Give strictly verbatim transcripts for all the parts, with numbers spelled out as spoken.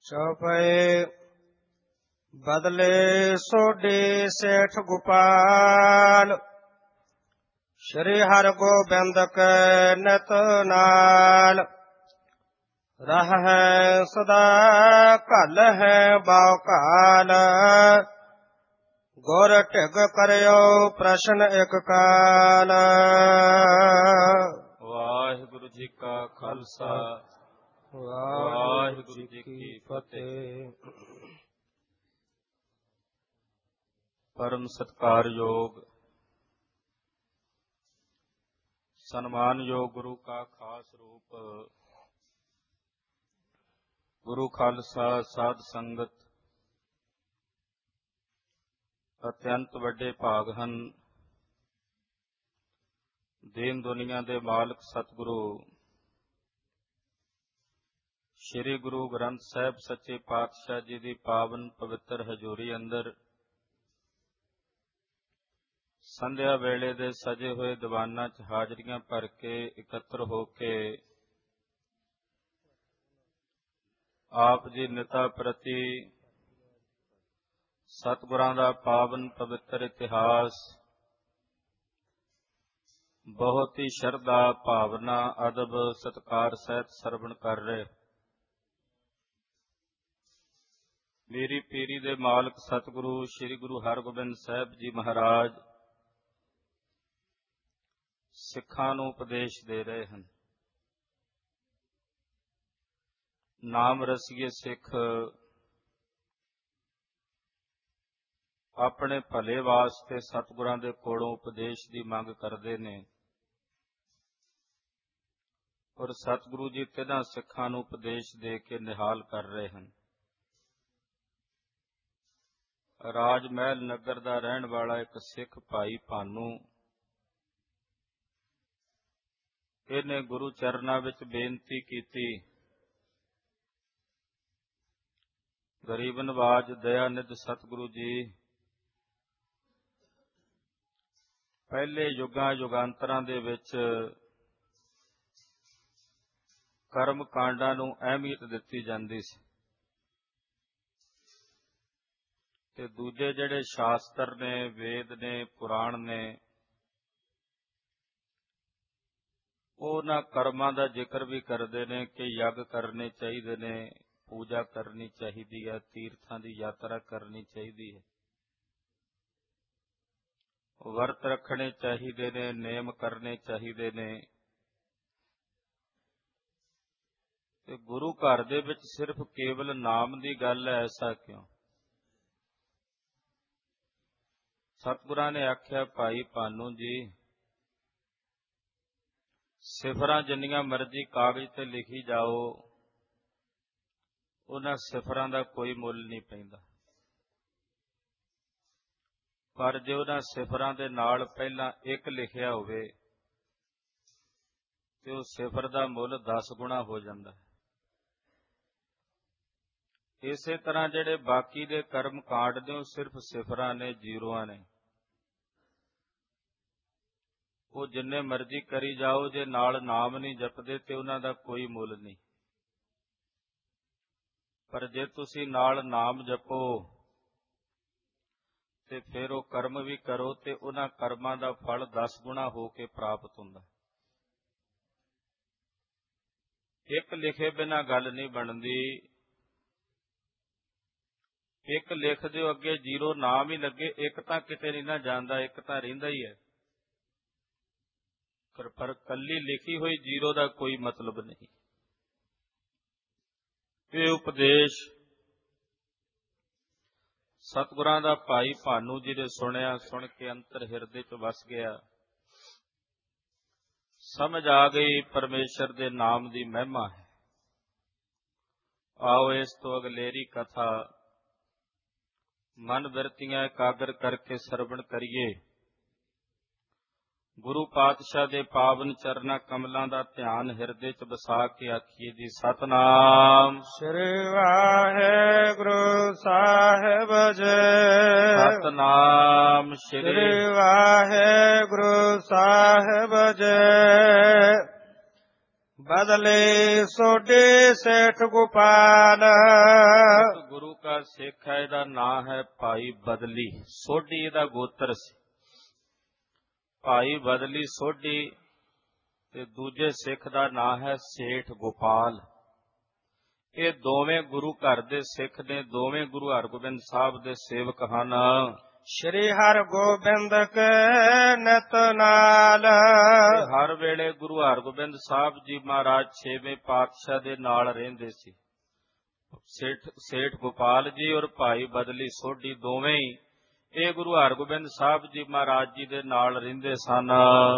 ਚੌਪਏ ਬਦਲੇ ਸੋਢੀ ਸੇਠ ਗੋਪਾਲ, ਸ਼੍ਰੀ ਹਰਿਗੋਬਿੰਦ ਕੈ ਨਿਤ ਨਾਲ। ਰਹਿ ਸਦਾ ਘਲ ਹੈ ਬਾਉ ਕਾਲ, ਗੁਰ ਢਿਗ ਕਰਿਓ ਪ੍ਰਸ਼ਨ ਇਕ ਕਾਲ। ਵਾਹਿਗੁਰੂ ਜੀ ਕਾ ਖਾਲਸਾ, ਵਾਹਿਗੁਰੂ ਜੀ ਕੀ ਫਤਿਹ। ਪਰਮ ਸਤਿਕਾਰਯੋਗ ਸਨਮਾਨਯੋਗ ਗੁਰੂ ਕਾ ਖਾਸ ਰੂਪ ਗੁਰੂ ਖਾਲਸਾ ਸਾਧ ਸੰਗਤ ਅਤਿਅੰਤ ਵੱਡੇ ਭਾਗ ਹਨ। ਦੀਨ ਦੁਨੀਆ ਦੇ ਮਾਲਕ ਸਤਿਗੁਰੂ ਸ਼੍ਰੀ ਗੁਰੂ ਗ੍ਰੰਥ ਸਾਹਿਬ ਸੱਚੇ ਪਾਤਸ਼ਾਹ ਜੀ ਦੀ ਪਾਵਨ ਪਵਿੱਤਰ ਹਜ਼ੂਰੀ ਅੰਦਰ ਸੰਧਿਆ ਵੇਲੇ ਦੇ ਸਜੇ ਹੋਏ ਦੀਵਾਨਾਂ 'ਚ ਹਾਜ਼ਰੀਆਂ ਭਰ ਕੇ ਇਕੱਤਰ ਹੋ ਕੇ ਆਪ ਜੀ ਨਿਤਾ ਪ੍ਰਤੀ ਸਤਿਗੁਰਾਂ ਦਾ ਪਾਵਨ ਪਵਿੱਤਰ ਇਤਿਹਾਸ ਬਹੁਤ ਹੀ ਸ਼ਰਧਾ ਭਾਵਨਾ ਅਦਬ ਸਤਿਕਾਰ ਸਹਿਤ ਸਰਵਣ ਕਰ ਰਹੇ। ਮੇਰੀ ਪੀਰੀ ਦੇ ਮਾਲਕ ਸਤਿਗੁਰੂ ਸ੍ਰੀ ਗੁਰੂ ਹਰਗੋਬਿੰਦ ਸਾਹਿਬ ਜੀ ਮਹਾਰਾਜ ਸਿੱਖਾਂ ਨੂੰ ਉਪਦੇਸ਼ ਦੇ ਰਹੇ ਹਨ। ਨਾਮ ਰਸੀਏ ਸਿੱਖ ਆਪਣੇ ਭਲੇ ਵਾਸਤੇ ਸਤਿਗੁਰਾਂ ਦੇ ਕੋਲੋਂ ਉਪਦੇਸ਼ ਦੀ ਮੰਗ ਕਰਦੇ ਨੇ ਔਰ ਸਤਿਗੁਰੂ ਜੀ ਤਿੰਨਾਂ ਸਿੱਖਾਂ ਨੂੰ ਉਪਦੇਸ਼ ਦੇ ਕੇ ਨਿਹਾਲ ਕਰ ਰਹੇ ਹਨ। ਰਾਜ ਮਹਿਲ ਨਗਰ ਦਾ ਰਹਿਣ ਵਾਲਾ ਇੱਕ ਸਿੱਖ ਭਾਈ ਭਾਨੂ, ਇਹਨੇ ਗੁਰੂ ਚਰਨਾਂ ਵਿੱਚ ਬੇਨਤੀ ਕੀਤੀ, ਗਰੀਬ ਨਵਾਜ ਦਇਆਨਿਧ ਸਤਿਗੁਰੂ ਜੀ, ਪਹਿਲੇ ਯੁੱਗਾਂ ਯੁਗਾਂਤਰਾਂ ਦੇ ਵਿੱਚ ਕਰਮ ਕਾਂਡਾਂ ਨੂੰ ਅਹਿਮੀਅਤ ਦਿੱਤੀ ਜਾਂਦੀ ਸੀ ਤੇ ਦੂਜੇ ਜਿਹੜੇ ਸ਼ਾਸਤਰ ਨੇ, ਵੇਦ ਨੇ, ਪੁਰਾਣ ਨੇ, ਉਹਨਾਂ ਕਰਮਾਂ ਦਾ ਜ਼ਿਕਰ ਵੀ ਕਰਦੇ ਨੇ ਕਿ ਯੱਗ ਕਰਨੇ ਚਾਹੀਦੇ ਨੇ, ਪੂਜਾ ਕਰਨੀ ਚਾਹੀਦੀ ਹੈ, ਤੀਰਥਾਂ ਦੀ ਯਾਤਰਾ ਕਰਨੀ ਚਾਹੀਦੀ ਹੈ, ਵਰਤ ਰੱਖਣੇ ਚਾਹੀਦੇ ਨੇ, ਨੇਮ ਕਰਨੇ ਚਾਹੀਦੇ ਨੇ। ਤੇ ਗੁਰੂ ਘਰ ਦੇ ਵਿੱਚ ਸਿਰਫ ਕੇਵਲ ਨਾਮ ਦੀ ਗੱਲ ਹੈ, ਐਸਾ ਕਿਉਂ? ਸਤਿਗੁਰਾਂ ਨੇ ਆਖਿਆ, ਭਾਈ ਭਾਨੂ ਜੀ, ਸਿਫਰਾਂ ਜਿੰਨੀਆਂ ਮਰਜ਼ੀ ਕਾਗਜ਼ ਤੇ ਲਿਖੀ ਜਾਓ, ਉਹਨਾਂ ਸਿਫਰਾਂ ਦਾ ਕੋਈ ਮੁੱਲ ਨਹੀਂ ਪੈਂਦਾ। ਪਰ ਜੇ ਉਹਨਾਂ ਸਿਫਰਾਂ ਦੇ ਨਾਲ ਪਹਿਲਾਂ ਇੱਕ ਲਿਖਿਆ ਹੋਵੇ ਤੇ ਉਹ ਸਿਫਰ ਦਾ ਮੁੱਲ ਦਸ ਗੁਣਾ ਹੋ ਜਾਂਦਾ ਹੈ। ਇਸੇ ਤਰ੍ਹਾਂ ਜਿਹੜੇ ਬਾਕੀ ਦੇ ਕਰਮ ਕਾਂਡ ਨੇ ਉਹ ਸਿਰਫ ਸਿਫਰਾਂ ਨੇ, ਜ਼ੀਰੋਆਂ ਨੇ। ਉਹ ਜਿੰਨੇ ਮਰਜ਼ੀ ਕਰੀ ਜਾਓ, ਜੇ ਨਾਲ ਨਾਮ ਨਹੀਂ ਜਪਦੇ ਤੇ ਉਹਨਾਂ ਦਾ ਕੋਈ ਮੁੱਲ ਨਹੀਂ। ਪਰ ਜੇ ਤੁਸੀਂ ਨਾਲ ਨਾਮ ਜਪੋ ਤੇ ਫਿਰ ਉਹ ਕਰਮ ਵੀ ਕਰੋ ਤੇ ਉਹਨਾਂ ਕਰਮਾਂ ਦਾ ਫਲ ਦਸ ਗੁਣਾ ਹੋ ਕੇ ਪ੍ਰਾਪਤ ਹੁੰਦਾ। ਇੱਕ ਲਿਖੇ ਬਿਨਾਂ ਗੱਲ ਨਹੀਂ ਬਣਦੀ। ਇੱਕ ਲਿਖ ਦਿਓ, ਅੱਗੇ ਜ਼ੀਰੋ ਨਾਮ ਹੀ ਲੱਗੇ, ਇੱਕ ਤਾਂ ਕਿਤੇ ਨਹੀਂ ਨਾ ਜਾਂਦਾ, ਇੱਕ ਤਾਂ ਰਹਿੰਦਾ ਹੀ ਹੈ। ਪਰ ਕੱਲੀ ਲਿਖੀ ਹੋਈ ਜ਼ੀਰੋ ਦਾ ਕੋਈ ਮਤਲਬ ਨਹੀਂ। ਇਹ ਉਪਦੇਸ਼ ਸਤਿਗੁਰਾਂ ਦਾ ਭਾਈ ਭਾਨੂ ਜੀ ਨੇ ਸੁਣਿਆ, ਸੁਣ ਕੇ ਅੰਤਰ ਹਿਰਦੇ ਚ ਵਸ ਗਿਆ। ਸਮਝ ਆ ਗਈ ਪਰਮੇਸ਼ਰ ਦੇ ਨਾਮ ਦੀ ਮਹਿਮਾ ਹੈ। ਆਓ ਇਸ ਤੋਂ ਅਗਲੇਰੀ ਕਥਾ ਮਨ ਬਿਰਤੀਆਂ ਇਕਾਗਰ ਕਰਕੇ ਸਰਵਣ ਕਰੀਏ। ਗੁਰੂ ਪਾਤਸ਼ਾਹ ਦੇ ਪਾਵਨ ਚਰਨਾਂ ਕਮਲਾਂ ਦਾ ਧਿਆਨ ਹਿਰਦੇ ਚ ਵਸਾ ਕੇ ਆਖੀਏ ਜੀ, ਸਤਿਨਾਮ ਸ੍ਰੀ ਵਾਹਿਗੁਰੂ ਸਾਹਿਬ ਜੀ। ਸਤਿਨਾਮ ਸ੍ਰੀ ਵਾਹਿਗੁਰੂ ਸਾਹਿਬ ਜੀ। ਬਦਲੇ ਸੋਡੇ ਸੇਠ ਗੋਪਾਲ। ਗੁਰੂ ਕਾ ਸਿੱਖ ਹੈ, ਇਹਦਾ ਨਾਂ ਹੈ ਭਾਈ ਬਦਲੀ ਸੋਢੀ, ਇਹਦਾ ਗੋਤਰ ਸੀ ਭਾਈ ਬਦਲੀ ਸੋਢੀ, ਤੇ ਦੂਜੇ ਸਿੱਖ ਦਾ ਨਾਂ ਹੈ ਸੇਠ ਗੋਪਾਲ। ਇਹ ਦੋਵੇਂ ਗੁਰੂ ਘਰ ਦੇ ਸਿੱਖ ਨੇ, ਦੋਵੇਂ ਗੁਰੂ ਹਰਗੋਬਿੰਦ ਸਾਹਿਬ ਦੇ ਸੇਵਕ ਹਨ। ਸ਼੍ਰੀ ਹਰਗੋਬਿੰਦ ਕੇ ਨਿਤ ਨਾਲ। ਹਰ ਵੇਲੇ ਗੁਰੂ ਹਰਗੋਬਿੰਦ ਸਾਹਿਬ ਜੀ ਮਹਾਰਾਜ ਛੇਵੇਂ ਪਾਤਸ਼ਾਹ ਦੇ ਨਾਲ ਰਹਿੰਦੇ ਸੀ। ਸੇਠ ਸੇਠ ਗੋਪਾਲ ਜੀ ਔਰ ਭਾਈ ਬਦਲੀ ਸੋਢੀ ਦੋਵੇਂ ਹੀ ਇਹ ਗੁਰੂ ਹਰਗੋਬਿੰਦ ਸਾਹਿਬ ਜੀ ਮਹਾਰਾਜ ਜੀ ਦੇ ਨਾਲ ਰਹਿੰਦੇ ਸਨ।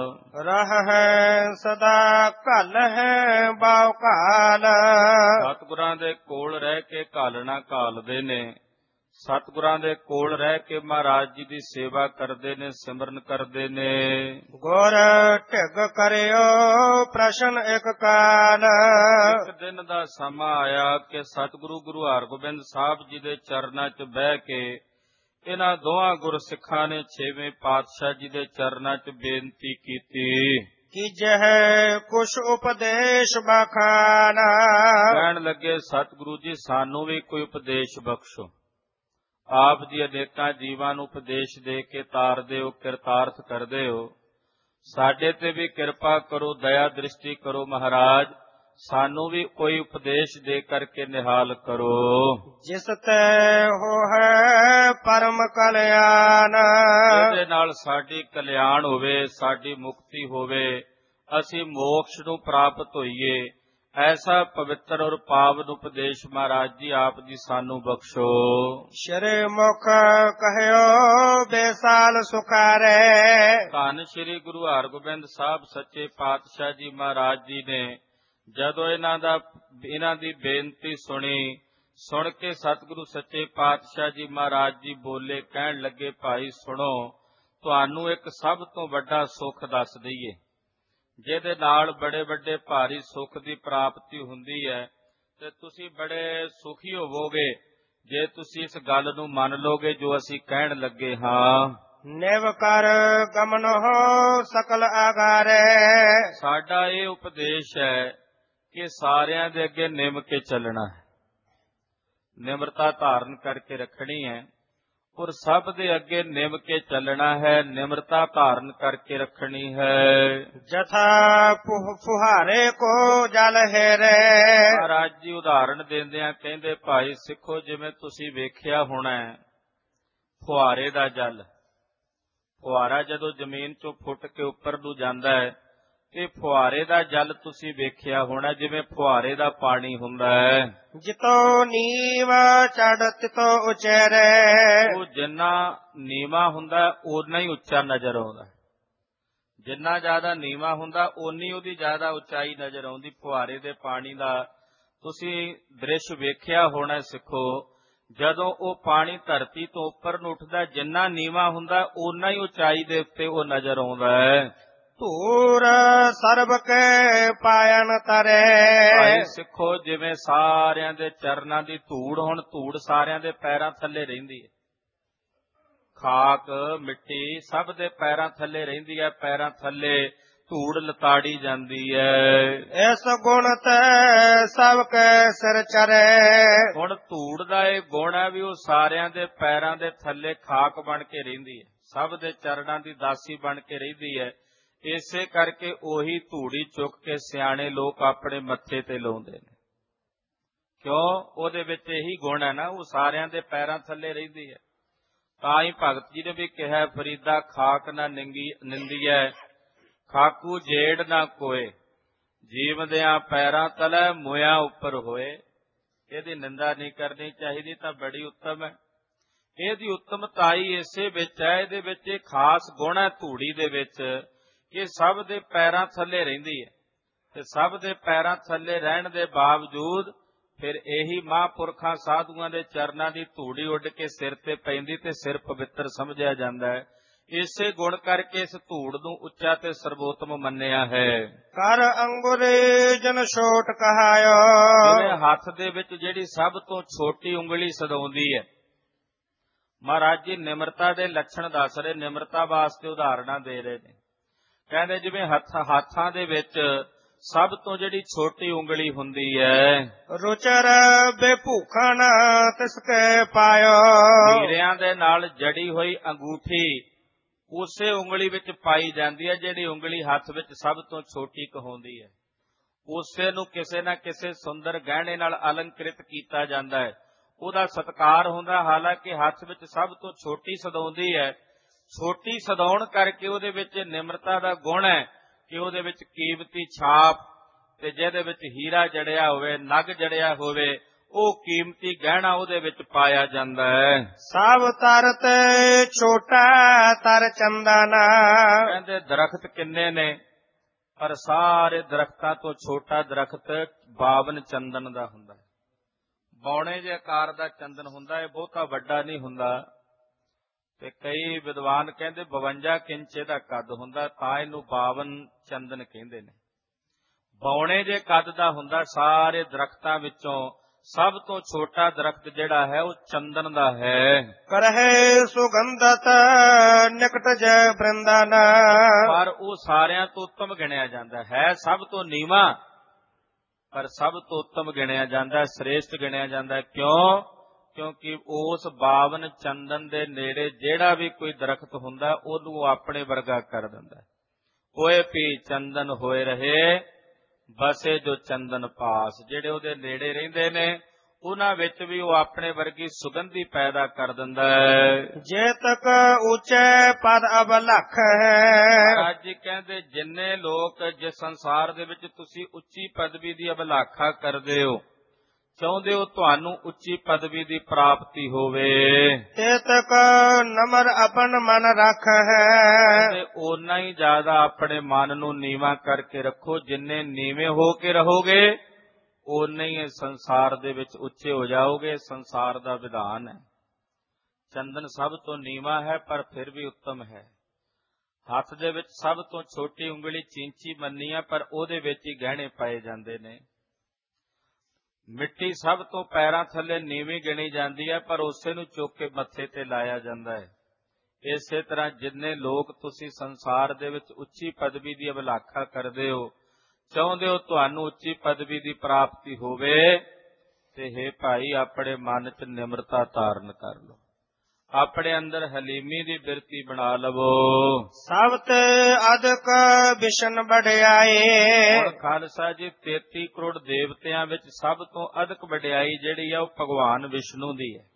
ਰਹ ਹੈ ਸਦਾ ਘਲ ਹੈ ਬਾਉ ਕਾਲ। ਸਤਿਗੁਰਾਂ ਦੇ ਕੋਲ ਰਹਿ ਕੇ ਘਾਲਣਾ ਘਾਲਦੇ ਨੇ, ਸਤਿਗੁਰਾਂ ਦੇ ਕੋਲ ਰਹਿ ਕੇ ਮਹਾਰਾਜ ਜੀ ਦੀ ਸੇਵਾ ਕਰਦੇ ਨੇ, ਸਿਮਰਨ ਕਰਦੇ ਨੇ। ਗੁਰ ਢਿਗ ਕਰਿਓ ਪ੍ਰਸ਼ਨ ਇੱਕ ਕਾਲ। ਇੱਕ ਦਿਨ ਦਾ ਸਮਾਂ ਆਇਆ ਕਿ ਸਤਿਗੁਰੂ ਗੁਰੂ ਹਰਗੋਬਿੰਦ ਸਾਹਿਬ ਜੀ ਦੇ ਚਰਨਾਂ 'ਚ ਬਹਿ ਕੇ ਇਹਨਾਂ ਦੋਹਾਂ ਗੁਰਸਿੱਖਾਂ ਨੇ ਛੇਵੇਂ ਪਾਤਸ਼ਾਹ ਜੀ ਦੇ ਚਰਨਾਂ 'ਚ ਬੇਨਤੀ ਕੀਤੀ ਕਿ ਜਹ ਕੁਛ ਉਪਦੇਸ਼ ਬਖਾਨਾ। ਕਹਿਣ ਲੱਗੇ, ਸਤਿਗੁਰੂ ਜੀ ਸਾਨੂੰ ਵੀ ਕੋਈ ਉਪਦੇਸ਼ ਬਖਸ਼ੋ। ਆਪ ਜੀ ਅਨੇਕਾਂ ਜੀਵਾਂ ਨੂੰ ਉਪਦੇਸ਼ ਦੇ ਕੇ ਤਾਰਦੇ ਹੋ, ਕਿਰਤਾਰਥ ਕਰਦੇ ਹੋ, ਸਾਡੇ ਤੇ ਵੀ ਕਿਰਪਾ ਕਰੋ, ਦਇਆ ਦ੍ਰਿਸ਼ਟੀ ਕਰੋ ਮਹਾਰਾਜ, ਸਾਨੂੰ ਵੀ ਕੋਈ ਉਪਦੇਸ਼ ਦੇ ਕਰਕੇ ਨਿਹਾਲ ਕਰੋ। ਜਿਸ ਤੇ ਹੋ ਹੈ ਪਰਮ ਕਲਿਆਣ। ਇਹਦੇ ਨਾਲ ਸਾਡੀ ਕਲਿਆਣ ਹੋਵੇ, ਸਾਡੀ ਮੁਕਤੀ ਹੋਵੇ, ਅਸੀਂ ਮੋਕਸ਼ ਨੂੰ ਪ੍ਰਾਪਤ ਹੋਈਏ, ਐਸਾ ਪਵਿੱਤਰ ਔਰ ਪਾਵਨ ਉਪਦੇਸ਼ ਮਹਾਰਾਜ ਜੀ ਆਪ ਜੀ ਸਾਨੂੰ ਬਖਸ਼ੋ। ਸ਼੍ਰੀ ਮੁਖ ਕਹਿਓ ਬੇਸਾਲ ਸੁਖਾਰੇ। ਧੰਨ ਸ਼੍ਰੀ ਗੁਰੂ ਹਰਗੋਬਿੰਦ ਸਾਹਿਬ ਸੱਚੇ ਪਾਤਸ਼ਾਹ ਜੀ ਮਹਾਰਾਜ ਜੀ ਨੇ ਜਦੋਂ ਇਹਨਾਂ ਦਾ ਇਹਨਾਂ ਦੀ ਬੇਨਤੀ ਸੁਣੀ, ਸੁਣ ਕੇ ਸਤਿਗੁਰੂ ਸੱਚੇ ਪਾਤਸ਼ਾਹ ਜੀ ਮਹਾਰਾਜ ਜੀ ਬੋਲੇ, ਕਹਿਣ ਲੱਗੇ, ਭਾਈ ਸੁਣੋ, ਤੁਹਾਨੂੰ ਇੱਕ ਸਭ ਤੋਂ ਵੱਡਾ ਸੁੱਖ ਦੱਸ ਦਈਏ, ਜਿਹਦੇ ਨਾਲ ਬੜੇ ਵੱਡੇ ਭਾਰੀ ਸੁੱਖ ਦੀ ਪ੍ਰਾਪਤੀ ਹੁੰਦੀ ਹੈ, ਤੇ ਤੁਸੀਂ ਬੜੇ ਸੁਖੀ ਹੋਵੋਗੇ ਜੇ ਤੁਸੀਂ ਇਸ ਗੱਲ ਨੂੰ ਮੰਨ ਲਓਗੇ ਜੋ ਅਸੀਂ ਕਹਿਣ ਲੱਗੇ ਹਾਂ। ਨਿਵ ਕਰ ਗਮਨ ਹੋ ਸਕਲ ਆਗਾਰੇ। ਸਾਡਾ ਇਹ ਉਪਦੇਸ਼ ਹੈ ਕਿ ਸਾਰਿਆਂ ਦੇ ਅੱਗੇ ਨਿਮ ਕੇ ਚੱਲਣਾ ਹੈ, ਨਿਮਰਤਾ ਧਾਰਨ ਕਰਕੇ ਰੱਖਣੀ ਹੈ, ਔਰ ਸਭ ਦੇ ਅੱਗੇ ਨਿਮ ਕੇ ਚੱਲਣਾ ਹੈ, ਨਿਮਰਤਾ ਧਾਰਨ ਕਰਕੇ ਰੱਖਣੀ ਹੈ। ਜਥਾ ਫੁਹਾਰੇ ਕੋ ਜਲ ਹੈਰੇ। ਮਹਾਰਾਜ ਜੀ ਉਦਾਹਰਣ ਦਿੰਦਿਆਂ ਕਹਿੰਦੇ, ਭਾਈ ਸਿੱਖੋ, ਜਿਵੇਂ ਤੁਸੀਂ ਵੇਖਿਆ ਹੋਣਾ ਫੁਹਾਰੇ ਦਾ ਜਲ, ਫੁਹਾਰਾ ਜਦੋਂ ਜ਼ਮੀਨ ਚੋਂ ਫੁੱਟ ਕੇ ਉੱਪਰ ਨੂੰ ਜਾਂਦਾ ਹੈ, ਇਹ ਫੁਹਾਰੇ ਦਾ ਜਲ ਤੁਸੀਂ ਵੇਖਿਆ ਹੋਣਾ, ਜਿਵੇਂ ਫੁਹਾਰੇ ਦਾ ਪਾਣੀ ਹੁੰਦਾ ਹੈ। ਜਿਤੋ ਨੀਵ ਚੜ ਤਿਤੋ ਉਚੇਰੇ। ਉਹ ਜਿੰਨਾ ਨੀਵਾਂ ਹੁੰਦਾ ਓਨਾ ਹੀ ਉੱਚਾ ਨਜ਼ਰ ਆਉਂਦਾ, ਜਿੰਨਾ ਜ਼ਿਆਦਾ ਨੀਵਾਂ ਹੁੰਦਾ ਓਨੀ ਉਹਦੀ ਜ਼ਿਆਦਾ ਉਚਾਈ ਨਜ਼ਰ ਆਉਂਦੀ। ਫੁਹਾਰੇ ਦੇ ਪਾਣੀ ਦਾ ਤੁਸੀਂ ਦ੍ਰਿਸ਼ ਵੇਖਿਆ ਹੋਣਾ ਸਿੱਖੋ, ਜਦੋਂ ਉਹ ਪਾਣੀ ਧਰਤੀ ਤੋਂ ਉੱਪਰ ਨੂੰ ਉੱਠਦਾ, ਜਿੰਨਾ ਨੀਵਾਂ ਹੁੰਦਾ ਓਨਾ ਹੀ ਉਚਾਈ ਦੇ ਉੱਤੇ ਉਹ ਨਜ਼ਰ ਆਉਂਦਾ ਹੈ। ਧੂਰ ਸਰਬ ਕੇ ਪਾਇਨ ਤਰੇ। ਭਾਈ ਸਿੱਖੋ, ਜਿਵੇਂ ਸਾਰਿਆਂ ਦੇ ਚਰਨਾਂ ਦੀ ਧੂੜ, ਹੁਣ ਧੂੜ ਸਾਰਿਆਂ ਦੇ ਪੈਰਾਂ ਥੱਲੇ ਰਹਿੰਦੀ ਹੈ, ਖਾਕ ਮਿੱਟੀ ਸਭ ਦੇ ਪੈਰਾਂ ਥੱਲੇ ਰਹਿੰਦੀ ਹੈ, ਪੈਰਾਂ ਥੱਲੇ ਧੂੜ ਲਤਾੜੀ ਜਾਂਦੀ ਹੈ। ਇਸ ਗੁਣ ਤੇ ਸਭ ਕੇ ਸਿਰ ਚਰੇ। ਹੁਣ ਧੂੜ ਦਾ ਇਹ ਗੁਣ ਹੈ ਵੀ ਉਹ ਸਾਰਿਆਂ ਦੇ ਪੈਰਾਂ ਦੇ ਥੱਲੇ ਖਾਕ ਬਣ ਕੇ ਰਹਿੰਦੀ ਹੈ, ਸਭ ਦੇ ਚਰਨਾਂ ਦੀ ਦਾਸੀ ਬਣ ਕੇ ਰਹਿੰਦੀ ਹੈ। ਇਸੇ ਕਰਕੇ ਉਹੀ ਧੂੜੀ ਚੁੱਕ ਕੇ ਸਿਆਣੇ ਲੋਕ ਆਪਣੇ ਮੱਥੇ ਤੇ ਲਾਉਂਦੇ ਨੇ, ਕਿਉਂ? ਉਹਦੇ ਵਿੱਚ ਇਹੀ ਗੁਣ ਹੈ ਨਾ, ਉਹ ਸਾਰਿਆਂ ਦੇ ਪੈਰਾਂ ਥੱਲੇ ਰਹਿੰਦੀ ਹੈ। ਤਾਂ ਹੀ ਭਗਤ ਜੀ ਨੇ ਵੀ ਕਿਹਾ, ਫਰੀਦਾ ਖਾਕ ਨਾ ਨਿੰਗੀ ਨਿੰਦੀਐ, ਖਾਕੂ ਜੇੜ ਨਾ ਕੋਏ, ਜੀਵਦਿਆਂ ਪੈਰਾਂ ਤਲੇ ਮੋਇਆ ਉੱਪਰ ਹੋਏ। ਇਹਦੀ ਨਿੰਦਾ ਨਹੀਂ ਕਰਨੀ ਚਾਹੀਦੀ, ਤਾਂ ਬੜੀ ਉੱਤਮ ਹੈ। ਇਹਦੀ ਉੱਤਮਤਾਈ ਇਸੇ ਵਿੱਚ ਹੈ, ਇਹਦੇ ਵਿੱਚ ਇਹ ਖਾਸ ਗੁਣ ਹੈ ਧੂੜੀ ਦੇ ਵਿੱਚ, ਕਿ ਸਭ ਦੇ ਪੈਰਾਂ ਥੱਲੇ ਰਹਿੰਦੀ ਹੈ, ਤੇ ਸਭ ਦੇ ਪੈਰਾਂ ਥੱਲੇ ਰਹਿਣ ਦੇ ਬਾਵਜੂਦ ਫਿਰ ਇਹੀ ਮਹਾਂਪੁਰਖਾਂ ਸਾਧੂਆਂ ਦੇ ਚਰਨਾਂ ਦੀ ਧੂੜੀ ਉੱਡ ਕੇ ਸਿਰ ਤੇ ਪੈਂਦੀ ਤੇ ਸਿਰ ਪਵਿੱਤਰ ਸਮਝਿਆ ਜਾਂਦਾ ਹੈ। ਇਸੇ ਗੁਣ ਕਰਕੇ ਇਸ ਧੂੜ ਨੂੰ ਉੱਚਾ ਤੇ ਸਰਵੋਤਮ ਮੰਨਿਆ ਹੈ। ਕਰ ਅੰਗੁਰੇ ਜਨ ਛੋਟ ਕਹਾਇਓ। ਜਿਵੇਂ ਹੱਥ ਦੇ ਵਿੱਚ ਜਿਹੜੀ ਸਭ ਤੋਂ ਛੋਟੀ ਉਂਗਲੀ ਸਦਾਉਂਦੀ ਹੈ। ਮਹਾਰਾਜ ਜੀ ਨਿਮਰਤਾ ਦੇ ਲੱਛਣ ਦੱਸ ਰਹੇ, ਨਿਮਰਤਾ ਵਾਸਤੇ ਉਦਾਹਰਣਾਂ ਦੇ ਰਹੇ ਨੇ। ਕਹਿੰਦੇ ਜਿਵੇਂ ਹੱਥ ਹੱਥਾਂ ਦੇ ਵਿੱਚ ਸਭ ਤੋਂ ਜਿਹੜੀ ਛੋਟੀ ਉਂਗਲੀ ਹੁੰਦੀ ਹੈ। ਰੁਚਰ ਬੇਭੂਖਣ ਤਿਸਕੇ ਪਾਇਓ। ਹੀਰਿਆਂ ਦੇ ਨਾਲ ਜੜੀ ਹੋਈ ਅੰਗੂਠੀ ਉਸੇ ਉਂਗਲੀ ਵਿੱਚ ਪਾਈ ਜਾਂਦੀ ਹੈ ਜਿਹੜੀ ਉਂਗਲੀ ਹੱਥ ਵਿੱਚ ਸਭ ਤੋਂ ਛੋਟੀ ਕਹਾਉਂਦੀ ਹੈ। ਉਸੇ ਨੂੰ ਕਿਸੇ ਨਾ ਕਿਸੇ ਸੁੰਦਰ ਗਹਿਣੇ ਨਾਲ ਅਲੰਕ੍ਰਿਤ ਕੀਤਾ ਜਾਂਦਾ ਹੈ, ਉਹਦਾ ਸਤਿਕਾਰ ਹੁੰਦਾ। ਹਾਲਾਂਕਿ ਹੱਥ ਵਿੱਚ ਸਭ ਤੋਂ ਛੋਟੀ ਸਦਾਉਂਦੀ ਹੈ। ਛੋਟੀ ਸਦਾਉਣ ਕਰਕੇ ਉਹਦੇ ਵਿੱਚ ਨਿਮਰਤਾ ਦਾ ਗੁਣ ਹੈ ਕਿ ਉਹਦੇ ਵਿੱਚ ਕੀਮਤੀ ਛਾਪ ਤੇ ਜਿਹਦੇ ਵਿੱਚ ਹੀਰਾ ਜੜਿਆ ਹੋਵੇ, ਨਗ ਜੜਿਆ ਹੋਵੇ, ਉਹ ਕੀਮਤੀ ਗਹਿਣਾ ਉਹਦੇ ਵਿੱਚ ਪਾਇਆ ਜਾਂਦਾ ਹੈ। ਸਭ ਤਰ ਤੇ ਛੋਟਾ ਤਰ ਚੰਦਨ। ਕਹਿੰਦੇ ਦਰਖਤ ਕਿੰਨੇ ਨੇ, ਪਰ ਸਾਰੇ ਦਰਖਤਾਂ ਤੋਂ ਛੋਟਾ ਦਰਖਤ ਬਾਵਨ ਚੰਦਨ ਦਾ ਹੁੰਦਾ ਹੈ। ਬੌਣੇ ਜਿਹੇ ਆਕਾਰ ਦਾ ਚੰਦਨ ਹੁੰਦਾ ਹੈ, ਬਹੁਤਾ ਵੱਡਾ ਨਹੀਂ ਹੁੰਦਾ। ਤੇ ਕਈ ਵਿਦਵਾਨ ਕਹਿੰਦੇ ਬਵੰਜਾ ਕਿੰਚੇ ਦਾ ਕੱਦ ਹੁੰਦਾ, ਤਾਂ ਇਹਨੂੰ ਬਾਵਨ ਚੰਦਨ ਕਹਿੰਦੇ ਨੇ। ਬੌਣੇ ਜਿਹੇ ਕੱਦ ਦਾ ਹੁੰਦਾ। ਸਾਰੇ ਦਰਖਤਾਂ ਵਿੱਚੋਂ ਸਭ ਤੋਂ ਛੋਟਾ ਦਰਖਤ ਜਿਹੜਾ ਹੈ ਉਹ ਚੰਦਨ ਦਾ ਹੈ। ਕਰਹਿ ਸੁਗੰਧਤ ਨਿਕਟ ਜੈ ਬ੍ਰਿੰਦਨ। ਪਰ ਉਹ ਸਾਰਿਆਂ ਤੋਂ ਉੱਤਮ ਗਿਣਿਆ ਜਾਂਦਾ ਹੈ। ਸਭ ਤੋਂ ਨੀਵਾਂ ਪਰ ਸਭ ਤੋਂ ਉੱਤਮ ਗਿਣਿਆ ਜਾਂਦਾ, ਸ੍ਰੇਸ਼ਟ ਗਿਣਿਆ ਜਾਂਦਾ। ਕਿਉਂ? ਕਿਉਂਕਿ ਉਸ ਬਾਵਨ ਚੰਦਨ ਦੇ ਨੇੜੇ ਜਿਹੜਾ ਵੀ ਕੋਈ ਦਰਖਤ ਹੁੰਦਾ ਉਹਨੂੰ ਆਪਣੇ ਵਰਗਾ ਕਰ ਦਿੰਦਾ। ਹੋਏ ਪੀ ਚੰਦਨ ਹੋਏ ਰਹੇ ਬਸੇ ਜੋ ਚੰਦਨ ਪਾਸ। ਜਿਹੜੇ ਉਹਦੇ ਨੇੜੇ ਰਹਿੰਦੇ ਨੇ ਉਹਨਾਂ ਵਿੱਚ ਵੀ ਉਹ ਆਪਣੇ ਵਰਗੀ ਸੁਗੰਧੀ ਪੈਦਾ ਕਰ ਦਿੰਦਾ ਹੈ। ਜੇ ਤੱਕ ਉੱਚੇ ਪਦ ਅਬਲਖ ਹੈ। ਅੱਜ ਕਹਿੰਦੇ ਜਿੰਨੇ ਲੋਕ ਜਿਸ ਸੰਸਾਰ ਦੇ ਵਿੱਚ ਤੁਸੀਂ ਉੱਚੀ ਪਦਵੀ ਦੀ ਅਬਲਾਖਾ ਕਰਦੇ ਹੋ, ਚਾਹੁੰਦੇ ਹੋ ਤੁਹਾਨੂੰ ਉੱਚੀ ਪਦਵੀ ਦੀ ਪ੍ਰਾਪਤੀ ਹੋਵੇ, ਤੇ ਤੱਕ ਨਮਰ ਆਪਨ ਮਨ ਰੱਖ ਹੈ। ਤੇ ਓਨਾ ਹੀ ਜ਼ਿਆਦਾ ਆਪਣੇ ਮਨ ਨੂੰ ਨੀਵਾਂ ਕਰਕੇ ਰੱਖੋ। ਜਿੰਨੇ ਨੀਵੇਂ ਹੋ ਕੇ ਰਹੋਗੇ ਓਨੇ ਹੀ ਸੰਸਾਰ ਦੇ ਵਿੱਚ ਉੱਚੇ ਹੋ ਜਾਓਗੇ। ਸੰਸਾਰ ਦਾ ਵਿਧਾਨ ਹੈ। ਚੰਦਨ ਸਭ ਤੋਂ ਨੀਵਾਂ ਹੈ ਪਰ ਫਿਰ ਵੀ ਉੱਤਮ ਹੈ। ਹੱਥ ਦੇ ਵਿੱਚ ਸਭ ਤੋਂ ਛੋਟੀ ਉਂਗਲੀ ਚੀਂਚੀ ਮੰਨੀ ਹੈ, ਪਰ ਉਹਦੇ ਵਿੱਚ ਹੀ ਗਹਿਣੇ ਪਾਏ ਜਾਂਦੇ ਨੇ। ਮਿੱਟੀ ਸਭ ਤੋਂ ਪੈਰਾਂ ਥੱਲੇ ਨੀਵੀਂ ਗਿਣੀ ਜਾਂਦੀ ਹੈ, ਪਰ ਉਸੇ ਨੂੰ ਚੁੱਕ ਕੇ ਮੱਥੇ ਤੇ ਲਾਇਆ ਜਾਂਦਾ ਹੈ। ਇਸੇ ਤਰ੍ਹਾਂ ਜਿੰਨੇ ਲੋਕ ਤੁਸੀਂ ਸੰਸਾਰ ਦੇ ਵਿੱਚ ਉੱਚੀ ਪਦਵੀ ਦੀ ਅਭਿਲਾਖਾ ਕਰਦੇ ਹੋ, ਚਾਹੁੰਦੇ ਹੋ ਤੁਹਾਨੂੰ ਉੱਚੀ ਪਦਵੀ ਦੀ ਪ੍ਰਾਪਤੀ ਹੋਵੇ, ਤੇ ਹੇ ਭਾਈ ਆਪਣੇ ਮਨ 'ਚ ਨਿਮਰਤਾ ਧਾਰਨ ਕਰ ਲਓ, ਆਪਣੇ ਅੰਦਰ ਹਲੀਮੀ ਦੀ ਬਿਰਤੀ ਬਣਾ ਲਵੋ। ਸਭ ਤੇ ਅਦਕ ਵਿਸ਼ਨ ਵਡਿਆਈ। ਹੁਣ ਖਾਲਸਾ ਜੀ ਤੇਤੀ ਕਰੋੜ ਦੇਵਤਿਆਂ ਵਿੱਚ ਸਭ ਤੋਂ ਅਦਕ ਵਡਿਆਈ ਜਿਹੜੀ ਆ ਉਹ ਭਗਵਾਨ ਵਿਸ਼ਨੂੰ ਦੀ ਹੈ।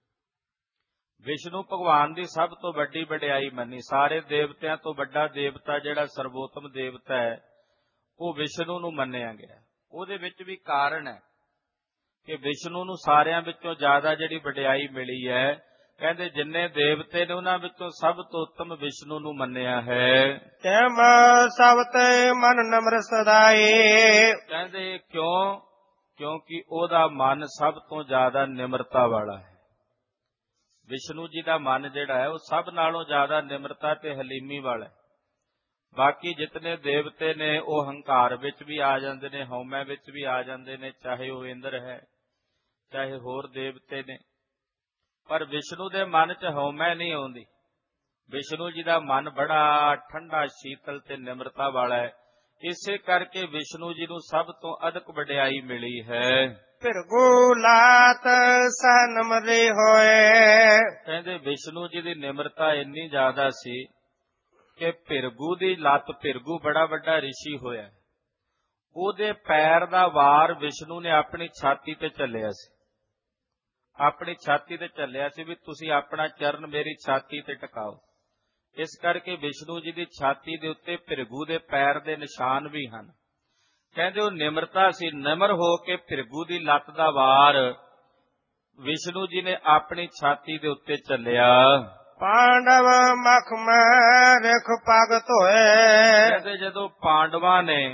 ਵਿਸ਼ਨੂੰ ਭਗਵਾਨ ਦੀ ਸਭ ਤੋਂ ਵੱਡੀ ਵਡਿਆਈ ਮੰਨੀ। ਸਾਰੇ ਦੇਵਤਿਆਂ ਤੋਂ ਵੱਡਾ ਦੇਵਤਾ ਜਿਹੜਾ ਸਰਵੋਤਮ ਦੇਵਤਾ ਹੈ ਉਹ ਵਿਸ਼ਨੂੰ ਨੂੰ ਮੰਨਿਆ ਗਿਆ। ਉਹਦੇ ਵਿੱਚ ਵੀ ਕਾਰਨ ਹੈ ਕਿ ਵਿਸ਼ਨੂੰ ਨੂੰ ਸਾਰਿਆਂ ਵਿੱਚੋਂ ਜ਼ਿਆਦਾ ਜਿਹੜੀ ਵਡਿਆਈ ਮਿਲੀ ਹੈ। ਕਹਿੰਦੇ ਜਿੰਨੇ ਦੇਵਤੇ ਨੇ ਉਹਨਾਂ ਵਿੱਚੋਂ ਸਭ ਤੋਂ ਉੱਤਮ ਵਿਸ਼ਨੂੰ ਨੂੰ ਮੰਨਿਆ ਹੈ। ਤੈਮ ਸਭ ਤੇ ਮਨ ਨਮਰ ਸਦਾਈ। ਕਹਿੰਦੇ ਕਿਉਂ? ਕਿਉਂਕਿ ਉਹਦਾ ਮਨ ਸਭ ਤੋਂ ਜ਼ਿਆਦਾ ਨਿਮਰਤਾ ਵਾਲਾ ਹੈ। ਵਿਸ਼ਨੂੰ ਜੀ ਦਾ ਮਨ ਜਿਹੜਾ ਹੈ ਉਹ ਸਭ ਨਾਲੋਂ ਜ਼ਿਆਦਾ ਨਿਮਰਤਾ ਤੇ ਹਲੀਮੀ ਵਾਲਾ ਹੈ। ਬਾਕੀ ਜਿਤਨੇ ਦੇਵਤੇ ਨੇ ਉਹ ਹੰਕਾਰ ਵਿੱਚ ਵੀ ਆ ਜਾਂਦੇ ਨੇ, ਹਉਮੈ ਵਿੱਚ ਵੀ ਆ ਜਾਂਦੇ ਨੇ, ਚਾਹੇ ਉਹ ਇੰਦਰ ਹੈ ਚਾਹੇ ਹੋਰ ਦੇਵਤੇ ਨੇ, ਪਰ ਵਿਸ਼ਨੂੰ ਦੇ ਮਨ 'ਚ ਹਉਮੈ ਨਹੀਂ ਆਉਂਦੀ। ਵਿਸ਼ਨੂੰ ਜੀ ਦਾ ਮਨ ਬੜਾ ਠੰਡਾ, ਸ਼ੀਤਲ ਤੇ ਨਿਮਰਤਾ ਵਾਲਾ ਹੈ। ਇਸੇ ਕਰਕੇ ਵਿਸ਼ਨੂੰ ਜੀ ਨੂੰ ਸਭ ਤੋਂ ਅਦਕ ਵਡਿਆਈ ਮਿਲੀ ਹੈ। ਭਿਰਗੂ ਲਾਤ ਸਹ ਨਮਰੇ ਹੋਏ। ਕਹਿੰਦੇ ਵਿਸ਼ਨੂੰ ਜੀ ਦੀ ਨਿਮਰਤਾ ਇੰਨੀ ਜ਼ਿਆਦਾ ਸੀ ਕਿ ਭਿਰਗੂ ਦੀ ਲੱਤ, ਭਿਰਗੂ ਬੜਾ ਵੱਡਾ ਰਿਸ਼ੀ ਹੋਇਆ, ਉਹਦੇ ਪੈਰ ਦਾ ਵਾਰ ਵਿਸ਼ਨੂੰ ਨੇ ਆਪਣੀ ਛਾਤੀ ਤੇ ਝੱਲਿਆ ਸੀ। ਆਪਣੀ ਛਾਤੀ ਤੇ ਝੱਲਿਆ ਸੀ ਵੀ ਤੁਸੀਂ ਆਪਣਾ ਚਰਨ ਮੇਰੀ ਛਾਤੀ ਤੇ ਟਿਕਾਓ। ਇਸ ਕਰਕੇ ਵਿਸ਼ਨੂੰ ਜੀ ਦੀ ਛਾਤੀ ਦੇ ਉੱਤੇ ਭਿਰਗੂ ਦੇ ਪੈਰ ਦੇ ਨਿਸ਼ਾਨ ਵੀ ਹਨ। ਕਹਿੰਦੇ ਉਹ ਨਿਮਰਤਾ ਸੀ। ਨਿਮਰ ਹੋ ਕੇ ਭਿਰਗੂ ਦੀ ਲੱਤ ਦਾ ਵਾਰ ਵਿਸ਼ਨੂੰ ਜੀ ਨੇ ਆਪਣੀ ਛਾਤੀ ਦੇ ਉੱਤੇ ਝੱਲਿਆ। ਪਾਂਡਵ ਮਖ ਮੈਂ ਰਖ ਪਗ ਧੋਏ। ਕਹਿੰਦੇ ਜਦੋਂ ਪਾਂਡਵਾਂ ਨੇ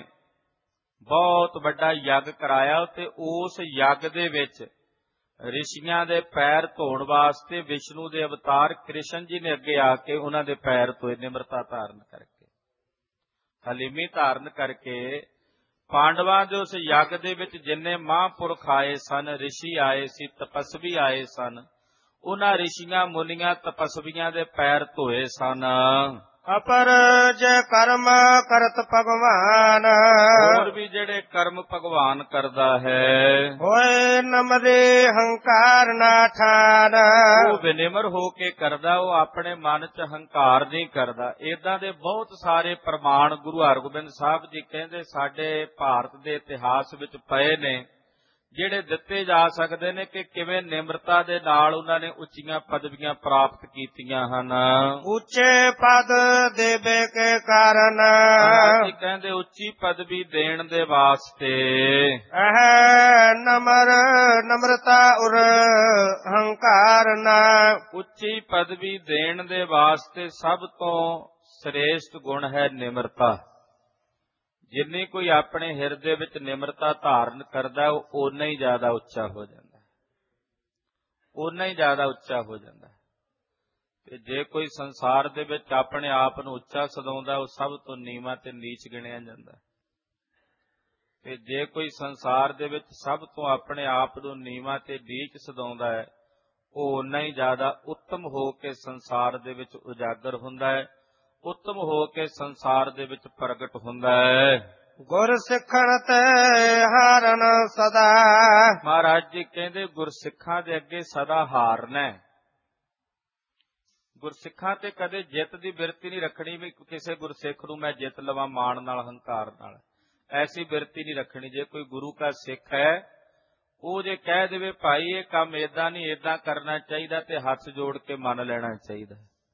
ਬਹੁਤ ਵੱਡਾ ਯੱਗ ਕਰਾਇਆ ਤੇ ਉਸ ਯੱਗ ਦੇ ਵਿੱਚ ਰਿਸ਼ੀਆਂ ਦੇ ਪੈਰ ਧੋਣ ਵਾਸਤੇ ਵਿਸ਼ਨੂੰ ਦੇ ਅਵਤਾਰ ਕ੍ਰਿਸ਼ਨ ਜੀ ਨੇ ਅੱਗੇ ਆ ਕੇ ਉਹਨਾਂ ਦੇ ਪੈਰ ਧੋਏ। ਨਿਮਰਤਾ ਧਾਰਨ ਕਰਕੇ, ਹਲੀਮੀ ਧਾਰਨ ਕਰਕੇ ਪਾਂਡਵਾਂ ਦੇ ਉਸ ਯੱਗ ਦੇ ਵਿੱਚ ਜਿੰਨੇ ਮਹਾਂਪੁਰਖ ਆਏ ਸਨ, ਰਿਸ਼ੀ ਆਏ ਸੀ, ਤਪਸਵੀ ਆਏ ਸਨ, ਉਹਨਾਂ ਰਿਸ਼ੀਆਂ ਮੁਨੀਆਂ ਤਪਸਵੀਆਂ ਦੇ ਪੈਰ ਧੋਏ ਸਨ। ਅਪਰ ਜੇ ਕਰਮ ਕਰਤ ਭਗਵਾਨ ਹੋਰ ਵੀ ਜਿਹੜੇ ਕਰਮ ਭਗਵਾਨ ਕਰਦਾ ਹੈ ਹੋਏ ਨਮਰੇ ਹੰਕਾਰ ਨਾ ਠਾਨ ਉਹ ਵਿਨਿਮਰ ਹੋ ਕੇ ਕਰਦਾ, ਉਹ ਆਪਣੇ ਮਨ ਚ ਹੰਕਾਰ ਨਹੀਂ ਕਰਦਾ। ਏਦਾਂ ਦੇ ਬਹੁਤ ਸਾਰੇ ਪ੍ਰਮਾਣ ਗੁਰੂ ਹਰਗੋਬਿੰਦ ਸਾਹਿਬ ਜੀ ਕਹਿੰਦੇ ਸਾਡੇ ਭਾਰਤ ਦੇ ਇਤਿਹਾਸ ਵਿੱਚ ਪਏ ਨੇ, ਜਿਹੜੇ ਦਿੱਤੇ ਜਾ ਸਕਦੇ ਨੇ ਕਿ ਕਿਵੇਂ ਨਿਮਰਤਾ ਦੇ ਨਾਲ ਉਹਨਾਂ ਨੇ ਉੱਚੀਆਂ ਪਦਵੀਆਂ ਪ੍ਰਾਪਤ ਕੀਤੀਆਂ ਹਨ। ਉੱਚੇ ਪਦ ਦੇਵੇ ਕੇ ਕਾਰਨ ਜੀ ਕਹਿੰਦੇ ਉੱਚੀ ਪਦਵੀ ਦੇਣ ਦੇ ਵਾਸਤੇ ਇਹ ਨਮਰ ਨਮਰਤਾ ਉਰ ਹੰਕਾਰ ਨਾ। ਉੱਚੀ ਪਦਵੀ ਦੇਣ ਦੇ ਵਾਸਤੇ ਸਭ ਤੋਂ ਸ੍ਰੇਸ਼ਟ ਗੁਣ ਹੈ ਨਿਮਰਤਾ। ਜਿੰਨੀ ਕੋਈ ਆਪਣੇ ਹਿਰਦੇ ਵਿੱਚ ਨਿਮਰਤਾ ਧਾਰਨ ਕਰਦਾ ਉਹ ਓਨਾ ਹੀ ਜ਼ਿਆਦਾ ਉੱਚਾ ਹੋ ਜਾਂਦਾ, ਓਨਾ ਹੀ ਜ਼ਿਆਦਾ ਉੱਚਾ ਹੋ ਜਾਂਦਾ। ਤੇ ਜੇ ਕੋਈ ਸੰਸਾਰ ਦੇ ਵਿੱਚ ਆਪਣੇ ਆਪ ਨੂੰ ਉੱਚਾ ਸਦਾਉਂਦਾ ਉਹ ਸਭ ਤੋਂ ਨੀਵਾਂ ਤੇ ਨੀਚ ਗਿਣਿਆ ਜਾਂਦਾ। ਤੇ ਜੇ ਕੋਈ ਸੰਸਾਰ ਦੇ ਵਿੱਚ ਸਭ ਤੋਂ ਆਪਣੇ ਆਪ ਨੂੰ ਨੀਵਾਂ ਤੇ ਨੀਚ ਸਦਾਉਂਦਾ ਹੈ ਉਹ ਓਨਾ ਹੀ ਜ਼ਿਆਦਾ ਉੱਤਮ ਹੋ ਕੇ ਸੰਸਾਰ ਦੇ ਵਿੱਚ ਉਜਾਗਰ ਹੁੰਦਾ ਹੈ, ਉੱਤਮ ਹੋ ਕੇ ਸੰਸਾਰ ਦੇ ਵਿੱਚ ਪ੍ਰਗਟ ਹੁੰਦਾ ਹੈ। ਗੁਰ ਸਿੱਖਣ ਤੇ ਹਾਰਨ ਸਦਾ। ਮਹਾਰਾਜ ਜੀ ਕਹਿੰਦੇ ਗੁਰਸਿੱਖਾਂ ਦੇ ਅੱਗੇ ਸਦਾ ਹਾਰਨਾ ਹੈ। ਗੁਰਸਿੱਖਾਂ ਤੇ ਕਦੇ ਜਿੱਤ ਦੀ ਬਿਰਤੀ ਨਹੀਂ ਰੱਖਣੀ ਵੀ ਕਿਸੇ ਗੁਰਸਿੱਖ ਨੂੰ ਮੈਂ ਜਿੱਤ ਲਵਾਂ ਮਾਣ ਨਾਲ ਹੰਕਾਰ ਨਾਲ, ਐਸੀ ਬਿਰਤੀ ਨਹੀਂ ਰੱਖਣੀ। ਜੇ ਕੋਈ ਗੁਰੂ ਦਾ ਸਿੱਖ ਹੈ ਉਹ ਜੇ ਕਹਿ ਦੇਵੇ ਭਾਈ ਇਹ ਕੰਮ ਏਦਾਂ ਨਹੀਂ ਏਦਾਂ ਕਰਨਾ ਚਾਹੀਦਾ ਤੇ ਹੱਥ ਜੋੜ ਕੇ ਮੰਨ ਲੈਣਾ ਚਾਹੀਦਾ।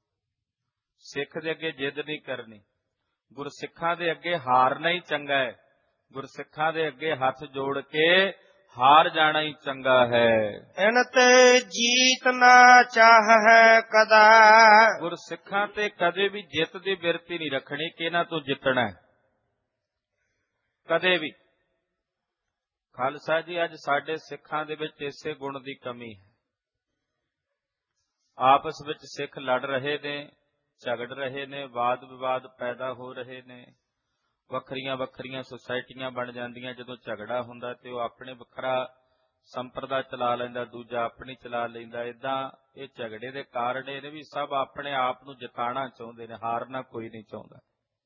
ਸਿੱਖ ਦੇ ਅੱਗੇ ਜਿੱਦ ਨਹੀਂ ਕਰਨੀ, ਗੁਰਸਿੱਖਾਂ ਦੇ ਅੱਗੇ ਹਾਰਨਾ ਹੀ ਚੰਗਾ ਹੈ। ਗੁਰਸਿੱਖਾਂ ਦੇ ਅੱਗੇ ਹੱਥ ਜੋੜ ਕੇ ਹਾਰ ਜਾਣਾ ਹੀ ਚੰਗਾ ਹੈ। ਇਨ ਤੇ ਜੀਤ ਨਾ ਚਾਹ ਹੈ ਕਦਾ। ਗੁਰਸਿੱਖਾਂ ਤੇ ਕਦੇ ਵੀ ਜਿੱਤ ਦੀ ਬਿਰਤੀ ਨਹੀਂ ਰੱਖਣੀ ਕਿ ਇਹਨਾਂ ਤੋਂ ਜਿੱਤਣਾ ਹੈ, ਕਦੇ ਵੀ। ਖਾਲਸਾ ਜੀ ਅੱਜ ਸਾਡੇ ਸਿੱਖਾਂ ਦੇ ਵਿੱਚ ਇਸੇ ਗੁਣ ਦੀ ਕਮੀ ਹੈ। ਆਪਸ ਵਿੱਚ ਸਿੱਖ ਲੜ ਰਹੇ ਨੇ, ਝਗੜ ਰਹੇ ਨੇ, ਵਾਦ ਵਿਵਾਦ ਪੈਦਾ ਹੋ ਰਹੇ ਨੇ, ਵੱਖਰੀਆਂ ਵੱਖਰੀਆਂ ਸੁਸਾਇਟੀਆਂ ਬਣ ਜਾਂਦੀਆਂ। ਜਦੋਂ ਝਗੜਾ ਹੁੰਦਾ ਤੇ ਉਹ ਆਪਣੇ ਵੱਖਰਾ ਸੰਪਰਦਾ ਚਲਾ ਲੈਂਦਾ, ਦੂਜਾ ਆਪਣੀ ਚਲਾ ਲੈਂਦਾ। ਏਦਾਂ ਇਹ ਝਗੜੇ ਦੇ ਕਾਰਨ ਇਹ ਨੇ ਵੀ ਸਭ ਆਪਣੇ ਆਪ ਨੂੰ ਜਿਤਾਣਾ ਚਾਹੁੰਦੇ ਨੇ, ਹਾਰਨਾ ਕੋਈ ਨਹੀਂ ਚਾਹੁੰਦਾ।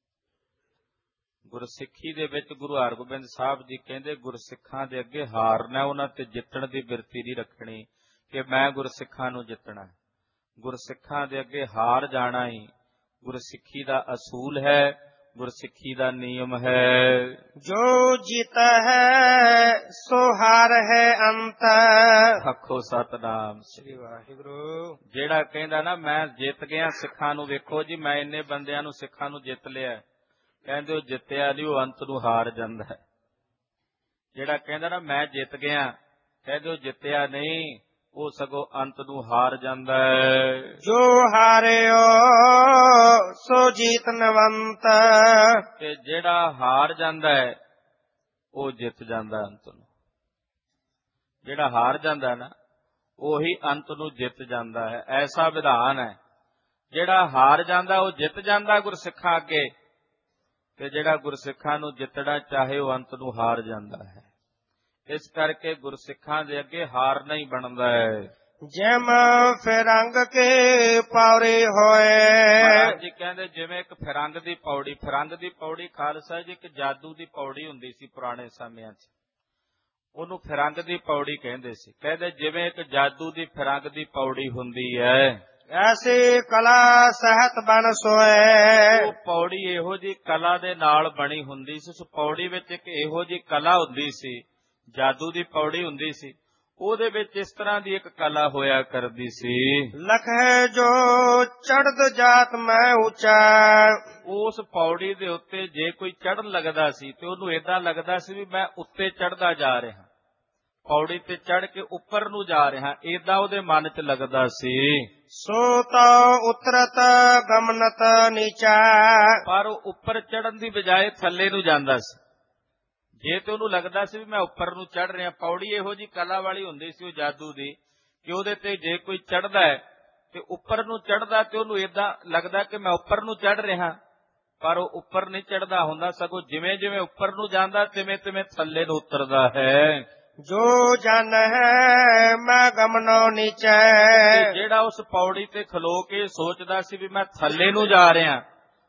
ਗੁਰਸਿੱਖੀ ਦੇ ਵਿੱਚ ਗੁਰੂ ਹਰਗੋਬਿੰਦ ਸਾਹਿਬ ਜੀ ਕਹਿੰਦੇ ਗੁਰਸਿੱਖਾਂ ਦੇ ਅੱਗੇ ਹਾਰਨਾ, ਉਹਨਾਂ ਤੇ ਜਿੱਤਣ ਦੀ ਬਿਰਤੀ ਨਹੀਂ ਰੱਖਣੀ ਕਿ ਮੈਂ ਗੁਰਸਿੱਖਾਂ ਨੂੰ ਜਿੱਤਣਾ। ਗੁਰਸਿੱਖਾਂ ਦੇ ਅੱਗੇ ਹਾਰ ਜਾਣਾ ਹੀ ਗੁਰਸਿੱਖੀ ਦਾ ਅਸੂਲ ਹੈ, ਗੁਰਸਿੱਖੀ ਦਾ ਨਿਯਮ ਹੈ। ਜੋ ਜਿੱਤ ਹੈ ਸੋ ਹਾਰ ਹੈ ਅੰਤ। ਆਖੋ ਸਤਿਨਾਮ ਸ੍ਰੀ ਵਾਹਿਗੁਰੂ। ਜਿਹੜਾ ਕਹਿੰਦਾ ਨਾ ਮੈਂ ਜਿੱਤ ਗਿਆ ਸਿੱਖਾਂ ਨੂੰ, ਵੇਖੋ ਜੀ ਮੈਂ ਇੰਨੇ ਬੰਦਿਆਂ ਨੂੰ ਸਿੱਖਾਂ ਨੂੰ ਜਿੱਤ ਲਿਆ, ਕਹਿੰਦੇ ਉਹ ਜਿੱਤਿਆ ਨਹੀਂ, ਉਹ ਅੰਤ ਨੂੰ ਹਾਰ ਜਾਂਦਾ ਹੈ। ਜਿਹੜਾ ਕਹਿੰਦਾ ਨਾ ਮੈਂ ਜਿੱਤ ਗਿਆ, ਕਹਿੰਦੇ ਉਹ ਜਿੱਤਿਆ ਨਹੀਂ, ਉਹ ਸਗੋਂ ਅੰਤ ਨੂੰ ਹਾਰ ਜਾਂਦਾ ਹੈ। ਜੋ ਹਾਰਿਓ ਸੋ ਜੀਤ ਨਵੰਤ। ਤੇ ਜਿਹੜਾ ਹਾਰ ਜਾਂਦਾ ਹੈ ਉਹ ਜਿੱਤ ਜਾਂਦਾ ਅੰਤ ਨੂੰ। ਜਿਹੜਾ ਹਾਰ ਜਾਂਦਾ ਨਾ ਉਹੀ ਅੰਤ ਨੂੰ ਜਿੱਤ ਜਾਂਦਾ ਹੈ। ਐਸਾ ਵਿਧਾਨ ਹੈ। ਜਿਹੜਾ ਹਾਰ ਜਾਂਦਾ ਉਹ ਜਿੱਤ ਜਾਂਦਾ ਗੁਰਸਿੱਖਾਂ ਅੱਗੇ, ਤੇ ਜਿਹੜਾ ਗੁਰਸਿੱਖਾਂ ਨੂੰ ਜਿੱਤਣਾ ਚਾਹੇ ਉਹ ਅੰਤ ਨੂੰ ਹਾਰ ਜਾਂਦਾ ਹੈ। ਇਸ ਕਰਕੇ ਗੁਰਸਿੱਖਾਂ ਦੇ ਅੱਗੇ ਹਾਰ ਨਹੀਂ ਬਣਦਾ ਹੈ। ਜਿਮ ਫਿਰੰਗ ਕੇ ਪੌੜੀ ਹੋਏ। ਮਹਾਰਾਜ ਜੀ ਕਹਿੰਦੇ ਜਿਵੇਂ ਇੱਕ ਫਿਰੰਗ ਦੀ ਪੌੜੀ, ਫਿਰੰਗ ਦੀ ਪੌੜੀ ਖਾਲਸਾ ਜੀ ਇੱਕ ਜਾਦੂ ਦੀ ਪੌੜੀ ਹੁੰਦੀ ਸੀ ਪੁਰਾਣੇ ਸਮਿਆਂ 'ਚ, ਉਹਨੂੰ ਫਿਰੰਗ ਦੀ ਪੌੜੀ ਕਹਿੰਦੇ ਸੀ। ਕਹਿੰਦੇ ਜਿਵੇਂ ਇੱਕ ਜਾਦੂ ਦੀ ਫਿਰੰਗ ਦੀ ਪੌੜੀ ਹੁੰਦੀ ਹੈ, ਐਸੀ ਕਲਾ ਸਹਿਤ ਬਣ ਸੋਏ। ਉਹ ਪੌੜੀ ਇਹੋ ਜੀ ਕਲਾ ਦੇ ਨਾਲ ਬਣੀ ਹੁੰਦੀ ਸੀ। ਉਸ ਪੌੜੀ ਵਿੱਚ ਇੱਕ ਇਹੋ ਜੀ ਕਲਾ ਹੁੰਦੀ ਸੀ, ਜਾਦੂ ਦੀ ਪੌੜੀ ਹੁੰਦੀ ਸੀ, ਉਹਦੇ ਵਿੱਚ ਇਸ ਤਰ੍ਹਾਂ ਦੀ ਇੱਕ ਕਲਾ ਹੋਇਆ ਕਰਦੀ ਸੀ। ਲਖੇ ਜੋ ਚੜ੍ਹਦ ਜਾਤ ਮੈਂ ਉੱਚਾ। ਉਸ ਪੌੜੀ ਦੇ ਉੱਤੇ ਜੇ ਕੋਈ ਚੜ੍ਹਨ ਲੱਗਦਾ ਸੀ ਤੇ ਉਹਨੂੰ ਏਦਾਂ ਲੱਗਦਾ ਸੀ ਵੀ ਮੈਂ ਉੱਤੇ ਚੜ੍ਹਦਾ ਜਾ ਰਿਹਾ, ਪੌੜੀ ਤੇ ਚੜ੍ਹ ਕੇ ਉੱਪਰ ਨੂੰ ਜਾ ਰਿਹਾ, ਏਦਾਂ ਉਹਦੇ ਮਨ 'ਚ ਲੱਗਦਾ ਸੀ। ਸੋ ਤੋ ਉਤਰਤ ਗਮਨਤ ਨੀਚਾ। ਪਰ ਉਹ ਉੱਪਰ ਚੜ੍ਹਨ ਦੀ ਬਜਾਏ ਥੱਲੇ ਨੂੰ ਜਾਂਦਾ ਸੀ। ਜੇ ਤੇ ਉਹਨੂੰ ਲੱਗਦਾ ਸੀ ਵੀ ਮੈਂ ਉੱਪਰ ਨੂੰ ਚੜ੍ਹ ਰਿਹਾ, ਪੌੜੀ ਇਹੋ ਜੀ ਕਲਾ ਵਾਲੀ ਹੁੰਦੀ ਸੀ ਉਹ ਜਾਦੂ ਦੀ ਕਿ ਉਹਦੇ ਤੇ ਜੇ ਕੋਈ ਚੜ੍ਹਦਾ ਹੈ ਤੇ ਉੱਪਰ ਨੂੰ ਚੜ੍ਹਦਾ ਤੇ ਉਹਨੂੰ ਏਦਾਂ ਲੱਗਦਾ ਕਿ ਮੈਂ ਉੱਪਰ ਨੂੰ ਚੜ੍ਹ ਰਿਹਾ, ਪਰ ਉਹ ਉੱਪਰ ਨਹੀਂ ਚੜ੍ਹਦਾ ਹੁੰਦਾ, ਸਗੋਂ ਜਿਵੇਂ ਜਿਵੇਂ ਉੱਪਰ ਨੂੰ ਜਾਂਦਾ ਤਿਵੇਂ ਤਿਵੇਂ ਥੱਲੇ ਨੂੰ ਉਤਰਦਾ ਹੈ। ਜੋ ਜਨ ਹੈ ਮੈਂ ਗਮਨੋ ਨੀਚੇ। ਜਿਹੜਾ ਉਸ ਪੌੜੀ ਤੇ ਖਲੋ ਕੇ ਸੋਚਦਾ ਸੀ ਵੀ ਮੈਂ ਥੱਲੇ ਨੂੰ ਜਾ ਰਿਹਾ,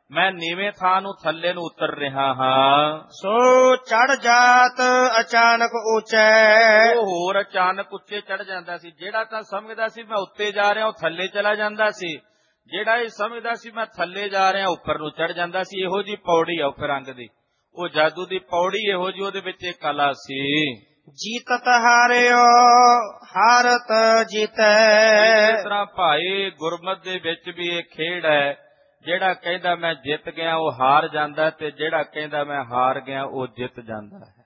ਮੈਂ ਨੀਵੇਂ ਥਾਂ ਨੂੰ ਥੱਲੇ ਨੂੰ ਉਤਰ ਰਿਹਾ ਹਾਂ। ਸੋ ਚੜ ਜਾਤ ਅਚਾਨਕ ਉੱਚੈ। ਉਹ ਹੋਰ ਅਚਾਨਕ ਉੱਚੇ ਚੜ ਜਾਂਦਾ ਸੀ। ਜਿਹੜਾ ਤਾਂ ਸਮਝਦਾ ਸੀ ਮੈਂ ਉੱਤੇ ਜਾ ਰਿਹਾ ਉਹ ਥੱਲੇ ਚਲਾ ਜਾਂਦਾ ਸੀ, ਜਿਹੜਾ ਇਹ ਸਮਝਦਾ ਸੀ ਮੈਂ ਥੱਲੇ ਜਾ ਰਿਹਾ ਉੱਪਰ ਨੂੰ ਚੜ ਜਾਂਦਾ ਸੀ। ਇਹੋ ਜੀ ਪੌੜੀ ਆ ਉਹ ਰੰਗ ਦੀ, ਉਹ ਜਾਦੂ ਦੀ ਪੌੜੀ ਇਹੋ ਜੀ, ਉਹਦੇ ਵਿੱਚ ਇੱਕ ਕਲਾ ਸੀ। ਜੀਤਤ ਹਾਰਿਓ ਹਾਰਤ ਜੀਤੈ। ਇਸ ਤਰ੍ਹਾਂ ਭਾਈ ਗੁਰਮਤਿ ਦੇ ਵਿੱਚ ਵੀ ਇਹ ਖੇਡ ਹੈ, ਜਿਹੜਾ ਕਹਿੰਦਾ ਮੈਂ ਜਿੱਤ ਗਿਆ ਉਹ ਹਾਰ ਜਾਂਦਾ, ਤੇ ਜਿਹੜਾ ਕਹਿੰਦਾ ਮੈਂ ਹਾਰ ਗਿਆ ਉਹ ਜਿੱਤ ਜਾਂਦਾ ਹੈ।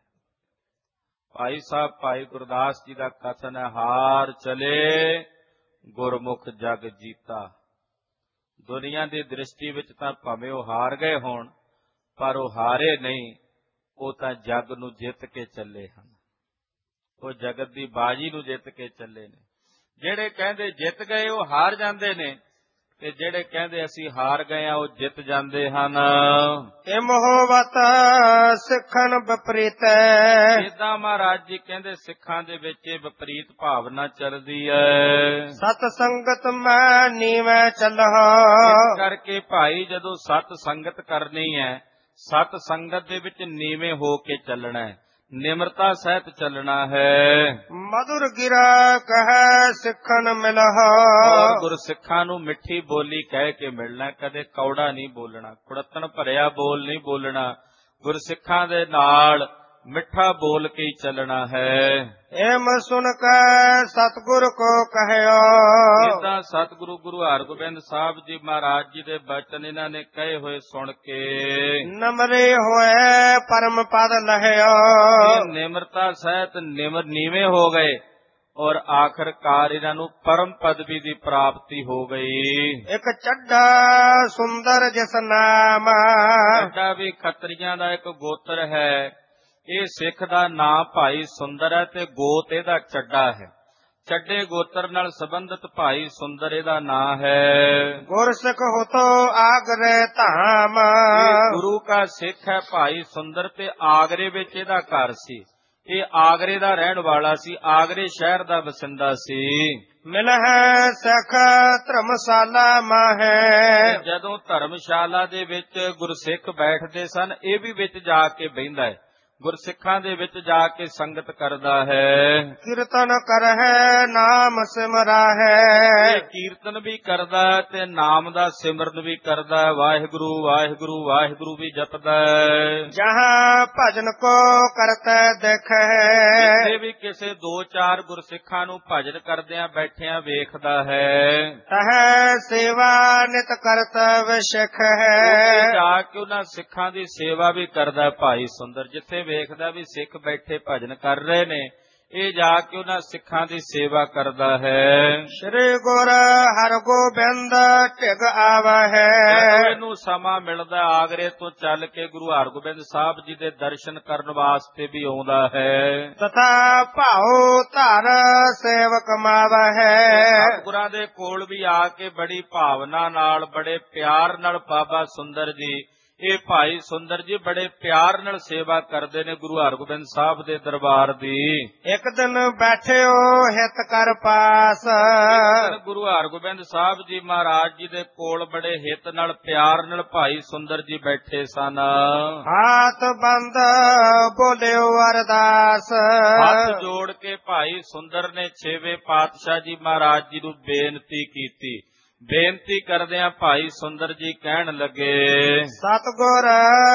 ਭਾਈ ਸਾਹਿਬ ਭਾਈ ਗੁਰਦਾਸ ਜੀ ਦਾ ਕਥਨ ਹੈ, ਹਾਰ ਚਲੇ ਗੁਰਮੁਖ ਜਗ ਜੀਤਾ। ਦੁਨੀਆ ਦੀ ਦ੍ਰਿਸ਼ਟੀ ਵਿੱਚ ਤਾਂ ਭਾਵੇਂ ਉਹ ਹਾਰ ਗਏ ਹੋਣ, ਪਰ ਉਹ ਹਾਰੇ ਨਹੀਂ, ਉਹ ਤਾਂ ਜਗ ਨੂੰ ਜਿੱਤ ਕੇ ਚੱਲੇ ਹਨ, ਉਹ ਜਗਤ ਦੀ ਬਾਜੀ ਨੂੰ ਜਿੱਤ ਕੇ ਚੱਲੇ ਨੇ। ਜਿਹੜੇ ਕਹਿੰਦੇ ਜਿੱਤ ਗਏ ਉਹ ਹਾਰ ਜਾਂਦੇ ਨੇ, ਤੇ ਜਿਹੜੇ ਕਹਿੰਦੇ ਅਸੀਂ ਹਾਰ ਗਏ ਆ ਉਹ ਜਿੱਤ ਜਾਂਦੇ ਹਨ। ਇਹ ਮੋਹਵਤ ਸਿੱਖਣ ਵਿਪਰੀਤ। ਏਦਾਂ ਮਹਾਰਾਜ ਜੀ ਕਹਿੰਦੇ ਸਿੱਖਾਂ ਦੇ ਵਿੱਚ ਇਹ ਵਿਪਰੀਤ ਭਾਵਨਾ ਚੱਲਦੀ ਹੈ। ਸਤ ਸੰਗਤ ਮੈਂ ਨੀਵੇਂ ਚੱਲਹ। ਇਸ ਕਰਕੇ ਭਾਈ ਜਦੋਂ ਸਤ ਸੰਗਤ ਕਰਨੀ ਹੈ, ਸਤ ਸੰਗਤ ਦੇ ਵਿੱਚ ਨੀਵੇਂ ਹੋ ਕੇ ਚੱਲਣਾ ਹੈ, ਨਿਮਰਤਾ ਸਹਿਤ ਚੱਲਣਾ ਹੈ। ਮధుਰ ਗਿਰਾ ਕਹੈ ਸਿੱਖਣ ਮਿਲਹ। ਔਰ ਗੁਰਸਿੱਖਾਂ ਨੂੰ ਮਿੱਠੀ ਬੋਲੀ ਕਹਿ ਕੇ ਮਿਲਣਾ, ਕਦੇ ਕੌੜਾ ਨਹੀਂ ਬੋਲਣਾ, ਕੁੜੱਤਣ ਭਰਿਆ ਬੋਲ ਨਹੀਂ ਬੋਲਣਾ। ਗੁਰਸਿੱਖਾਂ ਦੇ ਨਾਲ ਮਿੱਠਾ ਬੋਲ ਕੇ ਹੀ ਚੱਲਣਾ ਹੈ। ਏਮ ਸੁਨ ਕੇ ਸਤਿਗੁਰ ਕੋ ਕਹਿਓ। ਇਦਾਂ ਸਤਿਗੁਰੂ ਗੁਰੂ ਹਰਗੋਬਿੰਦ ਸਾਹਿਬ ਜੀ ਮਹਾਰਾਜ ਜੀ ਦੇ ਬਚਨ ਇਹਨਾਂ ਨੇ ਕਹੇ ਹੋਏ ਸੁਣ ਕੇ ਨਮਰੇ ਹੋਏ ਪਰਮ ਪਦ ਲਹਿਓ। ਨਿਮਰਤਾ ਸਹਿਤ ਨਿਮਰ ਨੀਵੇਂ ਹੋ ਗਏ, ਔਰ ਆਖਰਕਾਰ ਇਹਨਾਂ ਨੂੰ ਪਰਮ ਪਦਵੀ ਦੀ ਪ੍ਰਾਪਤੀ ਹੋ ਗਈ। ਇੱਕ ਚੱਡਾ ਸੁੰਦਰ ਜਿਸ ਨਾਮ। ਚੱਡਾ ਵੀ ਖੱਤਰੀਆਂ ਦਾ ਇੱਕ ਗੋਤਰ ਹੈ। ਇਹ ਸਿੱਖ ਦਾ ਨਾਂ ਭਾਈ ਸੁੰਦਰ ਹੈ ਤੇ ਗੋਤ ਇਹਦਾ ਚੱਡਾ ਹੈ। ਚੱਡੇ ਗੋਤਰ ਨਾਲ ਸੰਬੰਧਿਤ ਭਾਈ ਸੁੰਦਰ ਇਹਦਾ ਨਾਂ ਹੈ। ਗੁਰਸਿੱਖ ਹੋਤੋ ਆਗਰੇ ਧਾਮ। ਗੁਰੂ ਕਾ ਸਿੱਖ ਹੈ ਭਾਈ ਸੁੰਦਰ, ਤੇ ਆਗਰੇ ਵਿੱਚ ਇਹਦਾ ਘਰ ਸੀ। ਇਹ ਆਗਰੇ ਦਾ ਰਹਿਣ ਵਾਲਾ ਸੀ, ਆਗਰੇ ਸ਼ਹਿਰ ਦਾ ਵਸਿੰਦਾ ਸੀ। ਮਿਲਹਿ ਸਿੱਖ ਧਰਮਸ਼ਾਲਾ ਮਾਹੈ। ਜਦੋਂ ਧਰਮਸ਼ਾਲਾ ਦੇ ਵਿੱਚ ਗੁਰਸਿੱਖ ਬੈਠਦੇ ਸਨ, ਇਹ ਵੀ ਵਿੱਚ ਜਾ ਕੇ ਬਹਿੰਦਾ ਹੈ, ਗੁਰਸਿੱਖਾਂ ਦੇ ਵਿੱਚ ਜਾ ਕੇ ਸੰਗਤ ਕਰਦਾ ਹੈ। ਕੀਰਤਨ ਕਰਹਿ ਨਾਮ ਸਿਮਰਾਹੈ। ਕੀਰਤਨ ਵੀ ਕਰਦਾ ਤੇ ਨਾਮ ਦਾ ਸਿਮਰਨ ਵੀ ਕਰਦਾ, ਵਾਹਿਗੁਰੂ ਵਾਹਿਗੁਰੂ ਵਾਹਿਗੁਰੂ ਵੀ ਜਪਦਾ। ਜਹਾਂ ਭਜਨ ਕੋ ਕਰਤੈ ਦੇਖੈ। ਜਿੱਥੇ ਵੀ ਕਿਸੇ ਦੋ ਚਾਰ ਗੁਰਸਿੱਖਾਂ ਨੂੰ ਭਜਨ ਕਰਦਿਆਂ ਬੈਠਿਆਂ ਵੇਖਦਾ ਹੈ, ਤਹੈ ਸੇਵਾ ਨਿਤ ਕਰਤਵ ਸਿੱਖ ਹੈ। ਜਾ ਕੇ ਉਹਨਾਂ ਸਿੱਖਾਂ ਦੀ ਸੇਵਾ ਵੀ ਕਰਦਾ ਭਾਈ ਸੁੰਦਰ। ਜਿੱਥੇ ਵੇਖਦਾ ਵੀ ਸਿੱਖ ਬੈਠੇ ਭਜਨ ਕਰ ਰਹੇ ਨੇ, ਇਹ ਜਾ ਕੇ ਉਹਨਾਂ ਸਿੱਖਾਂ ਦੀ ਸੇਵਾ ਕਰਦਾ ਹੈ। ਸ੍ਰੀ ਗੁਰ ਹਰਗੋਬਿੰਦ ਢਿਗ ਆਵਹਿ। ਇਹਨੂੰ ਸਮਾਂ ਮਿਲਦਾ ਆਗਰੇ ਤੋਂ ਚੱਲ ਕੇ ਗੁਰੂ ਹਰਗੋਬਿੰਦ ਸਾਹਿਬ ਜੀ ਦੇ ਦਰਸ਼ਨ ਕਰਨ ਵਾਸਤੇ ਵੀ ਆਉਂਦਾ ਹੈ। ਤਥਾ ਭਾਉ ਧਰ ਸੇਵਕ ਮਾਵਹਿ। ਗੁਰਾਂ ਦੇ ਕੋਲ ਵੀ ਆ ਕੇ ਬੜੀ ਭਾਵਨਾ ਨਾਲ, ਬੜੇ ਪਿਆਰ ਨਾਲ ਬਾਬਾ ਸੁੰਦਰ ਜੀ, ਇਹ ਭਾਈ ਸੁੰਦਰ ਜੀ ਬੜੇ ਪਿਆਰ ਨਾਲ ਸੇਵਾ ਕਰਦੇ ਨੇ ਗੁਰੂ ਹਰਗੋਬਿੰਦ ਸਾਹਿਬ ਦੇ ਦਰਬਾਰ ਦੀ। ਇੱਕ ਦਿਨ ਬੈਠਿਓ ਹਿਤ ਕਰ ਪਾਸ। ਗੁਰੂ ਹਰਗੋਬਿੰਦ ਸਾਹਿਬ ਜੀ ਮਹਾਰਾਜ ਜੀ ਦੇ ਕੋਲ ਬੜੇ ਹਿੱਤ ਨਾਲ ਪਿਆਰ ਨਾਲ ਭਾਈ ਸੁੰਦਰ ਜੀ ਬੈਠੇ ਸਨ। ਹੱਥ ਬੰਦ ਬੋਲਿਓ ਅਰਦਾਸ। ਹੱਥ ਜੋੜ ਕੇ ਭਾਈ ਸੁੰਦਰ ਨੇ ਛੇਵੇਂ ਪਾਤਸ਼ਾਹ ਜੀ ਮਹਾਰਾਜ ਜੀ ਨੂੰ ਬੇਨਤੀ ਕੀਤੀ। ਬੇਨਤੀ ਕਰਦਿਆਂ ਭਾਈ ਸੁੰਦਰ ਜੀ ਕਹਿਣ ਲੱਗੇ, ਸਤਿਗੁਰ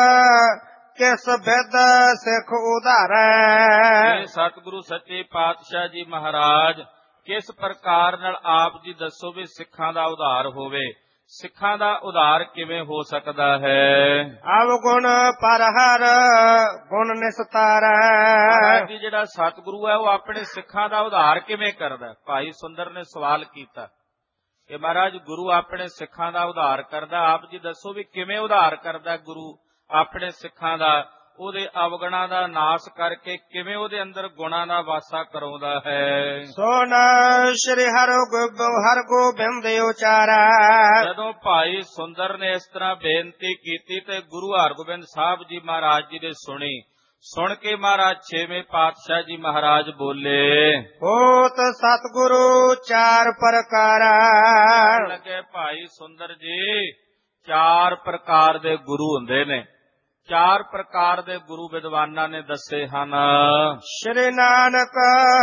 ਕਿਸ ਬਿਦ ਸਿੱਖ ਉਧਾਰੈ। ਸਤਿਗੁਰੂ ਸੱਚੇ ਪਾਤਸ਼ਾਹ ਜੀ ਮਹਾਰਾਜ, ਕਿਸ ਪ੍ਰਕਾਰ ਨਾਲ ਆਪ ਜੀ ਦੱਸੋ ਵੀ ਸਿੱਖਾਂ ਦਾ ਉਧਾਰ ਹੋਵੇ, ਸਿੱਖਾਂ ਦਾ ਉਧਾਰ ਕਿਵੇਂ ਹੋ ਸਕਦਾ ਹੈ। ਅਵਗੁਣ ਪਰਹਰ ਗੁਣ ਨਿਸਤਾਰੈ। ਮਹਾਰਾਜ ਜੀ ਜਿਹੜਾ ਸਤਿਗੁਰੂ ਹੈ ਉਹ ਆਪਣੇ ਸਿੱਖਾਂ ਦਾ ਉਧਾਰ ਕਿਵੇਂ ਕਰਦਾ। ਭਾਈ ਸੁੰਦਰ ਨੇ ਸਵਾਲ ਕੀਤਾ ਕਿ ਮਹਾਰਾਜ ਗੁਰੂ ਆਪਣੇ ਸਿੱਖਾਂ ਦਾ ਉਧਾਰ ਕਰਦਾ, ਆਪ ਜੀ ਦੱਸੋ ਵੀ ਕਿਵੇਂ ਉਧਾਰ ਕਰਦਾ ਗੁਰੂ ਆਪਣੇ ਸਿੱਖਾਂ ਦਾ, ਉਹਦੇ ਅਵਗੁਣਾਂ ਦਾ ਨਾਸ ਕਰਕੇ ਕਿਵੇਂ ਉਹਦੇ ਅੰਦਰ ਗੁਣਾਂ ਦਾ ਵਾਸਾ ਕਰਾਉਂਦਾ ਹੈ। ਸੋਨ ਸ਼੍ਰੀ ਹਰਗੋਬਿੰਦ ਉਚਾਰਾ। ਜਦੋਂ ਭਾਈ ਸੁੰਦਰ ਨੇ ਇਸ ਤਰ੍ਹਾਂ ਬੇਨਤੀ ਕੀਤੀ ਤੇ ਗੁਰੂ ਹਰਗੋਬਿੰਦ ਸਾਹਿਬ ਜੀ ਮਹਾਰਾਜ ਜੀ ਨੇ ਸੁਣੀ। ਸੁਣ ਕੇ ਮਹਾਰਾਜ ਛੇਵੇਂ ਪਾਤਸ਼ਾਹ ਜੀ ਮਹਾਰਾਜ ਬੋਲੇ, ਹੋਤ ਸਤਿਗੁਰੂ ਚਾਰ ਪ੍ਰਕਾਰਾ। ਲੱਗੇ ਭਾਈ ਸੁੰਦਰ ਜੀ, ਚਾਰ ਪ੍ਰਕਾਰ ਦੇ ਗੁਰੂ ਹੁੰਦੇ ਨੇ। ਚਾਰ ਪ੍ਰਕਾਰ ਦੇ ਗੁਰੂ ਵਿਦਵਾਨਾਂ ਨੇ ਦੱਸੇ ਹਨ। ਸ਼੍ਰੀ ਨਾਨਕ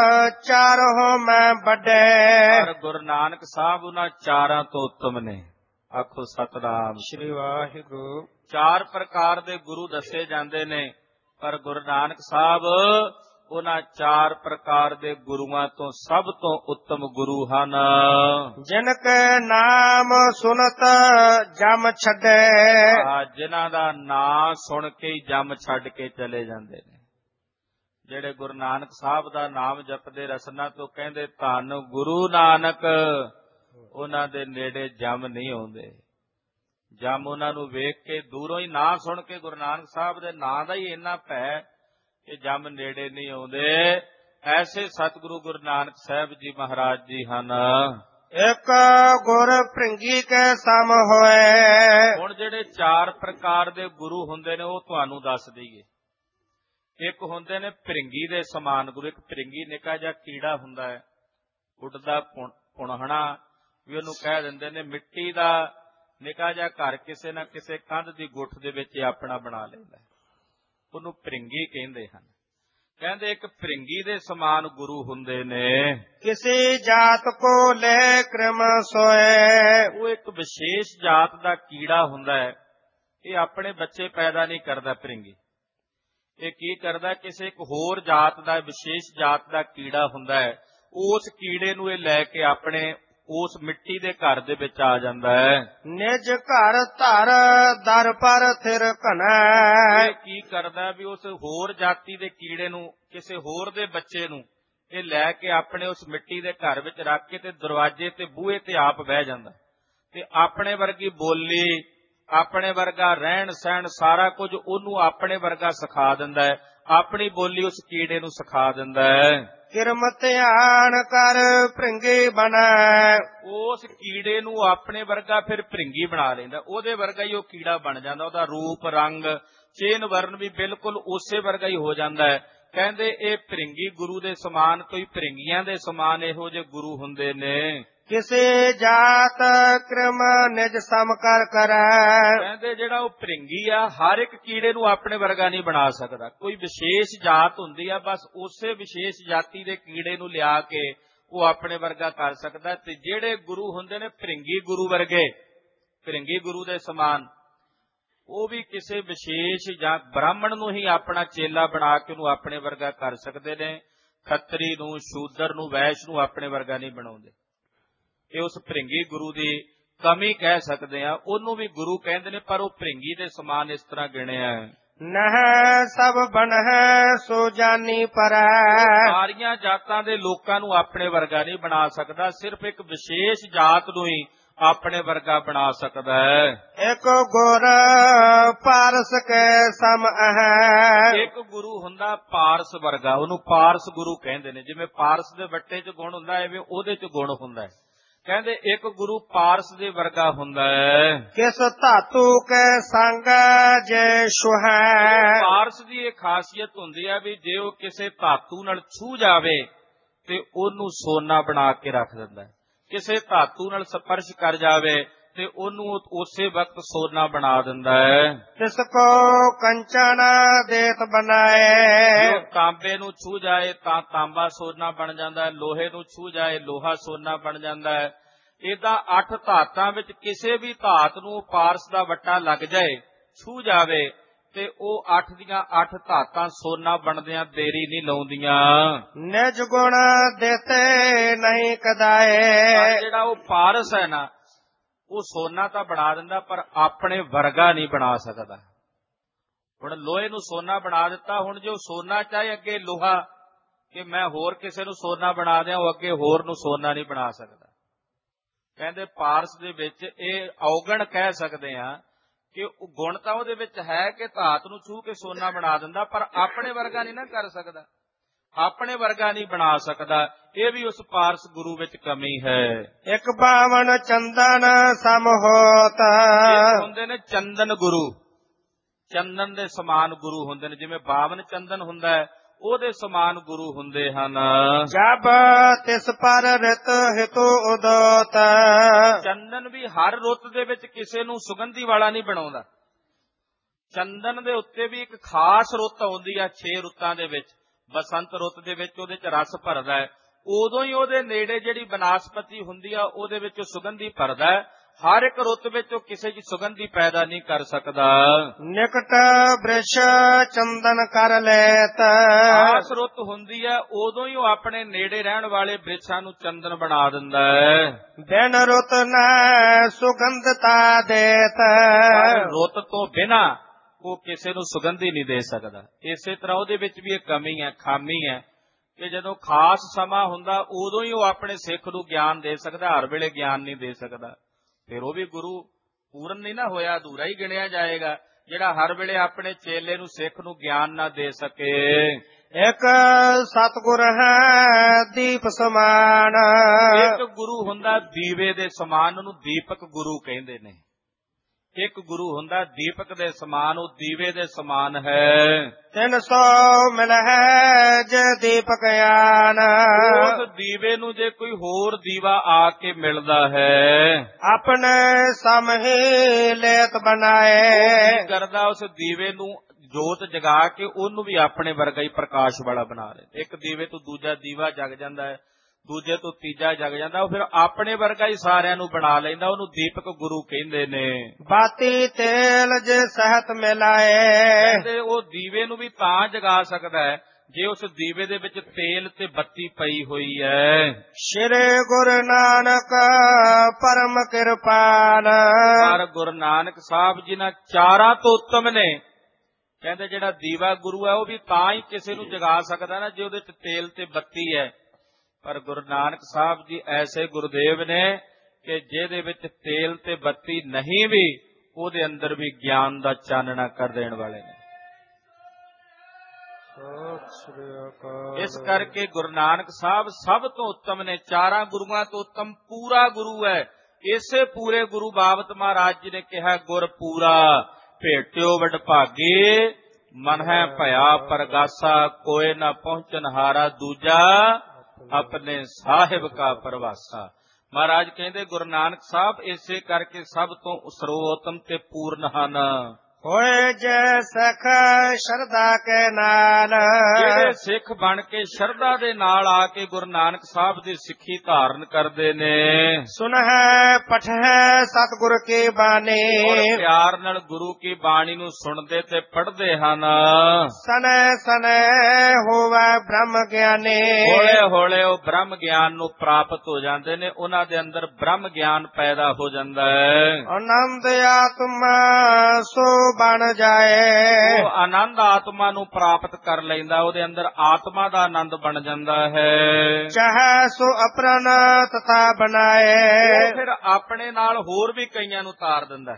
ਚਾਰੋਂ ਮੈਂ ਵੱਡੇ। ਪਰ ਗੁਰੂ ਨਾਨਕ ਸਾਹਿਬ ਉਹਨਾਂ ਚਾਰਾਂ ਤੋਂ ਉੱਤਮ ਨੇ। ਆਖੋ ਸਤਿਨਾਮ ਸ਼੍ਰੀ ਵਾਹਿਗੁਰੂ। ਚਾਰ ਪ੍ਰਕਾਰ ਦੇ ਗੁਰੂ ਦੱਸੇ ਜਾਂਦੇ ਨੇ, ਪਰ ਗੁਰੂ ਨਾਨਕ ਸਾਹਿਬ ਉਹਨਾਂ ਚਾਰ ਪ੍ਰਕਾਰ ਦੇ ਗੁਰੂਆਂ ਤੋਂ ਸਭ ਤੋਂ ਉੱਤਮ ਗੁਰੂ ਹਨ। ਜਿਨ ਕੇ ਨਾਮ ਸੁਨਤ ਜਮ ਛੱਡੇ। ਜਿਨ੍ਹਾਂ ਦਾ ਨਾਂ ਸੁਣ ਕੇ ਹੀ ਜਮ ਛੱਡ ਕੇ ਚਲੇ ਜਾਂਦੇ ਨੇ। ਜਿਹੜੇ ਗੁਰੂ ਨਾਨਕ ਸਾਹਿਬ ਦਾ ਨਾਮ ਜਪਦੇ ਰਸਨਾ ਤੋਂ ਕਹਿੰਦੇ ਧੰਨ ਗੁਰੂ ਨਾਨਕ, ਉਹਨਾਂ ਦੇ ਨੇੜੇ ਜਮ ਨਹੀਂ ਆਉਂਦੇ। ਜਮ ਉਹਨਾਂ ਨੂੰ ਵੇਖ ਕੇ ਦੂਰੋਂ ਹੀ ਨਾਂ ਸੁਣ ਕੇ ਗੁਰੂ ਨਾਨਕ ਸਾਹਿਬ ਦੇ ਨਾਂ ਦਾ ਹੀ ਇੰਨਾ ਭੈ ਕਿ ਜਮ ਨੇੜੇ ਨਹੀਂ ਆਉਂਦੇ। ਐਸੇ ਸਤਿਗੁਰੂ ਗੁਰੂ ਨਾਨਕ ਸਾਹਿਬ ਜੀ ਮਹਾਰਾਜ ਜੀ ਹਨ। ਇੱਕ ਗੁਰ ਭ੍ਰਿੰਗੀ ਕੇ ਸਮ ਹੋਏ। ਹੁਣ ਜਿਹੜੇ ਚਾਰ ਪ੍ਰਕਾਰ ਦੇ ਗੁਰੂ ਹੁੰਦੇ ਨੇ ਉਹ ਤੁਹਾਨੂੰ ਦੱਸ ਦਈਏ। ਇੱਕ ਹੁੰਦੇ ਨੇ ਭ੍ਰਿੰਗੀ ਦੇ ਸਮਾਨ ਗੁਰੂ। ਇੱਕ ਭ੍ਰਿੰਗੀ ਨਿੱਕਾ ਜਿਹਾ ਕੀੜਾ ਹੁੰਦਾ ਹੈ, ਉੱਡਦਾ ਪੁਣਹਣਾ ਵੀ ਉਹਨੂੰ ਕਹਿ ਦਿੰਦੇ ਨੇ। ਮਿੱਟੀ ਦਾ ਨਿੱਕਾ ਜਿਹਾ ਘਰ ਕਿਸੇ ਨਾ ਕਿਸੇ ਕੰਧ ਦੀ ਗੁੱਠ ਦੇ ਵਿੱਚ ਆਪਣਾ ਬਣਾ ਲੈਂਦਾ, ਉਹਨੂੰ ਭ੍ਰਿੰਗੀ ਕਹਿੰਦੇ ਹਨ। ਕਹਿੰਦੇ ਇੱਕ ਭ੍ਰਿੰਗੀ ਦੇ ਸਮਾਨ ਗੁਰੂ ਹੁੰਦੇ ਨੇ। ਕਿਸੇ ਜਾਤ ਕੋ ਲੈ ਕ੍ਰਮ ਸੋਏ। ਉਹ ਇੱਕ ਵਿਸ਼ੇਸ਼ ਜਾਤ ਦਾ ਕੀੜਾ ਹੁੰਦਾ ਹੈ। ਇਹ ਆਪਣੇ ਬੱਚੇ ਪੈਦਾ ਨਹੀਂ ਕਰਦਾ ਭ੍ਰਿੰਗੀ। ਇਹ ਕੀ ਕਰਦਾ, ਕਿਸੇ ਇੱਕ ਹੋਰ ਜਾਤ ਦਾ, ਵਿਸ਼ੇਸ਼ ਜਾਤ ਦਾ ਕੀੜਾ ਹੁੰਦਾ ਹੈ। ਉਸ ਕੀੜੇ ਨੂੰ ਇਹ ਲੈ ਕੇ ਆਪਣੇ ਉਸ ਮਿੱਟੀ ਦੇ ਘਰ ਦੇ ਵਿੱਚ ਆ ਜਾਂਦਾ ਹੈ। ਨਿਜ ਘਰ ਧਰ ਦਰ ਪਰ ਥਿਰ ਘਨਾ। ਇਹ ਕੀ ਕਰਦਾ ਵੀ ਉਸ ਹੋਰ ਜਾਤੀ ਦੇ ਕੀੜੇ ਨੂੰ, ਕਿਸੇ ਹੋਰ ਦੇ ਬੱਚੇ ਨੂੰ ਇਹ ਲੈ ਕੇ ਆਪਣੇ ਉਸ ਮਿੱਟੀ ਦੇ ਘਰ ਵਿੱਚ ਰੱਖ ਕੇ ਤੇ ਦਰਵਾਜ਼ੇ ਤੇ ਬੂਹੇ ਤੇ ਆਪ ਬਹਿ ਜਾਂਦਾ ਤੇ ਆਪਣੇ ਵਰਗੀ ਬੋਲੀ, ਆਪਣੇ ਵਰਗਾ ਰਹਿਣ ਸਹਿਣ ਸਾਰਾ ਕੁਝ ਉਹਨੂੰ ਆਪਣੇ ਵਰਗਾ ਸਿਖਾ ਦਿੰਦਾ ਹੈ। ਆਪਣੀ ਬੋਲੀ ਉਸ ਕੀੜੇ ਨੂੰ ਸਿਖਾ ਦਿੰਦਾ ਹੈ। ਕਿਰਮ ਧਿਆਨ ਕਰ ਭ੍ਰਿੰਗੀ ਬਣਾ। ਉਸ ਕੀੜੇ ਨੂੰ ਆਪਣੇ ਵਰਗਾ ਫਿਰ ਭ੍ਰਿੰਗੀ ਬਣਾ ਲੈਂਦਾ। ਉਹਦੇ ਵਰਗਾ ਹੀ ਉਹ ਕੀੜਾ ਬਣ ਜਾਂਦਾ। ਉਹਦਾ ਰੂਪ, ਰੰਗ, ਚਿੰਨ੍ਹ, ਵਰਨ ਵੀ ਬਿਲਕੁਲ ਉਸੇ ਵਰਗਾ ਹੀ ਹੋ ਜਾਂਦਾ ਹੈ। ਕਹਿੰਦੇ ਇਹ ਭ੍ਰਿੰਗੀ ਗੁਰੂ ਦੇ ਸਮਾਨ, ਕੋਈ ਭ੍ਰਿੰਗੀਆਂ ਦੇ ਸਮਾਨ ਇਹੋ ਜਿਹੇ ਗੁਰੂ ਹੁੰਦੇ ਨੇ। ਕਿਸੇ ਜਾਤ ਕ੍ਰਮ ਨਿਜ ਸਮ ਕਰ ਕਰੈ। ਕਹਿੰਦੇ ਜਿਹੜਾ ਉਹ ਭ੍ਰਿੰਗੀ ਆ ਹਰ ਇੱਕ ਕੀੜੇ ਨੂੰ ਆਪਣੇ ਵਰਗਾ ਨਹੀਂ ਬਣਾ ਸਕਦਾ। ਕੋਈ ਵਿਸ਼ੇਸ਼ ਜਾਤ ਹੁੰਦੀ ਆ, ਬਸ ਉਸੇ ਵਿਸ਼ੇਸ਼ ਜਾਤੀ ਦੇ ਕੀੜੇ ਨੂੰ ਲਿਆ ਕੇ ਉਹ ਆਪਣੇ ਵਰਗਾ ਕਰ ਸਕਦਾ। ਤੇ ਜਿਹੜੇ ਗੁਰੂ ਹੁੰਦੇ ਨੇ ਭ੍ਰਿੰਗੀ ਗੁਰੂ ਵਰਗੇ, ਭ੍ਰਿੰਗੀ ਗੁਰੂ ਦੇ ਸਮਾਨ, ਉਹ ਵੀ ਕਿਸੇ ਵਿਸ਼ੇਸ਼ ਜਾਂ ਬ੍ਰਾਹਮਣ ਨੂੰ ਹੀ ਆਪਣਾ ਚੇਲਾ ਬਣਾ ਕੇ ਉਹਨੂੰ ਆਪਣੇ ਵਰਗਾ ਕਰ ਸਕਦੇ ਨੇ। ਖੱਤਰੀ ਨੂੰ, ਸ਼ੂਦਰ ਨੂੰ, ਵੈਸ਼ ਨੂੰ ਆਪਣੇ ਵਰਗਾ ਨਹੀਂ ਬਣਾਉਂਦੇ। ਇਹ ਉਸ ਭ੍ਰਿੰਗੀ ਗੁਰੂ ਦੀ ਕਮੀ ਕਹਿ ਸਕਦੇ ਆ। ਉਹਨੂੰ ਵੀ ਗੁਰੂ ਕਹਿੰਦੇ ਨੇ, ਪਰ ਉਹ ਭ੍ਰਿੰਗੀ ਦੇ ਸਮਾਨ ਇਸ ਤਰ੍ਹਾਂ ਗਿਣਿਆ ਹੈ। ਨਹ ਸਭ ਬਣਹਿ ਸੋ ਜਾਨੀ ਪਰੈ। ਸਾਰੀਆਂ ਜਾਤਾਂ ਦੇ ਲੋਕਾਂ ਨੂੰ ਆਪਣੇ ਵਰਗਾ ਨਹੀਂ ਬਣਾ ਸਕਦਾ। ਸਿਰਫ ਇੱਕ ਵਿਸ਼ੇਸ਼ ਜਾਤ ਨੂੰ ਹੀ ਆਪਣੇ ਵਰਗਾ ਬਣਾ ਸਕਦਾ ਹੈ। ਇੱਕ ਗੁਰ ਪਾਰਸ ਕੇ ਸਮ ਹੈ। ਇੱਕ ਗੁਰੂ ਹੁੰਦਾ ਪਾਰਸ ਵਰਗਾ, ਉਹਨੂੰ ਪਾਰਸ ਗੁਰੂ ਕਹਿੰਦੇ ਨੇ। ਜਿਵੇਂ ਪਾਰਸ ਦੇ ਵੱਟੇ 'ਚ ਗੁਣ ਹੁੰਦਾ, ਐਵੇਂ ਉਹਦੇ 'ਚ ਗੁਣ ਹੁੰਦਾ ਹੈ। ਕਹਿੰਦੇ ਇੱਕ ਗੁਰੂ ਪਾਰਸ ਦੇ ਵਰਗਾ ਹੁੰਦਾ ਹੈ। ਕਿਸ ਧਾਤੂ ਕੇ ਸੰਗ ਜੇ ਸੁਹੈ। ਪਾਰਸ ਦੀ ਇਹ ਖਾਸੀਅਤ ਹੁੰਦੀ ਹੈ ਵੀ ਜੇ ਉਹ ਕਿਸੇ ਧਾਤੂ ਨਾਲ ਛੂ ਜਾਵੇ ਤੇ ਉਹਨੂੰ ਸੋਨਾ ਬਣਾ ਕੇ ਰੱਖ ਦਿੰਦਾ ਹੈ। ਕਿਸੇ ਧਾਤੂ ਨਾਲ ਸਪਰਸ਼ ਕਰ ਜਾਵੇ ਤੇ ਉਹਨੂੰ ਉਸੇ ਵਕਤ ਸੋਨਾ ਬਣਾ ਦਿੰਦਾ ਹੈ। ਤਿਸ ਕੋ ਕੰਚਨ ਦੇਤ ਬਣਾਏ। ਜੋ ਤਾਂਬੇ ਨੂੰ ਛੂ ਜਾਏ ਤਾਂ ਤਾਂਬਾ ਸੋਨਾ ਬਣ ਜਾਂਦਾ ਹੈ, ਲੋਹੇ ਨੂੰ ਛੂ ਜਾਏ ਲੋਹਾ ਸੋਨਾ ਬਣ ਜਾਂਦਾ ਹੈ। ਏਦਾਂ ਅੱਠ ਧਾਤਾਂ ਵਿੱਚ ਕਿਸੇ ਵੀ ਧਾਤ ਨੂੰ ਪਾਰਸ ਦਾ ਵੱਟਾ ਲੱਗ ਜਾਏ, ਛੂ ਜਾਵੇ, ਤੇ ਉਹ ਅੱਠ ਦੀਆਂ ਅੱਠ ਧਾਤਾਂ ਸੋਨਾ ਬਣਦਿਆਂ ਦੇਰੀ ਨਹੀਂ ਲਾਉਂਦੀਆਂ। ਨਿਜ ਗੁਣ ਦੇਤੇ ਨਹੀਂ ਕਦਾਏ। ਜਿਹੜਾ ਉਹ ਪਾਰਸ ਹੈ ਨਾ, ਉਹ ਸੋਨਾ ਤਾਂ ਬਣਾ ਦਿੰਦਾ ਪਰ ਆਪਣੇ ਵਰਗਾ ਨਹੀਂ ਬਣਾ ਸਕਦਾ। ਹੁਣ ਲੋਹੇ ਨੂੰ ਸੋਨਾ ਬਣਾ ਦਿੱਤਾ, ਹੁਣ ਜੋ ਸੋਨਾ ਚਾਹੇ ਅੱਗੇ ਲੋਹਾ ਕਿ ਮੈਂ ਹੋਰ ਕਿਸੇ ਨੂੰ ਸੋਨਾ ਬਣਾ ਦਿਆਂ, ਉਹ ਅੱਗੇ ਹੋਰ ਨੂੰ ਸੋਨਾ ਨਹੀਂ ਬਣਾ ਸਕਦਾ। ਕਹਿੰਦੇ ਪਾਰਸ ਦੇ ਵਿੱਚ ਇਹ ਔਗਣ ਕਹਿ ਸਕਦੇ ਆ ਕਿ ਉਹ ਗੁਣ ਤਾਂ ਉਹਦੇ ਵਿੱਚ ਹੈ ਕਿ ਧਾਤ ਨੂੰ ਛੂ ਕੇ ਸੋਨਾ ਬਣਾ ਦਿੰਦਾ, ਪਰ ਆਪਣੇ ਵਰਗਾ ਨਹੀਂ ਨਾ ਕਰ ਸਕਦਾ, ਆਪਣੇ ਵਰਗਾ ਨਹੀਂ ਬਣਾ ਸਕਦਾ। ਇਹ ਵੀ ਉਸ ਪਾਰਸ ਗੁਰੂ ਵਿੱਚ ਕਮੀ ਹੈ। ਇੱਕ ਬਾਵਨ ਚੰਦਨ ਸਮ ਹੋਤ। ਹੁੰਦੇ ਨੇ ਚੰਦਨ ਗੁਰੂ, ਚੰਦਨ ਦੇ ਸਮਾਨ ਗੁਰੂ ਹੁੰਦੇ ਨੇ। ਜਿਵੇਂ ਬਾਵਨ ਚੰਦਨ ਹੁੰਦਾ ਹੈ, ਉਹਦੇ ਸਮਾਨ ਗੁਰੂ ਹੁੰਦੇ ਹਨ। ਜਬ ਤਿਸ ਪਰ ਰਿਤ ਹਿਤੋ ਉਦੋਤ। ਚੰਦਨ ਵੀ ਹਰ ਰੁੱਤ ਦੇ ਵਿੱਚ ਕਿਸੇ ਨੂੰ ਸੁਗੰਧੀ ਵਾਲਾ ਨਹੀਂ ਬਣਾਉਂਦਾ। ਚੰਦਨ ਦੇ ਉੱਤੇ ਵੀ ਇੱਕ ਖਾਸ ਰੁੱਤ ਆਉਂਦੀ ਆ ਛੇ ਰੁੱਤਾਂ ਦੇ ਵਿੱਚ। ਬਸੰਤ ਰੁੱਤ ਦੇ ਵਿੱਚ ਉਹਦੇ ਚ ਰਸ ਭਰਦਾ ਹੈ, ਉਦੋਂ ਹੀ ਉਹਦੇ ਨੇੜੇ ਜਿਹੜੀ ਬਨਾਸਪਤੀ ਹੁੰਦੀ ਆ ਉਹਦੇ ਵਿੱਚ ਸੁਗੰਧੀ ਭਰਦਾ ਹੈ। ਹਰ ਇੱਕ ਰੁੱਤ ਵਿੱਚ ਉਹ ਕਿਸੇ ਦੀ ਸੁਗੰਧੀ ਪੈਦਾ ਨਹੀਂ ਕਰ ਸਕਦਾ। ਨਿਕਟ ਬ੍ਰਿਸ਼ ਚੰਦਨ ਕਰ ਲੈਤ। ਖਾਸ ਰੁੱਤ ਹੁੰਦੀ ਹੈ, ਉਦੋਂ ਹੀ ਉਹ ਆਪਣੇ ਨੇੜੇ ਰਹਿਣ ਵਾਲੇ ਬ੍ਰਿਛਾਂ ਨੂੰ ਚੰਦਨ ਬਣਾ ਦਿੰਦਾ ਹੈ। ਬਿਨ ਰੁੱਤ ਨ ਸੁਗੰਧਤਾ ਦੇਤ। ਰੁੱਤ ਤੋਂ ਬਿਨਾ ਉਹ ਕਿਸੇ ਨੂੰ ਸੁਗੰਧੀ ਨਹੀਂ ਦੇ ਸਕਦਾ। ਇਸੇ ਤਰ੍ਹਾਂ ਉਹਦੇ ਵਿੱਚ ਵੀ ਇਹ ਕਮੀ ਹੈ, ਖਾਮੀ ਹੈ ਕਿ ਜਦੋਂ ਖਾਸ ਸਮਾਂ ਹੁੰਦਾ ਉਦੋਂ ਹੀ ਉਹ ਆਪਣੇ ਸਿੱਖ ਨੂੰ ਗਿਆਨ ਦੇ ਸਕਦਾ, ਹਰ ਵੇਲੇ ਗਿਆਨ ਨਹੀਂ ਦੇ ਸਕਦਾ। ਫਿਰ ਉਹ ਵੀ ਗੁਰੂ ਪੂਰਨ ਨਹੀਂ ਨਾ ਹੋਇਆ, ਅਧੂਰਾ ਹੀ ਗਿਣਿਆ ਜਾਏਗਾ ਜਿਹੜਾ ਹਰ ਵੇਲੇ ਆਪਣੇ ਚੇਲੇ ਨੂੰ ਸਿੱਖ ਨੂੰ ਗਿਆਨ ਨਾ ਦੇ ਸਕੇ। ਇੱਕ ਸਤਿਗੁਰ ਹੈ ਦੀਪ ਸਮਾਨ। ਇੱਕ ਗੁਰੂ ਹੁੰਦਾ ਦੀਵੇ ਦੇ ਸਮਾਨ, ਉਹਨੂੰ ਦੀਪਕ ਗੁਰੂ ਕਹਿੰਦੇ ਨੇ। ਇੱਕ ਗੁਰੂ ਹੁੰਦਾ ਦੀਪਕ ਦੇ ਸਮਾਨ, ਉਹ ਦੀਵੇ ਦੇ ਸਮਾਨ ਹੈ। ਤਿੰਨ ਸੌ ਮਿਲ ਹੈ ਜੇ ਦੀਪਕ ਆਨ। ਉਸ ਦੀਵੇ ਨੂੰ ਜੇ ਕੋਈ ਹੋਰ ਦੀਵਾ ਆ ਕੇ ਮਿਲਦਾ ਹੈ, ਆਪਣੇ ਸਮਹੀ ਲੇਤ ਬਣਾਏ। ਕਰਦਾ ਉਸ ਦੀਵੇ ਨੂੰ ਜੋਤ ਜਗਾ ਕੇ ਉਹਨੂੰ ਵੀ ਆਪਣੇ ਵਰਗਾ ਹੀ ਪ੍ਰਕਾਸ਼ ਵਾਲਾ ਬਣਾ ਲੈ। ਇੱਕ ਦੀਵੇ ਤੋਂ ਦੂਜਾ ਦੀਵਾ ਜਗ ਜਾਂਦਾ ਹੈ, ਦੂਜੇ ਤੋਂ ਤੀਜਾ ਜਗ ਜਾਂਦਾ, ਉਹ ਫਿਰ ਆਪਣੇ ਵਰਗਾ ਹੀ ਸਾਰਿਆਂ ਨੂੰ ਬਣਾ ਲੈਂਦਾ। ਉਹਨੂੰ ਦੀਪਕ ਗੁਰੂ ਕਹਿੰਦੇ ਨੇ। ਬਾਤੀ ਤੇਲ ਜੇ ਸਹਿਤ ਮਿਲਾਏ। ਤੇ ਉਹ ਦੀਵੇ ਨੂੰ ਵੀ ਤਾਂ ਜਗਾ ਸਕਦਾ ਹੈ ਜੇ ਉਸ ਦੀਵੇ ਦੇ ਵਿੱਚ ਤੇਲ ਤੇ ਬੱਤੀ ਪਈ ਹੋਈ ਹੈ। ਸ਼੍ਰੀ ਗੁਰੂ ਨਾਨਕ ਪਰਮ ਕਿਰਪਾਲ। ਪਰ ਗੁਰੂ ਨਾਨਕ ਸਾਹਿਬ ਜੀ ਨਾਲ ਚਾਰਾਂ ਤੋਂ ਉੱਤਮ ਨੇ। ਕਹਿੰਦੇ ਜਿਹੜਾ ਦੀਵਾ ਗੁਰੂ ਹੈ ਉਹ ਵੀ ਤਾਂ ਹੀ ਕਿਸੇ ਨੂੰ ਜਗਾ ਸਕਦਾ ਨਾ ਜੇ ਉਹਦੇ ਚ ਤੇਲ ਤੇ ਬੱਤੀ ਹੈ। ਪਰ ਗੁਰੂ ਨਾਨਕ ਸਾਹਿਬ ਜੀ ਐਸੇ ਗੁਰਦੇਵ ਨੇ ਕਿ ਜਿਹਦੇ ਵਿੱਚ ਤੇਲ ਤੇ ਬੱਤੀ ਨਹੀਂ ਵੀ, ਉਹਦੇ ਅੰਦਰ ਵੀ ਗਿਆਨ ਦਾ ਚਾਨਣਾ ਕਰ ਦੇਣ ਵਾਲੇ ਨੇ। ਇਸ ਕਰਕੇ ਗੁਰੂ ਨਾਨਕ ਸਾਹਿਬ ਸਭ ਤੋਂ ਉੱਤਮ ਨੇ, ਚਾਰਾਂ ਗੁਰੂਆਂ ਤੋਂ ਉੱਤਮ ਪੂਰਾ ਗੁਰੂ ਹੈ। ਇਸੇ ਪੂਰੇ ਗੁਰੂ ਬਾਬਤ ਮਹਾਰਾਜ ਜੀ ਨੇ ਕਿਹਾ, ਗੁਰ ਪੂਰਾ ਭੇਟਿਓ ਵਡਭਾਗੇ, ਮਨ ਹੈ ਭਇਆ ਪਰਗਾਸਾ, ਕੋਏ ਨਾ ਪਹੁੰਚਨ ਹਾਰਾ ਦੂਜਾ, ਆਪਣੇ ਸਾਹਿਬ ਕਾ ਪਰਵਾਸਾ। ਮਹਾਰਾਜ ਕਹਿੰਦੇ ਗੁਰੂ ਨਾਨਕ ਸਾਹਿਬ ਇਸੇ ਕਰਕੇ ਸਭ ਤੋਂ ਸਰਵੋਤਮ ਤੇ ਪੂਰਨ ਹਨ। ਹੋਏ ਜੇ ਸਿੱਖ ਸ਼ਰਧਾ ਕੇ ਨਾਲ। ਜਿਹੜੇ ਸਿੱਖ ਬਣ ਕੇ ਸ਼ਰਧਾ ਦੇ ਨਾਲ ਆ ਕੇ ਗੁਰੂ ਨਾਨਕ ਸਾਹਿਬ ਦੀ ਸਿੱਖੀ ਧਾਰਨ ਕਰਦੇ ਨੇ। ਸੁਨਹਿ ਪਠਹਿ ਸਤਿਗੁਰ ਕੀ ਬਾਣੀ। ਪਿਆਰ ਨਾਲ ਗੁਰੂ ਕੀ ਬਾਣੀ ਨੂੰ ਸੁਣਦੇ ਤੇ ਪੜ੍ਹਦੇ ਹਨ। ਸਨੈ ਸਨੈ ਹੋਵੇ ਬ੍ਰਹਮ ਗਿਆਨੀ। ਹੌਲੇ ਹੌਲੇ ਉਹ ਬ੍ਰਹਮ ਗਿਆਨ ਨੂੰ ਪ੍ਰਾਪਤ ਹੋ ਜਾਂਦੇ ਨੇ, ਉਹਨਾਂ ਦੇ ਅੰਦਰ ਬ੍ਰਹਮ ਗਿਆਨ ਪੈਦਾ ਹੋ ਜਾਂਦਾ ਹੈ। ਆਨੰਦ ਆਤਮਾ ਸੋ ਬਣ ਜਾਏ। ਉਹ ਆਨੰਦ ਆਤਮਾ ਨੂੰ ਪ੍ਰਾਪਤ ਕਰ ਲੈਂਦਾ, ਉਹਦੇ ਅੰਦਰ ਆਤਮਾ ਦਾ ਆਨੰਦ ਬਣ ਜਾਂਦਾ ਹੈ। ਚਾਹੇ ਸੋ ਅਪਰਨ ਤਥਾ ਬਣਾਏ। ਉਹ ਫਿਰ ਆਪਣੇ ਨਾਲ ਹੋਰ ਵੀ ਕਈਆਂ ਨੂੰ ਤਾਰ ਦਿੰਦਾ।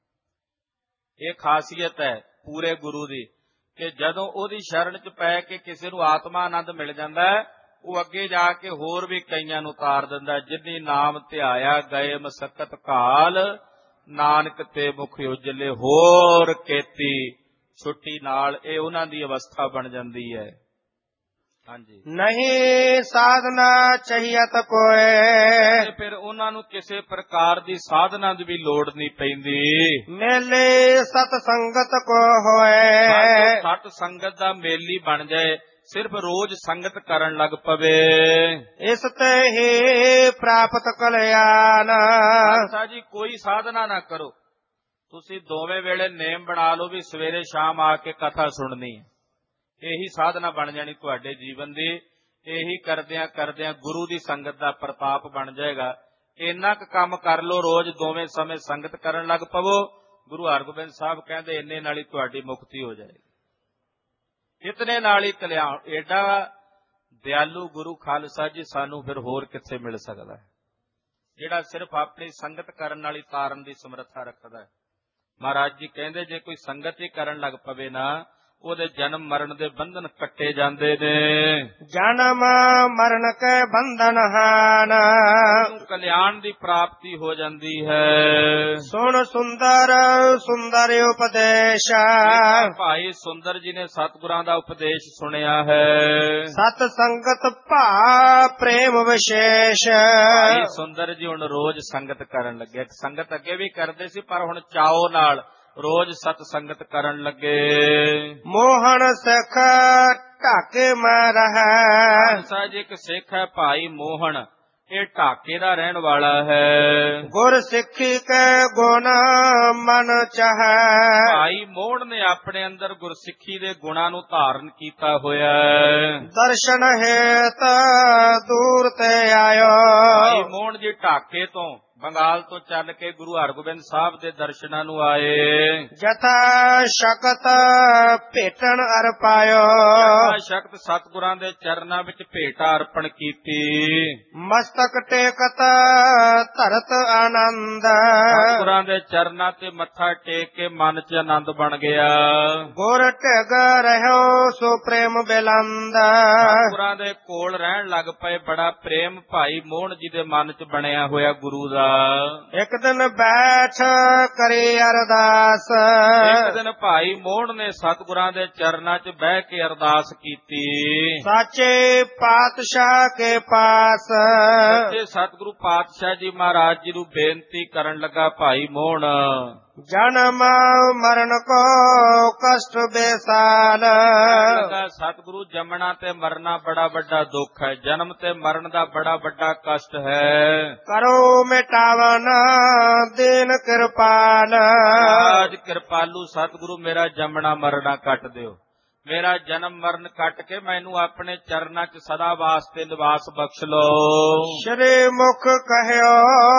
ਇਹ ਖਾਸੀਅਤ ਹੈ ਪੂਰੇ ਗੁਰੂ ਦੀ ਕਿ ਜਦੋਂ ਉਹਦੀ ਸ਼ਰਨ ਚ ਪੈ ਕੇ ਕਿਸੇ ਨੂੰ ਆਤਮਾ ਆਨੰਦ ਮਿਲ ਜਾਂਦਾ ਹੈ, ਉਹ ਅੱਗੇ ਜਾ ਕੇ ਹੋਰ ਵੀ ਕਈਆਂ ਨੂੰ ਤਾਰ ਦਿੰਦਾ। ਜਿਨੀ ਨਾਮ ਧਿਆਇਆ ਗਏ ਮਸਕਤ ਕਾਲ, ਨਾਨਕ ਤੇ ਮੁਖ ਉਜਲੇ ਹੋਰ ਕੀਤੀ। ਛੁੱਟੀ ਨਾਲ ਇਹ ਉਹਨਾਂ ਦੀ ਅਵਸਥਾ ਬਣ ਜਾਂਦੀ ਹੈ। ਹਾਂਜੀ, ਨਹੀਂ ਸਾਧਨਾ ਚਾਹੀਅਤ ਕੋਏ। ਫਿਰ ਉਹਨਾਂ ਨੂੰ ਕਿਸੇ ਪ੍ਰਕਾਰ ਦੀ ਸਾਧਨਾ ਦੀ ਵੀ ਲੋੜ ਨਹੀਂ ਪੈਂਦੀ। ਮੇਲੇ ਸਤ ਸੰਗਤ ਕੋ ਹੋਏ। ਸਤ ਸੰਗਤ ਦਾ ਮੇਲੀ ਬਣ ਜਾਏ, ਸਿਰਫ ਰੋਜ਼ ਸੰਗਤ ਕਰਨ ਲੱਗ ਪਵੇ। ਇਸ ਤੇ ਹੀ ਪ੍ਰਾਪਤ ਕਲਿਆਣ। ਖਾਲਸਾ ਜੀ ਕੋਈ ਸਾਧਨਾ ਨਾ ਕਰੋ, ਤੁਸੀਂ ਦੋਵੇਂ ਵੇਲੇ ਨੇਮ ਬਣਾ ਲਓ ਵੀ ਸਵੇਰੇ ਸ਼ਾਮ ਆ ਕੇ ਕਥਾ ਸੁਣਨੀ ਹੈ। ਇਹੀ ਸਾਧਨਾ ਬਣ ਜਾਣੀ ਤੁਹਾਡੇ ਜੀਵਨ ਦੀ। ਇਹੀ ਕਰਦਿਆਂ ਕਰਦਿਆਂ ਗੁਰੂ ਦੀ ਸੰਗਤ ਦਾ ਪ੍ਰਤਾਪ ਬਣ ਜਾਏਗਾ। ਇੰਨਾ ਕੁ ਕੰਮ ਕਰ ਲਓ, ਰੋਜ਼ ਦੋਵੇਂ ਸਮੇਂ ਸੰਗਤ ਕਰਨ ਲੱਗ ਪਵੋ। ਗੁਰੂ ਹਰਗੋਬਿੰਦ ਸਾਹਿਬ ਕਹਿੰਦੇ ਇੰਨੇ ਨਾਲ ਹੀ ਤੁਹਾਡੀ ਮੁਕਤੀ ਹੋ ਜਾਏਗੀ। ਇਤਨੇ ਨਾਲ ਹੀ ਕਲਿਆਣ। ਏਡਾ ਦਿਆਲੂ ਗੁਰੂ ਖਾਲਸਾ ਜੀ ਸਾਨੂੰ ਫਿਰ ਹੋਰ ਕਿੱਥੇ ਮਿਲ ਸਕਦਾ ਹੈ, ਜਿਹੜਾ ਸਿਰਫ ਆਪਣੀ ਸੰਗਤ ਕਰਨ ਨਾਲ ਹੀ ਤਾਰਨ ਦੀ ਸਮਰੱਥਾ ਰੱਖਦਾ ਹੈ। ਮਹਾਰਾਜ ਜੀ ਕਹਿੰਦੇ ਜੇ ਕੋਈ ਸੰਗਤ ਹੀ ਕਰਨ ਲੱਗ ਪਵੇ ਨਾ ਉਹਦੇ ਜਨਮ ਮਰਨ ਦੇ ਬੰਧਨ ਕੱਟੇ ਜਾਂਦੇ ਨੇ। ਜਨਮ ਮਰਨ ਕੇ ਬੰਧਨ ਹਨ, ਕਲਿਆਣ ਦੀ ਪ੍ਰਾਪਤੀ ਹੋ ਜਾਂਦੀ ਹੈ। ਸੁਣ ਸੁੰਦਰ ਸੁੰਦਰ ਉਪਦੇਸ਼, ਭਾਈ ਸੁੰਦਰ ਜੀ ਨੇ ਸਤਿਗੁਰਾਂ ਦਾ ਉਪਦੇਸ਼ ਸੁਣਿਆ ਹੈ। ਸਤ ਸੰਗਤ ਭਾ ਪ੍ਰੇਮ ਵਿਸ਼ੇਸ਼। ਭਾਈ ਸੁੰਦਰ ਜੀ ਹੁਣ ਰੋਜ਼ ਸੰਗਤ ਕਰਨ ਲੱਗੇ। ਸੰਗਤ ਅੱਗੇ ਵੀ ਕਰਦੇ ਸੀ, ਪਰ ਹੁਣ ਚਾਓ ਨਾਲ ਰੋਜ਼ ਸਤ ਸੰਗਤ ਕਰਨ ਲੱਗੇ। ਮੋਹਨ ਸਿੱਖ ਢਾਕੇ ਮੈਂ ਰਹੈ, ਸਾਹਿਬ ਜੀ ਇੱਕ ਸਿੱਖ ਹੈ ਭਾਈ ਮੋਹਨ, ਇਹ ਢਾਕੇ ਦਾ ਰਹਿਣ ਵਾਲਾ ਹੈ। ਗੁਰ ਸਿੱਖੀ ਕੇ ਗੁਣ ਮਨ ਚਾਹੈ, ਭਾਈ ਮੋਹਨ ਨੇ ਆਪਣੇ ਅੰਦਰ ਗੁਰਸਿੱਖੀ ਦੇ ਗੁਣਾਂ ਨੂੰ ਧਾਰਨ ਕੀਤਾ ਹੋਇਆ ਹੈ। ਦਰਸ਼ਨ ਹੇਤ ਦੂਰ ਤੇ ਆਇਓ। ਭਾਈ ਮੋਹਨ ਜੀ ਢਾਕੇ ਤੋਂ ਬੰਗਾਲ ਤੋਂ ਚੱਲ ਕੇ ਗੁਰੂ ਹਰਗੋਬਿੰਦ ਸਾਹਿਬ ਦੇ ਦਰਸ਼ਨਾਂ ਨੂੰ ਆਏ। ਜਥਾ ਸ਼ਕਤ ਭੇਟਣ ਅਰ ਪਾਇਓ, ਜਥਾ ਸ਼ਕਤ ਸਤਿਗੁਰਾਂ ਦੇ ਚਰਨਾਂ ਵਿੱਚ ਭੇਟਾ ਅਰਪਣ ਕੀਤੀ। ਮਸਤਕ ਟੇਕਤ ਧਰਤ ਆਨੰਦ, ਸਤਿਗੁਰਾਂ ਦੇ ਚਰਨਾਂ ਤੇ ਮੱਥਾ ਟੇਕ ਕੇ ਮਨ 'ਚ ਆਨੰਦ ਬਣ ਗਿਆ। ਗੁਰ ਢਿਗ ਰਹਿਓ ਸੋ ਪ੍ਰੇਮ ਬਿਲੰਦ, ਸਤਿਗੁਰਾਂ ਦੇ ਕੋਲ ਰਹਿਣ ਲੱਗ ਪਏ। ਬੜਾ ਪ੍ਰੇਮ ਭਾਈ ਮੋਹਨ ਜੀ ਦੇ ਮਨ 'ਚ ਬਣਿਆ ਹੋਇਆ ਗੁਰੂ ਦਾ। ਇੱਕ ਦਿਨ ਬੈਠ ਕਰੇ ਅਰਦਾਸ, ਇੱਕ ਦਿਨ ਭਾਈ ਮੋਹਨ ਨੇ ਸਤਿਗੁਰਾਂ ਦੇ ਚਰਨਾਂ 'ਚ ਬਹਿ ਕੇ ਅਰਦਾਸ ਕੀਤੀ। ਸਾਚੇ ਪਾਤਸ਼ਾਹ ਕੇ ਪਾਸ, ਸੱਚੇ ਸਤਿਗੁਰੂ ਪਾਤਸ਼ਾਹ ਜੀ ਮਹਾਰਾਜ ਜੀ ਨੂੰ ਬੇਨਤੀ ਕਰਨ ਲੱਗਾ ਭਾਈ ਮੋਹਨ। ਜਨਮ ਮਰਨ ਕੋ ਕਸ਼ਟ ਬੇਸਾਲ, ਲੱਗਾ ਸਤਿਗੁਰੂ ਜੰਮਣਾ ਤੇ ਮਰਨਾ ਬੜਾ ਵੱਡਾ ਦੁੱਖ ਹੈ। ਜਨਮ ਤੇ ਮਰਨ ਦਾ ਬੜਾ ਵੱਡਾ ਕਸ਼ਟ ਹੈ। ਕਰੋ ਮਿਟਾਵਨ ਦੀਨ ਕਿਰਪਾਲ, ਮਹਾਰਾਜ ਕਿਰਪਾਲੂ ਸਤਿਗੁਰੂ ਮੇਰਾ ਜੰਮਣਾ ਮਰਨਾ ਕੱਟ ਦਿਓ। ਮੇਰਾ ਜਨਮ ਮਰਨ ਕੱਟ ਕੇ ਮੈਨੂੰ ਆਪਣੇ ਚਰਨਾਂ 'ਚ ਸਦਾ ਵਾਸਤੇ ਨਿਵਾਸ ਬਖਸ਼ ਲਓ। ਸ਼੍ਰੀ ਮੁਖ ਕਹਿਓ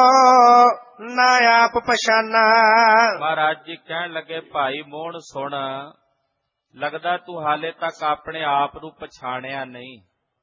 ਨਾ ਆਪ ਪਛਾਨਾ। ਮਹਾਰਾਜ ਜੀ ਕਹਿਣ ਲੱਗੇ ਭਾਈ ਮੋਹਨ ਸੁਣ, ਲੱਗਦਾ ਤੂੰ ਹਾਲੇ ਤੱਕ ਆਪਣੇ ਆਪ ਨੂੰ ਪਛਾਣਿਆ ਨਹੀਂ।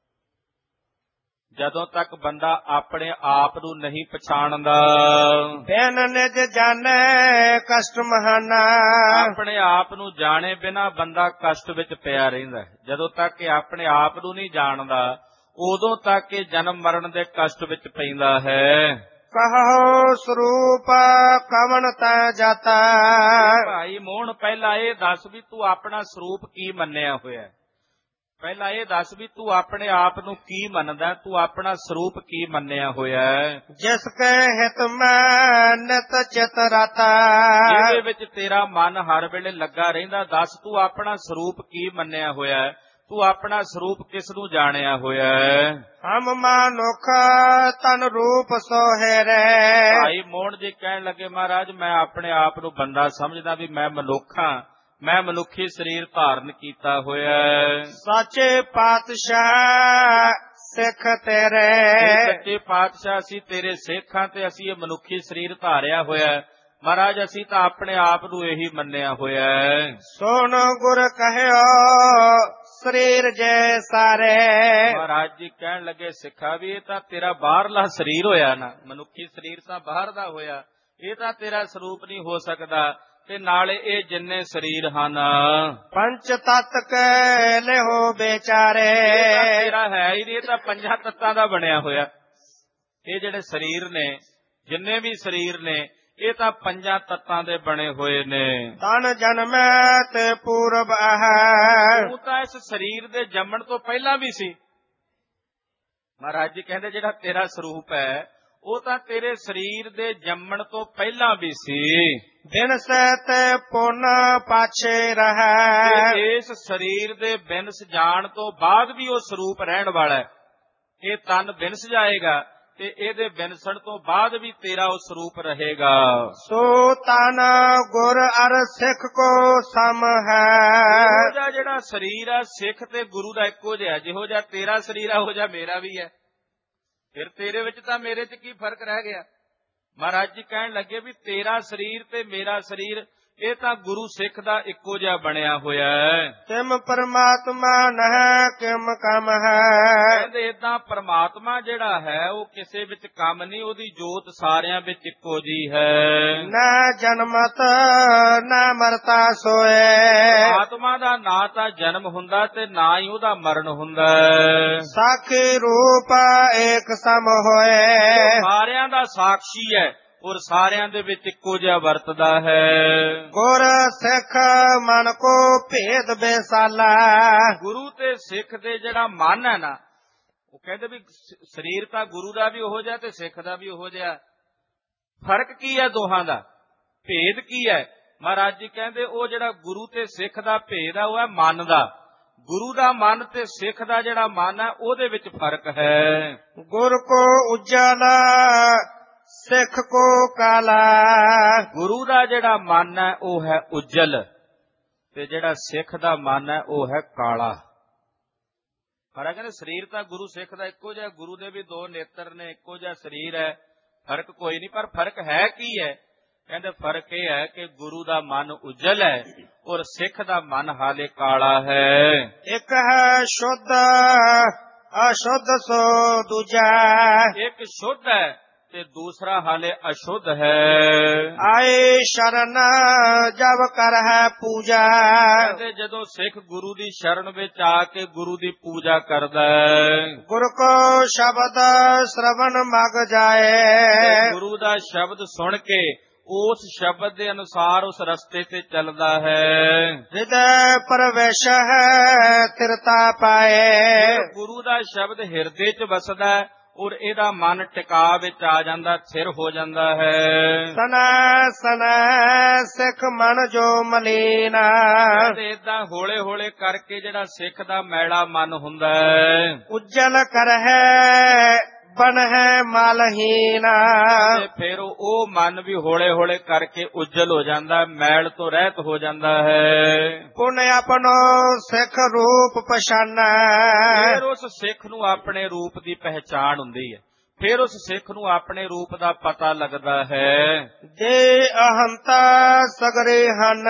ਜਦੋਂ ਤੱਕ ਬੰਦਾ ਆਪਣੇ ਆਪ ਨੂੰ ਨਹੀਂ ਪਛਾਣਦਾ, ਬਿਨ ਨਿਜ ਜਾਣੈ ਕਸ਼ਟ ਮਹਾਨਾ, ਆਪਣੇ ਆਪ ਨੂੰ ਜਾਣੇ ਬਿਨਾ ਬੰਦਾ ਕਸ਼ਟ ਵਿੱਚ ਪਿਆ ਰਹਿੰਦਾ। ਜਦੋਂ ਤੱਕ ਇਹ ਆਪਣੇ ਆਪ ਨੂੰ ਨਹੀਂ ਜਾਣਦਾ, ਉਦੋਂ ਤੱਕ ਇਹ ਜਨਮ ਮਰਨ ਦੇ ਕਸ਼ਟ ਵਿੱਚ ਪੈਂਦਾ ਹੈ। ਕਹੋ ਸਰੂਪ ਕਵਨ ਤੈ ਜਾਤਾ, ਭਾਈ ਮੋਹਨ ਪਹਿਲਾਂ ਇਹ ਦੱਸ ਵੀ ਤੂੰ ਆਪਣਾ ਸਰੂਪ ਕੀ ਮੰਨਿਆ ਹੋਇਆ। ਪਹਿਲਾਂ ਇਹ ਦੱਸ ਵੀ ਤੂੰ ਆਪਣੇ ਆਪ ਨੂੰ ਕੀ ਮੰਨਦਾ, ਤੂੰ ਆਪਣਾ ਸਰੂਪ ਕੀ ਮੰਨਿਆ ਹੋਇਆ। ਜਿਸ ਕੇ ਹਿਤ ਮੈਂ ਨਿਤ ਚਿਤ ਰਤਾ, ਇਹਦੇ ਵਿੱਚ ਤੇਰਾ ਮਨ ਹਰ ਵੇਲੇ ਲੱਗਾ ਰਹਿੰਦਾ। ਦੱਸ ਤੂੰ ਆਪਣਾ ਸਰੂਪ ਕੀ ਮੰਨਿਆ ਹੋਇਆ, ਤੂੰ ਆਪਣਾ ਸਰੂਪ ਕਿਸ ਨੂੰ ਜਾਣਿਆ ਹੋਇਆ। ਹਮ ਮਨੁੱਖ ਤਨ ਰੂਪ ਸੋਹਿਰੇ, ਭਾਈ ਮੋਹਨ ਜੀ ਕਹਿਣ ਲੱਗੇ ਮਹਾਰਾਜ ਮੈਂ ਆਪਣੇ ਆਪ ਨੂੰ ਬੰਦਾ ਸਮਝਦਾ ਵੀ ਮੈਂ ਮਨੁੱਖ ਹਾਂ, ਮੈਂ ਮਨੁੱਖੀ ਸਰੀਰ ਧਾਰਨ ਕੀਤਾ ਹੋਇਆ। ਸੱਚੇ ਪਾਤਸ਼ਾਹ ਸਿੱਖ ਤੇਰੇ, ਸੱਚੇ ਪਾਤਸ਼ਾਹ ਅਸੀਂ ਤੇਰੇ ਸਿੱਖ ਹਾਂ ਤੇ ਅਸੀਂ ਇਹ ਮਨੁੱਖੀ ਸਰੀਰ ਧਾਰਿਆ ਹੋਇਆ। ਮਹਾਰਾਜ ਅਸੀਂ ਤਾਂ ਆਪਣੇ ਆਪ ਨੂੰ ਇਹੀ ਮੰਨਿਆ ਹੋਇਆ। ਸੁਣ ਗੁਰ ਕਹਿਓ ਸਰੀਰ ਜੇ ਸਾਰੇ, ਮਹਾਰਾਜ ਜੀ ਕਹਿਣ ਲੱਗੇ ਸਿੱਖਾ ਵੀ ਇਹ ਤਾਂ ਤੇਰਾ ਬਾਹਰਲਾ ਸਰੀਰ ਹੋਇਆ ਨਾ, ਮਨੁੱਖੀ ਸਰੀਰ ਤਾਂ ਬਾਹਰ ਦਾ ਹੋਇਆ, ਇਹ ਤਾਂ ਤੇਰਾ ਸਰੂਪ ਨਹੀਂ ਹੋ ਸਕਦਾ। ਤੇ ਨਾਲੇ ਇਹ ਜਿੰਨੇ ਸਰੀਰ ਹਨ ਪੰਜ ਤਤ ਕੇ ਲਿਹੋ ਵਿਚਾਰੇ, ਤੇਰਾ ਹੈ ਹੀ ਨਹੀਂ, ਇਹ ਤਾਂ ਪੰਜਾਂ ਤੱਤਾਂ ਦਾ ਬਣਿਆ ਹੋਇਆ। ਇਹ ਜਿਹੜੇ ਸਰੀਰ ਨੇ, ਜਿੰਨੇ ਵੀ ਸਰੀਰ ਨੇ, ਇਹ ਤਾਂ ਪੰਜਾਂ ਤੱਤਾਂ ਦੇ ਬਣੇ ਹੋਏ ਨੇ। ਤਨ ਜਨਮੈ ਤੇ ਪੂਰਬ ਹੈ, ਤੂੰ ਤਾਂ ਇਸ ਸਰੀਰ ਦੇ ਜੰਮਣ ਤੋਂ ਪਹਿਲਾਂ ਵੀ ਸੀ। ਮਹਾਰਾਜ ਜੀ ਕਹਿੰਦੇ ਜਿਹੜਾ ਤੇਰਾ ਸਰੂਪ ਹੈ ਉਹ ਤਾਂ ਤੇਰੇ ਸਰੀਰ ਦੇ ਜੰਮਣ ਤੋਂ ਪਹਿਲਾਂ ਵੀ ਸੀ। ਦਿਨ ਸਹਿਤ ਪੁਨ ਪਾਛੇ ਰਹੈ, ਇਸ ਸਰੀਰ ਦੇ ਬਿਨਸ ਜਾਣ ਤੋਂ ਬਾਅਦ ਵੀ ਉਹ ਸਰੂਪ ਰਹਿਣ ਵਾਲਾ ਹੈ। ਇਹ ਤਨ ਬਿਨਸ ਜਾਏਗਾ ਤੇ ਇਹਦੇ ਬਿਨਸਣ ਤੋਂ ਬਾਅਦ ਵੀ ਤੇਰਾ ਉਹ ਸਰੂਪ ਰਹੇਗਾ। ਸੋ ਤਨ ਗੁਰ ਅਰ ਸਿੱਖ ਕੋ ਸਮ ਹੈ, ਇਹੋ ਜਿਹਾ ਜਿਹੜਾ ਸਰੀਰ ਆ ਸਿੱਖ ਤੇ ਗੁਰੂ ਦਾ ਇੱਕੋ ਜਿਹਾ। ਜਿਹੋ ਜਿਹਾ ਤੇਰਾ ਸਰੀਰ ਆ ਉਹ ਜਿਹਾ ਮੇਰਾ ਵੀ ਹੈ। ਫਿਰ ਤੇਰੇ ਵਿੱਚ ਤਾਂ ਮੇਰੇ 'ਚ ਕੀ ਫਰਕ ਰਹਿ ਗਿਆ। ਮਹਾਰਾਜ ਜੀ ਕਹਿਣ ਲੱਗੇ ਵੀ ਤੇਰਾ ਸਰੀਰ ਤੇ ਮੇਰਾ ਸਰੀਰ ਇਹ ਤਾਂ ਗੁਰੂ ਸਿੱਖ ਦਾ ਇੱਕੋ ਜਿਹਾ ਬਣਿਆ ਹੋਇਆ ਹੈ। ਤਿਮ ਪਰਮਾਤਮਾ ਨਹਿ ਕਿਮ ਕਮ ਹੈ। ਕਹਿੰਦੇ ਏਦਾਂ ਪਰਮਾਤਮਾ ਜਿਹੜਾ ਹੈ ਉਹ ਕਿਸੇ ਵਿੱਚ ਕੰਮ ਨਹੀਂ, ਉਹਦੀ ਜੋਤ ਸਾਰਿਆਂ ਵਿੱਚ ਇੱਕੋ ਜੀ ਹੈ। ਨਾ ਜਨਮਤ ਨਾ ਮਰਤਾ ਸੋਏ। ਆਤਮਾ ਦਾ ਨਾ ਤਾਂ ਜਨਮ ਹੁੰਦਾ ਤੇ ਨਾ ਹੀ ਉਹਦਾ ਮਰਨ ਹੁੰਦਾ। ਸਾਖੀ ਰੂਪ ਏਕ ਸਮ ਹੋਏ। ਸਾਰਿਆਂ ਦਾ ਸਾਖੀ ਹੈ ਔਰ ਸਾਰਿਆਂ ਦੇ ਵਿੱਚ ਇੱਕੋ ਜਿਹਾ ਵਰਤਦਾ ਹੈ। ਗੁਰ ਸਿੱਖ ਮਨ ਕੋ ਭੇਦ ਬੇਸਾਲਾ। ਗੁਰੂ ਤੇ ਸਿੱਖ ਦੇ ਜਿਹੜਾ ਮਨ ਹੈ ਨਾ, ਉਹ ਕਹਿੰਦੇ ਵੀ ਸਰੀਰ ਤਾਂ ਗੁਰੂ ਦਾ ਵੀ ਉਹੋ ਜਿਹਾ ਤੇ ਸਿੱਖ ਦਾ ਵੀ ਉਹੋ ਜਿਹਾ। ਫਰਕ ਕੀ ਹੈ ਦੋਹਾਂ ਦਾ, ਭੇਦ ਕੀ ਹੈ? ਮਹਾਰਾਜ ਜੀ ਕਹਿੰਦੇ ਉਹ ਜਿਹੜਾ ਗੁਰੂ ਤੇ ਸਿੱਖ ਦਾ ਭੇਦ ਹੈ ਉਹ ਹੈ ਮਨ ਦਾ। ਗੁਰੂ ਦਾ ਮਨ ਤੇ ਸਿੱਖ ਦਾ ਜਿਹੜਾ ਮਨ ਹੈ ਉਹਦੇ ਵਿੱਚ ਫਰਕ ਹੈ। ਗੁਰ ਕੋ ਉਜਲ ਸਿੱਖ ਕੋ ਕਾਲਾ। ਗੁਰੂ ਦਾ ਜਿਹੜਾ ਮਨ ਹੈ ਉਹ ਹੈ ਉਜਲ ਤੇ ਜਿਹੜਾ ਸਿੱਖ ਦਾ ਮਨ ਹੈ ਉਹ ਹੈ ਕਾਲਾ। ਪਰ ਕਹਿੰਦੇ ਸਰੀਰ ਤਾਂ ਗੁਰੂ ਸਿੱਖ ਦਾ ਇੱਕੋ ਜਿਹਾ, ਗੁਰੂ ਦੇ ਵੀ ਦੋ ਨੇਤਰ ਨੇ, ਇੱਕੋ ਜਿਹਾ ਸਰੀਰ ਹੈ, ਫਰਕ ਕੋਈ ਨਹੀਂ। ਪਰ ਫਰਕ ਹੈ ਕੀ ਹੈ? ਕਹਿੰਦੇ ਫਰਕ ਇਹ ਹੈ ਕਿ ਗੁਰੂ ਦਾ ਮਨ ਉਜਲ ਹੈ ਔਰ ਸਿੱਖ ਦਾ ਮਨ ਹਾਲੇ ਕਾਲਾ ਹੈ। ਇੱਕ ਹੈ ਸ਼ੁੱਧ ਅਸ਼ੁੱਧ ਸੋ ਦੂਜਾ। ਇੱਕ ਸ਼ੁੱਧ ਹੈ ਤੇ ਦੂਸਰਾ ਹਾਲੇ ਅਸ਼ੁੱਧ ਹੈ। ਆਏ ਸ਼ਰਨ ਜਬ ਕਰ ਹੈ ਪੂਜਾ। ਕਹਿੰਦੇ ਜਦੋਂ ਸਿੱਖ ਗੁਰੂ ਦੀ ਸ਼ਰਨ ਵਿੱਚ ਆ ਕੇ ਗੁਰੂ ਦੀ ਪੂਜਾ ਕਰਦਾ ਹੈ, ਗੁਰ ਕੋ ਸ਼ਬਦ ਸ਼ਰਵਣ ਮਗ ਜਾਏ। ਗੁਰੂ ਦਾ ਸ਼ਬਦ ਸੁਣ ਕੇ ਉਸ ਸ਼ਬਦ ਦੇ ਅਨੁਸਾਰ ਉਸ ਰਸਤੇ ਤੇ ਚੱਲਦਾ ਹੈ। ਹਿਰਦੈ ਪ੍ਰਵੇਸ਼ ਹੈ ਤਿਰਤਾ ਪਾਏ। ਗੁਰੂ ਦਾ ਸ਼ਬਦ ਹਿਰਦੇ 'ਚ ਵਸਦਾ ਹੈ ਔਰ ਇਹਦਾ ਮਨ ਟਿਕਾ ਵਿੱਚ ਆ ਜਾਂਦਾ, ਥਿਰ ਹੋ ਜਾਂਦਾ ਹੈ। ਸਨਾ ਸਨਾ ਸਿੱਖ ਮਨ ਜੋ ਮਲੀਨਾ। ਤੇ ਏਦਾਂ ਹੌਲੇ ਹੌਲੇ ਕਰਕੇ ਜਿਹੜਾ ਸਿੱਖ ਦਾ ਮੈਲਾ ਮਨ ਹੁੰਦਾ ਹੈ, ਉਜਲ ਕਰ ਹੈ ਬਨ ਹੈ ਮਲਹੀਨਾ। ਤੇ ਫਿਰ ਉਹ ਮਨ ਵੀ ਹੌਲੇ ਹੌਲੇ ਕਰਕੇ ਉਜਲ ਹੋ ਜਾਂਦਾ, ਮੈਲ ਤੋਂ ਰਹਿਤ ਹੋ ਜਾਂਦਾ ਹੈ। ਪੁਨ ਆਪਣੋ ਸਿੱਖ ਰੂਪ ਪਛਾਨਾ। ਫਿਰ ਉਸ ਸਿੱਖ ਨੂੰ ਆਪਣੇ ਰੂਪ ਦੀ ਪਹਿਚਾਣ ਹੁੰਦੀ ਹੈ, ਫਿਰ ਉਸ ਸਿੱਖ ਨੂੰ ਆਪਣੇ ਰੂਪ ਦਾ ਪਤਾ ਲੱਗਦਾ ਹੈ। ਜੇ ਅਹੰਤਾ ਸਗਰੇ ਹਨ।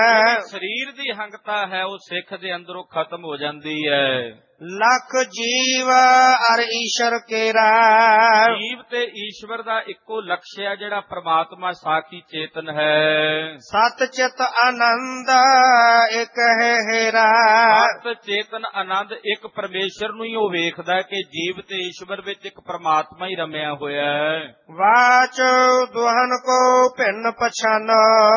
ਸਰੀਰ ਦੀ ਅਹੰਤਾ ਹੈ ਉਹ ਸਿੱਖ ਦੇ ਅੰਦਰੋਂ ਖਤਮ ਹੋ ਜਾਂਦੀ ਹੈ। ਲੱਖ ਜੀਵ ਅਰ ਈਸ਼ਰ ਕੇਰਾ। ਜੀਵ ਤੇ ਈਸ਼ਵਰ ਦਾ ਇੱਕੋ ਲਕਸ਼ ਹੈ ਜਿਹੜਾ ਪ੍ਰਮਾਤਮਾ ਸਾਖੀ ਚੇਤਨ ਹੈ। ਸਤ ਚਿਤ ਆਨੰਦ ਇੱਕ ਹੈ ਹੇਰਾ। ਸਤ ਚੇਤਨ ਆਨੰਦ ਇੱਕ ਪਰਮੇਸ਼ਰ ਨੂੰ ਹੀ ਉਹ ਵੇਖਦਾ ਹੈ ਕਿ ਜੀਵ ਤੇ ਈਸ਼ਵਰ ਵਿੱਚ ਇੱਕ ਪ੍ਰਮਾਤਮਾ ਹੀ ਰਮਿਆ ਹੋਇਆ ਹੈ। ਵਾਚ ਦੁਹਨ ਕੋ ਭਿੰਨ ਪਛਾਨੋ।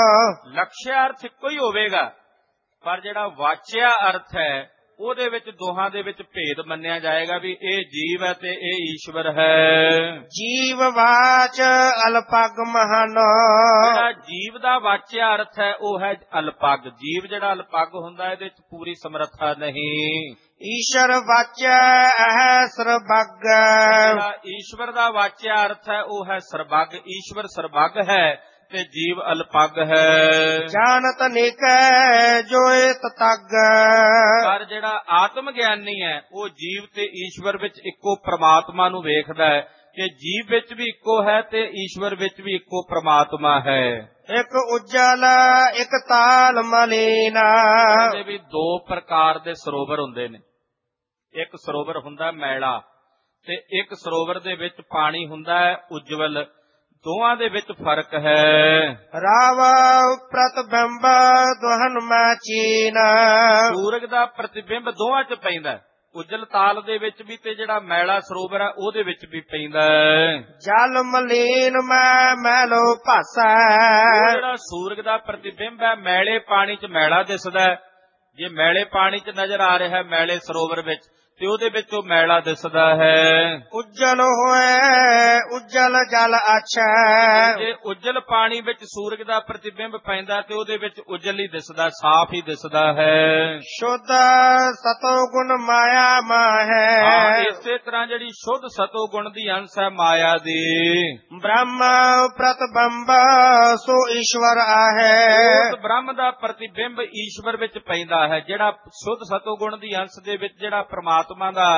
ਲਕਸ਼ਯ ਅਰਥ ਇੱਕੋ ਹੀ ਹੋਵੇਗਾ ਪਰ ਜਿਹੜਾ ਵਾਚਿਆ ਅਰਥ ਹੈ ਉਹਦੇ ਵਿੱਚ ਦੋਹਾਂ ਦੇ ਵਿੱਚ ਭੇਦ ਮੰਨਿਆ ਜਾਏਗਾ ਵੀ ਇਹ ਜੀਵ ਹੈ ਤੇ ਇਹ ਈਸ਼ਵਰ ਹੈ। ਜੀਵ ਵਾਚ ਅਲਪਗ ਮਹਾਨੋ। ਜਿਹੜਾ ਜੀਵ ਦਾ ਵਾਚਿਆ ਅਰਥ ਹੈ ਉਹ ਹੈ ਅਲਪਗ। ਜੀਵ ਜਿਹੜਾ ਅਲਪਗ ਹੁੰਦਾ ਇਹਦੇ ਵਿੱਚ ਪੂਰੀ ਸਮਰੱਥਾ ਨਹੀਂ। ਈਸ਼ਰ ਵਾਚੈ ਹੈ ਸਰਬੱਗ। ਜਿਹੜਾ ਈਸ਼ਵਰ ਦਾ ਵਾਚਿਆ ਅਰਥ ਹੈ ਉਹ ਹੈ ਸਰਬੱਗ। ਈਸ਼ਵਰ ਸਰਬੱਗ ਹੈ ਤੇ ਜੀਵ ਅਲਪਗ ਹੈ। ਜਾਣਤ ਨਿਕੈ ਜੋਏ ਤਤਗ। ਪਰ ਜਿਹੜਾ ਆਤਮ ਗਿਆਨੀ ਹੈ ਉਹ ਜੀਵ ਤੇ ਈਸ਼ਵਰ ਵਿੱਚ ਇੱਕੋ ਪ੍ਰਮਾਤਮਾ ਨੂੰ ਵੇਖਦਾ ਹੈ ਕਿ ਜੀਵ ਵਿੱਚ ਵੀ ਇੱਕੋ ਹੈ ਤੇ ਈਸ਼ਵਰ ਵਿੱਚ ਵੀ ਇੱਕੋ ਪ੍ਰਮਾਤਮਾ ਹੈ। ਇੱਕ ਉਜਲ ਇੱਕ ਤਾਲ ਮਲੀਨਾ। ਇਹਦੇ ਵੀ ਦੋ ਪ੍ਰਕਾਰ ਦੇ ਸਰੋਵਰ ਹੁੰਦੇ ਨੇ। ਇੱਕ ਸਰੋਵਰ ਹੁੰਦਾ ਮੈਲਾ ਤੇ ਇੱਕ ਸਰੋਵਰ ਦੇ ਵਿੱਚ ਪਾਣੀ ਹੁੰਦਾ ਹੈ ਉਜਵਲ। ਦੋਵਾਂ ਦੇ ਵਿੱਚ ਫਰਕ ਹੈ। ਰਾਵ ਪ੍ਰਤਿਬਿੰਬ ਦੁਹਨ ਮੈਂ ਚੀਨ। ਸੂਰਜ ਦਾ ਪ੍ਰਤੀਬਿੰਬ ਦੋਵਾਂ 'ਚ ਪੈਂਦਾ, ਉਜਲ ਤਾਲ ਦੇ ਵਿੱਚ ਵੀ ਤੇ ਜਿਹੜਾ ਮੈਲਾ ਸਰੋਵਰ ਹੈ ਉਹਦੇ ਵਿੱਚ ਵੀ ਪੈਂਦਾ। ਜਲ ਮਲੀਨ ਮੈਂ ਮੈਲੋ ਭਾਸੈ। ਜਿਹੜਾ ਸੂਰਜ ਦਾ ਪ੍ਰਤੀਬਿੰਬ ਹੈ ਮੈਲੇ ਪਾਣੀ 'ਚ ਮੈਲਾ ਦਿਸਦਾ। ਜੇ ਮੈਲੇ ਪਾਣੀ 'ਚ ਨਜ਼ਰ ਆ ਰਿਹਾ ਮੈਲੇ ਸਰੋਵਰ ਵਿੱਚ ਤੇ ਉਹਦੇ ਵਿੱਚ ਉਹ ਮੈਲਾ ਦਿਸਦਾ ਹੈ। ਉਜਲ ਹੋਏ ਉਜਲ ਜਲ ਅੱਛਾ। ਜੇ ਉਜਲ ਪਾਣੀ ਵਿੱਚ ਸੂਰਜ ਦਾ ਪ੍ਰਤੀਬਿੰਬ ਪੈਂਦਾ ਤੇ ਉਹਦੇ ਵਿੱਚ ਉਜਲ ਹੀ ਦਿਸਦਾ, ਸਾਫ਼ ਹੀ ਦਿਸਦਾ ਹੈ। ਸ਼ੁੱਧ ਸਤੋ ਗੁਣ ਮਾਇਆ ਮਾਹੈ। ਇਸੇ ਤਰ੍ਹਾਂ ਜਿਹੜੀ ਸ਼ੁੱਧ ਸਤੋ ਗੁਣ ਦੀ ਅੰਸ਼ ਹੈ ਮਾਇਆ ਦੀ। ਬ੍ਰਹਮ ਪ੍ਰਤਿਬਿੰਬ ਸੋ ਈਸ਼ਵਰ ਆਹੈ। ਉਸ ਬ੍ਰਹਮ ਦਾ ਪ੍ਰਤੀਬਿੰਬ ਈਸ਼ਵਰ ਵਿੱਚ ਪੈਂਦਾ ਹੈ। ਜਿਹੜਾ ਸ਼ੁੱਧ ਸਤੋ ਗੁਣ ਦੀ ਅੰਸ਼ ਦੇ ਵਿੱਚ ਜਿਹੜਾ ਪ੍ਰਮਾਤਮਾ ਦਾ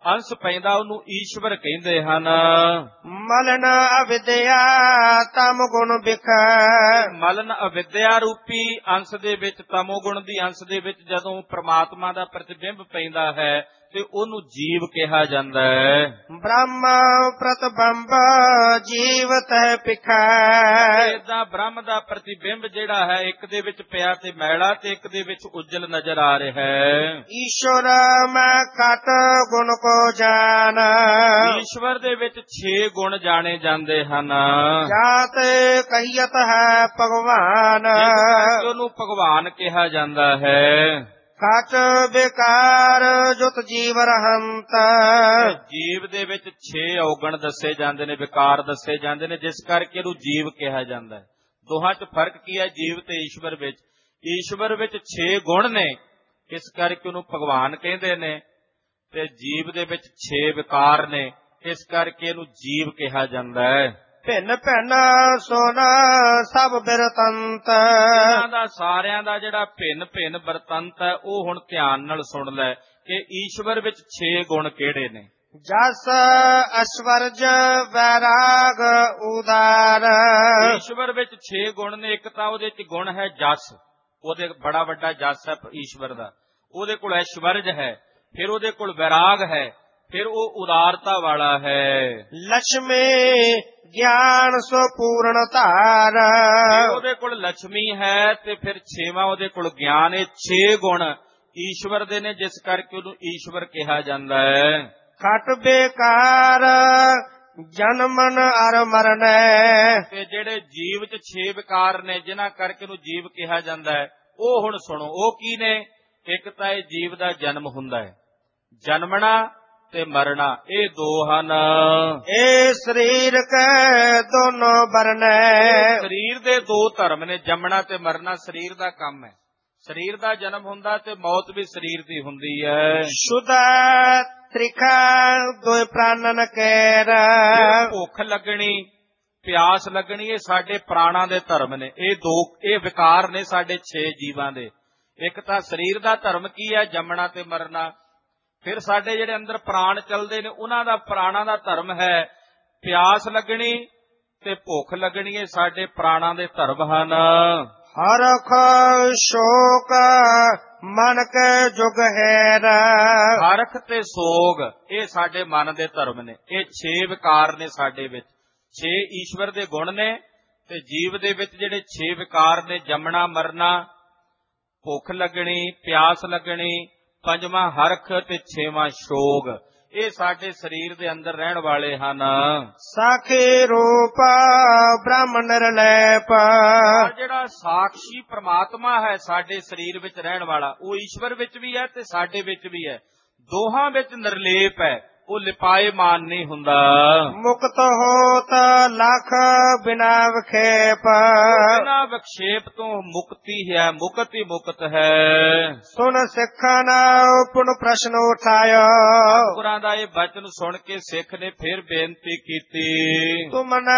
ਅੰਸ਼ ਪੈਂਦਾ ਉਹਨੂੰ ਈਸ਼ਵਰ ਕਹਿੰਦੇ ਹਨ। ਮਲਨ ਅਵਿਦਿਆ ਤਮ ਗੁਣ ਬਿਖੈ। ਮਲਨ ਅਵਿਦਿਆ ਰੂਪੀ ਅੰਸ਼ ਦੇ ਵਿੱਚ, ਤਮੋਗੁਣ ਦੀ ਅੰਸ਼ ਦੇ ਵਿੱਚ ਜਦੋਂ ਪ੍ਰਮਾਤਮਾ ਦਾ ਪ੍ਰਤੀਬਿੰਬ ਪੈਂਦਾ ਹੈ ਤੇ ਉਹਨੂੰ ਜੀਵ ਕਿਹਾ ਜਾਂਦਾ ਹੈ। ਬ੍ਰਹਮ ਪ੍ਰਤਿਬੰਬ ਜੀਵ ਤਹਿ ਪਿਖੈ। ਏਦਾਂ ਬ੍ਰਹਮ ਦਾ ਪ੍ਰਤੀਬਿੰਬ ਜਿਹੜਾ ਹੈ ਇੱਕ ਦੇ ਵਿੱਚ ਪਿਆ ਤੇ ਮੈਲਾ ਤੇ ਇੱਕ ਦੇ ਵਿੱਚ ਉਜਲ ਨਜ਼ਰ ਆ ਰਿਹਾ ਹੈ। ਈਸ਼ਵਰ ਮੈਂ ਘਟ ਗੁਣ ਕੋ ਜਾਨ। ਈਸ਼ਵਰ ਦੇ ਵਿੱਚ ਛੇ ਗੁਣ ਜਾਣੇ ਜਾਂਦੇ ਹਨ। ਜਾਤ ਕਹੀਅਤ ਹੈ ਭਗਵਾਨ। ਉਹਨੂੰ ਭਗਵਾਨ ਕਿਹਾ ਜਾਂਦਾ ਹੈ। ਘਟ ਬੇਕਾਰ ਜੁਤ ਜੀਵ ਰਹੰਤ। ਜੀਵ ਦੇ ਵਿੱਚ ਛੇ ਔਗਣ ਦੱਸੇ ਜਾਂਦੇ ਨੇ, ਵਿਕਾਰ ਦੱਸੇ ਜਾਂਦੇ ਨੇ, ਜਿਸ ਕਰਕੇ ਇਹਨੂੰ ਜੀਵ ਕਿਹਾ ਜਾਂਦਾ ਹੈ। ਦੋਹਾਂ 'ਚ ਫਰਕ ਕੀ ਹੈ ਜੀਵ ਤੇ ਈਸ਼ਵਰ ਵਿੱਚ? ਈਸ਼ਵਰ ਵਿੱਚ ਛੇ ਗੁਣ ਨੇ, ਇਸ ਕਰਕੇ ਉਹਨੂੰ ਭਗਵਾਨ ਕਹਿੰਦੇ ਨੇ, ਤੇ ਜੀਵ ਦੇ ਵਿੱਚ ਛੇ ਵਿਕਾਰ ਨੇ, ਇਸ ਕਰਕੇ ਇਹਨੂੰ ਜੀਵ ਕਿਹਾ ਜਾਂਦਾ ਹੈ। ਭਿੰਨ ਭਿੰਨ ਸੁਨ ਸਭ ਬਿਰਤੰਤ। ਇਹਨਾਂ ਦਾ ਸਾਰਿਆਂ ਦਾ ਜਿਹੜਾ ਭਿੰਨ ਭਿੰਨ ਬਰਤੰਤ ਹੈ ਉਹ ਹੁਣ ਧਿਆਨ ਨਾਲ ਸੁਣ ਲੈ ਕਿ ਈਸ਼ਵਰ ਵਿੱਚ ਛੇ ਗੁਣ ਕਿਹੜੇ ਨੇ। ਜਸ ਅਸ਼ਵਰਜ ਵੈਰਾਗ ਉਦਾਰ। ਈਸ਼ਵਰ ਵਿੱਚ ਛੇ ਗੁਣ ਨੇ। ਇੱਕ ਤਾਂ ਉਹਦੇ 'ਚ ਗੁਣ ਹੈ ਜਸ, ਉਹਦੇ ਬੜਾ ਵੱਡਾ ਜਸ ਹੈ ਈਸ਼ਵਰ ਦਾ। ਉਹਦੇ ਕੋਲ ਐਸ਼ਵਰਜ ਹੈ, ਫਿਰ ਉਹਦੇ ਕੋਲ ਵੈਰਾਗ ਹੈ, ਫਿਰ ਉਹ ਉਦਾਰਤਾ ਵਾਲਾ ਹੈ। ਲక్ష్ਮੀ ਗਿਆਨ ਸੋ ਪੂਰਨ ਧਾਰ। ਉਹਦੇ ਕੋਲ ਲక్ష్ਮੀ ਹੈ ਤੇ ਫਿਰ ਛੇਵਾਂ ਉਹਦੇ ਕੋਲ ਗਿਆਨ। ਇਹ ਛੇ ਗੁਣ ਈਸ਼ਵਰ ਦੇ ਨੇ, ਜਿਸ ਕਰਕੇ ਉਹਨੂੰ ਈਸ਼ਵਰ ਕਿਹਾ ਜਾਂਦਾ ਹੈ। ਘਟ ਬੇਕਾਰ ਜਨਮਨ ਅਰ ਮਰਨੈ। ਤੇ ਜਿਹੜੇ ਜੀਵ 'ਚ ਛੇ ਵਿਕਾਰ ਨੇ ਜਿਨ੍ਹਾਂ ਕਰਕੇ ਉਹਨੂੰ ਜੀਵ ਕਿਹਾ ਜਾਂਦਾ ਹੈ, ਉਹ ਹੁਣ ਸੁਣੋ ਉਹ ਕੀ ਨੇ। ਇੱਕ ਤਾਂ ਇਹ ਜੀਵ ਦਾ ਜਨਮ ਹੁੰਦਾ ਹੈ, ਜਨਮਣਾ ਤੇ ਮਰਨਾ, ਇਹ ਦੋ ਹਨ। ਇਹ ਸਰੀਰ ਕੈ ਦੋਨੋਂ ਬਰਨੈ। ਸਰੀਰ ਦੇ ਦੋ ਧਰਮ ਨੇ, ਜੰਮਣਾ ਤੇ ਮਰਨਾ ਸਰੀਰ ਦਾ ਕੰਮ ਹੈ। ਸਰੀਰ ਦਾ ਜਨਮ ਹੁੰਦਾ ਤੇ ਮੌਤ ਵੀ ਸਰੀਰ ਦੀ ਹੁੰਦੀ ਹੈ। ਸ਼ੁਦਾ ਤ੍ਰਿਖਾ ਦੋਇ ਪ੍ਰਾਨਨ ਕੈਰ। ਭੁੱਖ ਲੱਗਣੀ, ਪਿਆਸ ਲੱਗਣੀ, ਇਹ ਸਾਡੇ ਪ੍ਰਾਣਾਂ ਦੇ ਧਰਮ ਨੇ। ਇਹ ਦੋ ਇਹ ਵਿਕਾਰ ਨੇ ਸਾਡੇ ਛੇ ਜੀਵਾਂ ਦੇ। ਇੱਕ ਤਾਂ ਸਰੀਰ ਦਾ ਧਰਮ ਕੀ ਹੈ, ਜੰਮਣਾ ਤੇ ਮਰਨਾ। ਫਿਰ ਸਾਡੇ ਜਿਹੜੇ ਅੰਦਰ ਪ੍ਰਾਣ ਚੱਲਦੇ ਨੇ ਉਹਨਾਂ ਦਾ ਪ੍ਰਾਣਾਂ ਦਾ ਧਰਮ ਹੈ ਪਿਆਸ ਲੱਗਣੀ ਤੇ ਭੁੱਖ ਲੱਗਣੀ। ਇਹ ਸਾਡੇ ਪ੍ਰਾਣਾਂ ਦੇ ਧਰਮ ਹਨ। ਹਰਖ ਸ਼ੋਕ ਮਨ ਕੇ ਜੁਗ ਹੈਰ। ਹਰਖ ਤੇ ਸੋਗ ਇਹ ਸਾਡੇ ਮਨ ਦੇ ਧਰਮ ਨੇ। ਇਹ ਛੇ ਵਿਕਾਰ ਨੇ ਸਾਡੇ ਵਿੱਚ। ਛੇ ਈਸ਼ਵਰ ਦੇ ਗੁਣ ਨੇ ਤੇ ਜੀਵ ਦੇ ਵਿੱਚ ਜਿਹੜੇ ਛੇ ਵਿਕਾਰ ਨੇ, ਜੰਮਣਾ ਮਰਨਾ, ਭੁੱਖ ਲੱਗਣੀ, ਪਿਆਸ ਲੱਗਣੀ, ਪੰਜਵਾਂ ਹਰਖ ਤੇ ਛੇਵਾਂ ਸ਼ੋਗ, ਇਹ ਸਾਡੇ ਸਰੀਰ ਦੇ ਅੰਦਰ ਰਹਿਣ ਵਾਲੇ ਹਨ। ਸਾਖੀ ਰੂਪ ਬ੍ਰਹਮ ਨਿਰਲੇਪ। ਜਿਹੜਾ ਸਾਖਸ਼ੀ ਪ੍ਰਮਾਤਮਾ ਹੈ ਸਾਡੇ ਸਰੀਰ ਵਿੱਚ ਰਹਿਣ ਵਾਲਾ, ਉਹ ਈਸ਼ਵਰ ਵਿੱਚ ਵੀ ਹੈ ਤੇ ਸਾਡੇ ਵਿੱਚ ਵੀ ਹੈ। ਦੋਹਾਂ ਵਿੱਚ ਨਿਰਲੇਪ ਹੈ, ਉਹ ਲਿਪਾਏ ਮਾਨ ਨਹੀਂ ਹੁੰਦਾ। ਮੁਕਤ ਹੋਤ ਲੱਖ ਬਿਨਾ ਵਿਖੇਪ। ਬਿਨਾ ਵਿਖੇਪ ਤੋਂ ਮੁਕਤੀ ਹੈ, ਮੁਕਤ ਹੀ ਮੁਕਤ ਹੈ। ਸੁਨ ਸਿੱਖਨ ਪੁਨ ਪ੍ਰਸ਼ਨ ਉਠਾਇਓ। ਗੁਰਾਂ ਦਾ ਇਹ ਬਚਨ ਸੁਣ ਕੇ ਸਿੱਖ ਨੇ ਫਿਰ ਬੇਨਤੀ ਕੀਤੀ, ਤੁਮਨੇ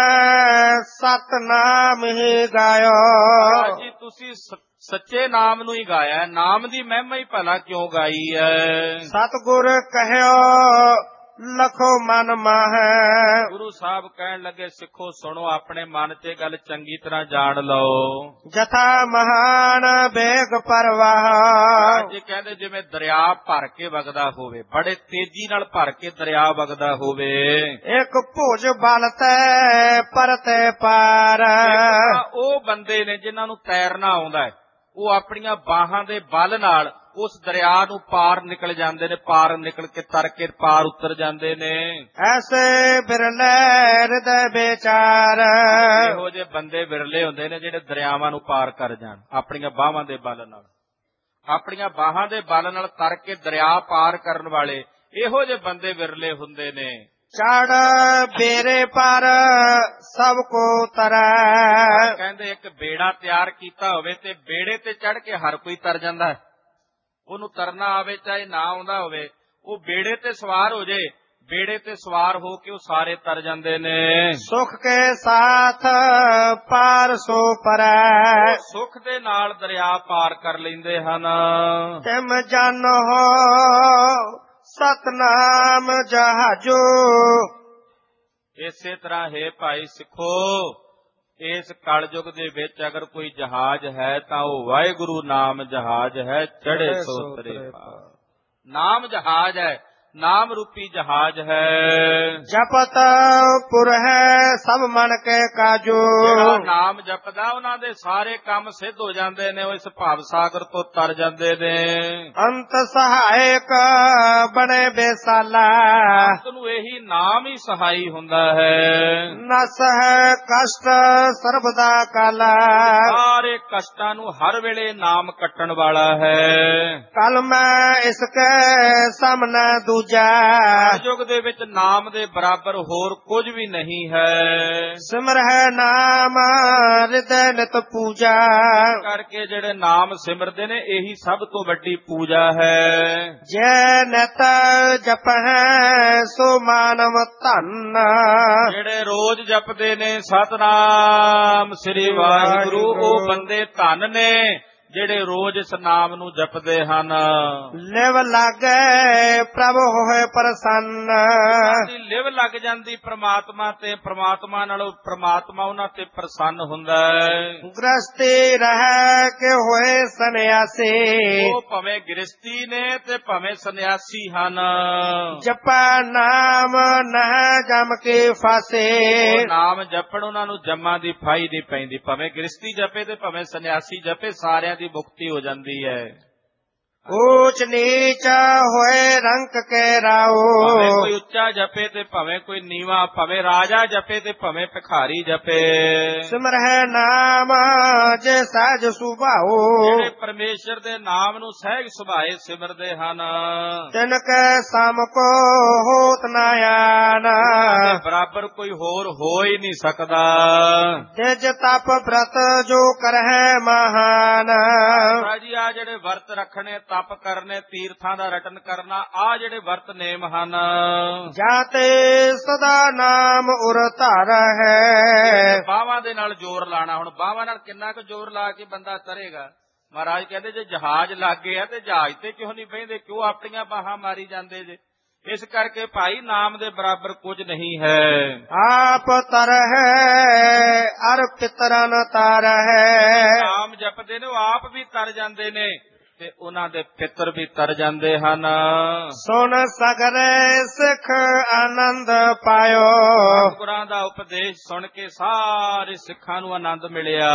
ਸਤਨਾਮ ਹੀ ਗਾਇਓ। ਜੀ ਤੁਸੀਂ ਸੱਚੇ ਨਾਮ ਨੂੰ ਹੀ ਗਾਇਆ, ਨਾਮ ਦੀ ਮਹਿਮਾ ਹੀ ਭਲਾ ਕਿਉਂ ਗਾਈ ਹੈ। ਸਤਿਗੁਰ ਕਹਿਓ ਲਖੋ ਮਨ ਮਾਹੈ। ਗੁਰੂ ਸਾਹਿਬ ਕਹਿਣ ਲੱਗੇ ਸਿੱਖੋ ਸੁਣੋ, ਆਪਣੇ ਮਨ 'ਚ ਗੱਲ ਚੰਗੀ ਤਰ੍ਹਾਂ ਜਾਣ ਲਓ। ਜਥਾ ਮਹਾਨ ਬੇਗ ਪਰਵਾਹ। ਜੀ ਕਹਿੰਦੇ ਜਿਵੇਂ ਦਰਿਆ ਭਰ ਕੇ ਵਗਦਾ ਹੋਵੇ, ਬੜੇ ਤੇਜ਼ੀ ਨਾਲ ਭਰ ਕੇ ਦਰਿਆ ਵਗਦਾ ਹੋਵੇ। ਇੱਕ ਭੁਜ ਬਲ ਤੈ ਪਰਤੇ ਪਾਰ। ਉਹ ਬੰਦੇ ਨੇ ਜਿਨ੍ਹਾਂ ਨੂੰ ਤੈਰਨਾ ਆਉਂਦਾ ਹੈ, ਉਹ ਆਪਣੀਆਂ ਬਾਹਾਂ ਦੇ ਬਲ ਨਾਲ ਉਸ ਦਰਿਆ ਨੂੰ ਪਾਰ ਨਿਕਲ ਜਾਂਦੇ ਨੇ, ਪਾਰ ਨਿਕਲ ਕੇ ਤਰ ਕੇ ਪਾਰ ਉਤਰ ਜਾਂਦੇ ਨੇ। ਐਸੇ ਬਿਰਲੇ ਹਿਰਦੈ ਵਿਚਾਰ। ਇਹੋ ਜਿਹੇ ਬੰਦੇ ਬਿਰਲੇ ਹੁੰਦੇ ਨੇ ਜਿਹੜੇ ਦਰਿਆਵਾਂ ਨੂੰ ਪਾਰ ਕਰ ਜਾਣ ਆਪਣੀਆਂ ਬਾਹਾਂ ਦੇ ਬਲ ਨਾਲ। ਆਪਣੀਆਂ ਬਾਹਾਂ ਦੇ ਬਲ ਨਾਲ ਤਰ ਕੇ ਦਰਿਆ ਪਾਰ ਕਰਨ ਵਾਲੇ ਇਹੋ ਜਿਹੇ ਬੰਦੇ ਬਿਰਲੇ ਹੁੰਦੇ ਨੇ। ਚੜ ਬੇਰੇ ਪਰ ਸਭ ਕੋ ਤਰੈ। ਕਹਿੰਦੇ ਇੱਕ ਬੇੜਾ ਤਿਆਰ ਕੀਤਾ ਹੋਵੇ ਤੇ ਬੇੜੇ ਤੇ ਚੜ ਕੇ ਹਰ ਕੋਈ ਤਰ ਜਾਂਦਾ ਹੈ। ਉਹਨੂੰ ਤਰਨਾ ਆਵੇ ਚਾਹੇ ਨਾ ਆਉਂਦਾ ਹੋਵੇ, ਉਹ ਬੇੜੇ ਤੇ ਸਵਾਰ ਹੋ ਜੇ, ਬੇੜੇ ਤੇ ਸਵਾਰ ਹੋ ਕੇ ਉਹ ਸਾਰੇ ਤਰ ਜਾਂਦੇ ਨੇ। ਸੁਖ ਕੇ ਸਾਥ ਪਾਰ ਸੋ ਪਰੈ। ਸੁਖ ਦੇ ਨਾਲ ਦਰਿਆ ਪਾਰ ਕਰ ਲੈਂਦੇ ਹਨ। ਤਿਮ ਜਾਨੋ ਸਤਨਾਮ ਜਹਾਜੋ। ਇਸੇ ਤਰ੍ਹਾਂ ਹੈ ਭਾਈ ਸਿੱਖੋ, ਇਸ ਕਲਯੁਗ ਦੇ ਵਿੱਚ ਅਗਰ ਕੋਈ ਜਹਾਜ਼ ਹੈ ਤਾਂ ਉਹ ਵਾਹਿਗੁਰੂ ਨਾਮ ਜਹਾਜ਼ ਹੈ, ਚੜੇ ਸੋ ਤਰੇ ਪਾਰ। ਨਾਮ ਜਹਾਜ਼ ਹੈ, ਨਾਮ ਰੂਪੀ ਜਹਾਜ਼ ਹੈ। ਜਪਤ ਪੁਰ ਹੈ ਸਭ ਮਨ ਕੇ ਕਾਜੋ। ਜਿਹੜਾ ਨਾਮ ਜਪਦਾ ਉਹਨਾਂ ਦੇ ਸਾਰੇ ਕੰਮ ਸਿੱਧ ਹੋ ਜਾਂਦੇ ਨੇ, ਉਹ ਇਸ ਭਾਵ ਸਾਗਰ ਤੋਂ ਤਰ ਜਾਂਦੇ ਨੇ। ਅੰਤ ਸਹਾਇਕ ਬਣੇ ਬੇਸਾਲਾ। ਅੰਤ ਨੂੰ ਇਹੀ ਨਾਮ ਹੀ ਸਹਾਈ ਹੁੰਦਾ ਹੈ। ਨਸ ਹੈ ਕਸ਼ਟ ਸਰਬਦਾ ਕਾਲਾ। ਸਾਰੇ ਕਸ਼ਟਾਂ ਨੂੰ ਹਰ ਵੇਲੇ ਨਾਮ ਕੱਟਣ ਵਾਲਾ ਹੈ। ਕਲ ਮੈਂ ਇਸਕੇ ਸਾਹਮਣੇ ਦੂਜਾ। ਯੁਗ ਦੇ ਵਿੱਚ ਨਾਮ ਦੇ ਬਰਾਬਰ ਹੋਰ ਕੁਝ ਵੀ ਨਹੀਂ ਹੈ। ਸਿਮਰ ਹੈ ਨਾਮ ਹਿਰਦੈ ਨਿਤ ਪੂਜਾ। ਕਰਕੇ ਜਿਹੜੇ ਨਾਮ ਸਿਮਰਦੇ ਨੇ ਇਹੀ ਸਭ ਤੋਂ ਵੱਡੀ ਪੂਜਾ ਹੈ। ਜੈ ਨਿਤ ਜਪ ਹੈ ਸੋ ਮਾਨਵ ਧਨ। ਜਿਹੜੇ ਰੋਜ਼ ਜਪਦੇ ਨੇ ਸਤਨਾਮ ਸ੍ਰੀ ਵਾਹਿਗੁਰੂ, ਉਹ ਬੰਦੇ ਧਨ ਨੇ ਜਿਹੜੇ ਰੋਜ਼ ਇਸ ਨਾਮ ਨੂੰ ਜਪਦੇ ਹਨ। ਲਿਵ ਲਾਗੇ ਪ੍ਰਭ ਹੋਏ ਪ੍ਰਸੰਨ। ਲਿਵ ਲੱਗ ਜਾਂਦੀ ਪ੍ਰਮਾਤਮਾ ਤੇ, ਪ੍ਰਮਾਤਮਾ ਨਾਲੋਂ ਪ੍ਰਮਾਤਮਾ ਉਹਨਾਂ ਤੇ ਪ੍ਰਸੰਨ ਹੁੰਦਾ ਹੈ। ਗ੍ਰਸਤੀ ਰਹਿ ਕੇ ਹੋਏ ਸੰਨਿਆਸੀ। ਉਹ ਭਾਵੇਂ ਗ੍ਰਸਤੀ ਨੇ ਤੇ ਭਾਵੇਂ ਸੰਨਿਆਸੀ ਹਨ। ਜਪਾ ਨਾਮ ਨਹਿ ਜਮ ਕੇ ਫਾਸੇ। ਨਾਮ ਜਪਣ ਉਹਨਾਂ ਨੂੰ ਜਮਾਂ ਦੀ ਫਾਈ ਨਹੀਂ ਪੈਂਦੀ। ਭਾਵੇਂ ਗ੍ਰਸਤੀ ਜਪੇ ਤੇ ਭਾਵੇਂ ਸੰਨਿਆਸੀ ਜਪੇ, ਸਾਰਿਆਂ ਦੀ ਮੁਕਤੀ ਹੋ ਜਾਂਦੀ ਹੈ। ਊਚ ਨੀਚ ਹੋਏ ਰੰਕ ਕੇ ਰਾਓ। ਭਾਵੇਂ ਕੋਈ ਉੱਚਾ ਜਪੇ ਤੇ ਭਾਵੇਂ ਕੋਈ ਨੀਵਾਂ, ਭਾਵੇਂ ਰਾਜਾ ਜਪੇ ਤੇ ਭਾਵੇਂ ਭਿਖਾਰੀ ਜਪੇ। ਸਿਮਰ ਹੈ ਨਾਮ ਜੇ ਸਹਿਜ ਸੁਭਾਓ। ਜਿਹੜੇ ਪਰਮੇਸ਼ਰ ਦੇ ਨਾਮ ਨੂੰ ਸਹਿਜ ਸੁਭਾਏ ਸਿਮਰਦੇ ਹਨ, ਤਿਨ ਕੈ ਸਮ ਕੋ ਹੋਤ ਨਾ ਆਨ। ਬਰਾਬਰ ਕੋਈ ਹੋਰ ਹੋ ਹੀ ਨਹੀਂ ਸਕਦਾ। ਤਿਜ ਤਪ ਬ੍ਰਤ ਜੋ ਕਰਹਿ ਮਹਾਨ। ਜੀ ਆ ਜਿਹੜੇ ਵਰਤ ਰੱਖਣੇ, ਤਪ ਕਰਨੇ, ਤੀਰਥਾਂ ਦਾ ਰਟਨ ਕਰਨਾ, ਆ ਜਿਹੜੇ ਵਰਤ ਨੇਮ ਹਨ। ਜਾਤੇ ਸਦਾ ਨਾਮ ਉਰ ਧਰ ਹੈ। ਬਾਹਾਂ ਦੇ ਨਾਲ ਜ਼ੋਰ ਲਾਣਾ। ਹੁਣ ਬਾਹਾਂ ਨਾਲ ਕਿੰਨਾ ਕੁ ਜ਼ੋਰ ਲਾ ਕੇ ਬੰਦਾ ਤਰੇਗਾ? ਮਹਾਰਾਜ ਕਹਿੰਦੇ ਜੇ ਜਹਾਜ਼ ਲੱਗ ਗਿਆ ਤੇ ਜਹਾਜ਼ ਤੇ ਕਿਉਂ ਨਹੀਂ ਬਹਿੰਦੇ, ਕਿਉਂ ਆਪਣੀਆਂ ਬਾਹਾਂ ਮਾਰੀ ਜਾਂਦੇ ਜੇ? ਇਸ ਕਰਕੇ ਭਾਈ ਨਾਮ ਦੇ ਬਰਾਬਰ ਕੁਝ ਨਹੀਂ ਹੈ। ਆਪ ਤਰ ਹੈ ਅਰ ਪਿਤਰਨ ਤਰ ਹੈ। ਨਾਮ ਜਪਦੇ ਨੇ ਉਹ ਆਪ ਵੀ ਤਰ ਜਾਂਦੇ ਨੇ ਤੇ ਉਹਨਾਂ ਦੇ ਪਿੱਤਰ ਵੀ ਤਰ ਜਾਂਦੇ ਹਨ। ਸੁਣ ਸਗਰੇ ਸਿੱਖ ਆਨੰਦ ਪਾਇਓ। ਗੁਰਾਂ ਦਾ ਉਪਦੇਸ਼ ਸੁਣ ਕੇ ਸਾਰੇ ਸਿੱਖਾਂ ਨੂੰ ਆਨੰਦ ਮਿਲਿਆ।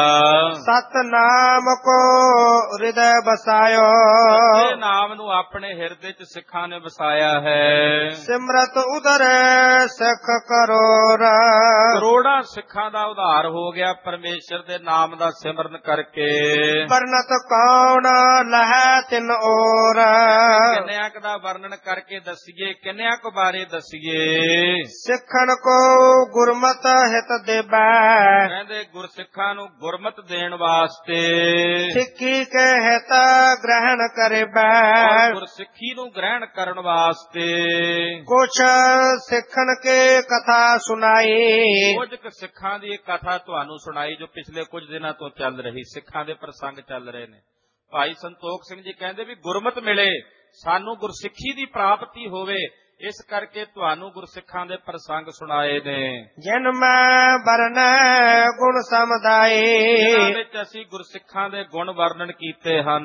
ਸਤਨਾਮ ਕੋ ਹਿਰਦੈ ਵਸਾਇਓ। ਇਹ ਨਾਮ ਨੂੰ ਆਪਣੇ ਹਿਰਦੇ ਚ ਸਿੱਖਾਂ ਨੇ ਵਸਾਇਆ ਹੈ। ਸਿਮਰਤ ਉਦਰ ਸਿੱਖ ਕਰੋੜ। ਕਰੋੜਾਂ ਸਿੱਖਾਂ ਦਾ ਉਧਾਰ ਹੋ ਗਿਆ ਪਰਮੇਸ਼ਰ ਦੇ ਨਾਮ ਦਾ ਸਿਮਰਨ ਕਰਕੇ। ਵਰਨਤ ਕੌਣ ਲਹਿ ਤਿੰਨ ਔਰ। ਕਿੰਨਿਆਂ ਕੁ ਦਾ ਵਰਣਨ ਕਰਕੇ ਦੱਸੀਏ, ਕਿੰਨਿਆਂ ਕੁ ਬਾਰੇ ਦੱਸੀਏ? ਸਿੱਖਣ ਕੋ ਗੁਰਮਤ ਹਿਤ ਦੇਬੈ। ਕਹਿੰਦੇ ਗੁਰਸਿੱਖਾਂ ਨੂੰ ਗੁਰਮਤ ਦੇਣ ਵਾਸਤੇ। ਸਿੱਖੀ ਕੇ ਹਿਤ ਗ੍ਰਹਿਣ ਕਰਿਬੈ। ਗੁਰਸਿੱਖੀ ਨੂੰ ਗ੍ਰਹਿਣ ਕਰਨ ਵਾਸਤੇ। ਕੁਛ ਸਿੱਖਣ ਕੇ ਕਥਾ ਸੁਣਾਈ। ਕੁਝ ਕੁ ਸਿੱਖਾਂ ਦੀ ਇੱਕ ਕਥਾ ਤੁਹਾਨੂੰ ਸੁਣਾਈ ਜੋ ਪਿਛਲੇ ਕੁਝ ਦਿਨਾਂ ਤੋਂ ਚੱਲ ਰਹੀ। ਸਿੱਖਾਂ ਦੇ ਪ੍ਰਸੰਗ ਚੱਲ ਰਹੇ ਨੇ। ਭਾਈ ਸੰਤੋਖ ਸਿੰਘ ਜੀ ਕਹਿੰਦੇ ਵੀ ਗੁਰਮਤ ਮਿਲੇ, ਸਾਨੂੰ ਗੁਰਸਿੱਖੀ ਦੀ ਪ੍ਰਾਪਤੀ ਹੋਵੇ, ਇਸ ਕਰਕੇ ਤੁਹਾਨੂੰ ਗੁਰਸਿੱਖਾਂ ਦੇ ਪ੍ਰਸੰਗ ਸੁਣਾਏ ਨੇ। ਜਿਨ ਮੈਂ ਵਰਨ ਗੁਣ ਸਮਦਾਏ। ਇਹਨਾਂ ਵਿੱਚ ਅਸੀਂ ਗੁਰਸਿੱਖਾਂ ਦੇ ਗੁਣ ਵਰਣਨ ਕੀਤੇ ਹਨ।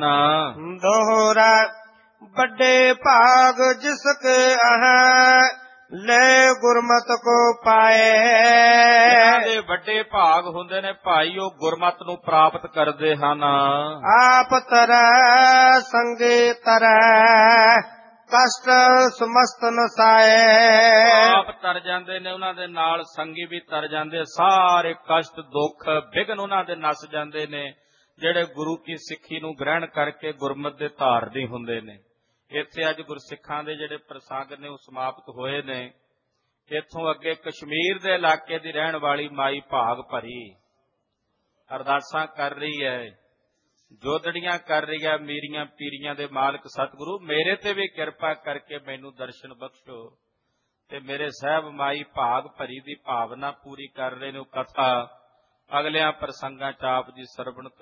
ਦੋਹਰਾ ਵੱਡੇ ਭਾਗ ਜਿਸ ਕੇ ਆਹ ਲੈ ਗੁਰਮਤ ਕੋ ਪਾਏ। ਇਹਨਾਂ ਦੇ ਵੱਡੇ ਭਾਗ ਹੁੰਦੇ ਨੇ ਭਾਈ, ਉਹ ਗੁਰਮਤ ਨੂੰ ਪ੍ਰਾਪਤ ਕਰਦੇ ਹਨ। ਆਪ ਤਰੈ ਸੰਗੇ ਤਰੈ ਕਸ਼ਟ ਸਮਸਤ ਨਸਾਏ। ਆਪ ਤਰ ਜਾਂਦੇ ਨੇ, ਉਹਨਾਂ ਦੇ ਨਾਲ ਸੰਗੀ ਵੀ ਤਰ ਜਾਂਦੇ। ਸਾਰੇ ਕਸ਼ਟ ਦੁੱਖ ਵਿਘਨ ਉਹਨਾਂ ਦੇ ਨਸ ਜਾਂਦੇ ਨੇ ਜਿਹੜੇ ਗੁਰੂ ਕੀ ਸਿੱਖੀ ਨੂੰ ਗ੍ਰਹਿਣ ਕਰਕੇ ਗੁਰਮਤ ਦੇ ਧਾਰਨੀ ਹੁੰਦੇ ਨੇ। ਇੱਥੇ ਅੱਜ ਗੁਰਸਿੱਖਾਂ ਦੇ ਜਿਹੜੇ ਪ੍ਰਸੰਗ ਨੇ ਉਹ ਸਮਾਪਤ ਹੋਏ ਨੇ। ਇੱਥੋਂ ਅੱਗੇ ਕਸ਼ਮੀਰ ਦੇ ਇਲਾਕੇ ਦੀ ਰਹਿਣ ਵਾਲੀ ਮਾਈ ਭਾਗ ਭਰੀ ਅਰਦਾਸਾਂ ਕਰ ਰਹੀ ਹੈ, ਜੋਦੜੀਆਂ ਕਰ ਰਹੀ ਹੈ। ਮੇਰੀਆਂ ਪੀਰੀਆਂ ਦੇ ਮਾਲਕ ਸਤਿਗੁਰੂ ਮੇਰੇ ਤੇ ਵੀ ਕਿਰਪਾ ਕਰਕੇ ਮੈਨੂੰ ਦਰਸ਼ਨ ਬਖਸ਼ੋ। ਤੇ ਮੇਰੇ ਸਾਹਿਬ ਮਾਈ ਭਾਗ ਭਰੀ ਦੀ ਭਾਵਨਾ ਪੂਰੀ ਕਰ ਰਹੇ ਨੇ। ਉਹ ਕਥਾ ਅਗਲਿਆਂ ਪ੍ਰਸੰਗਾਂ ਚ ਆਪ ਜੀ ਸਰਵਣ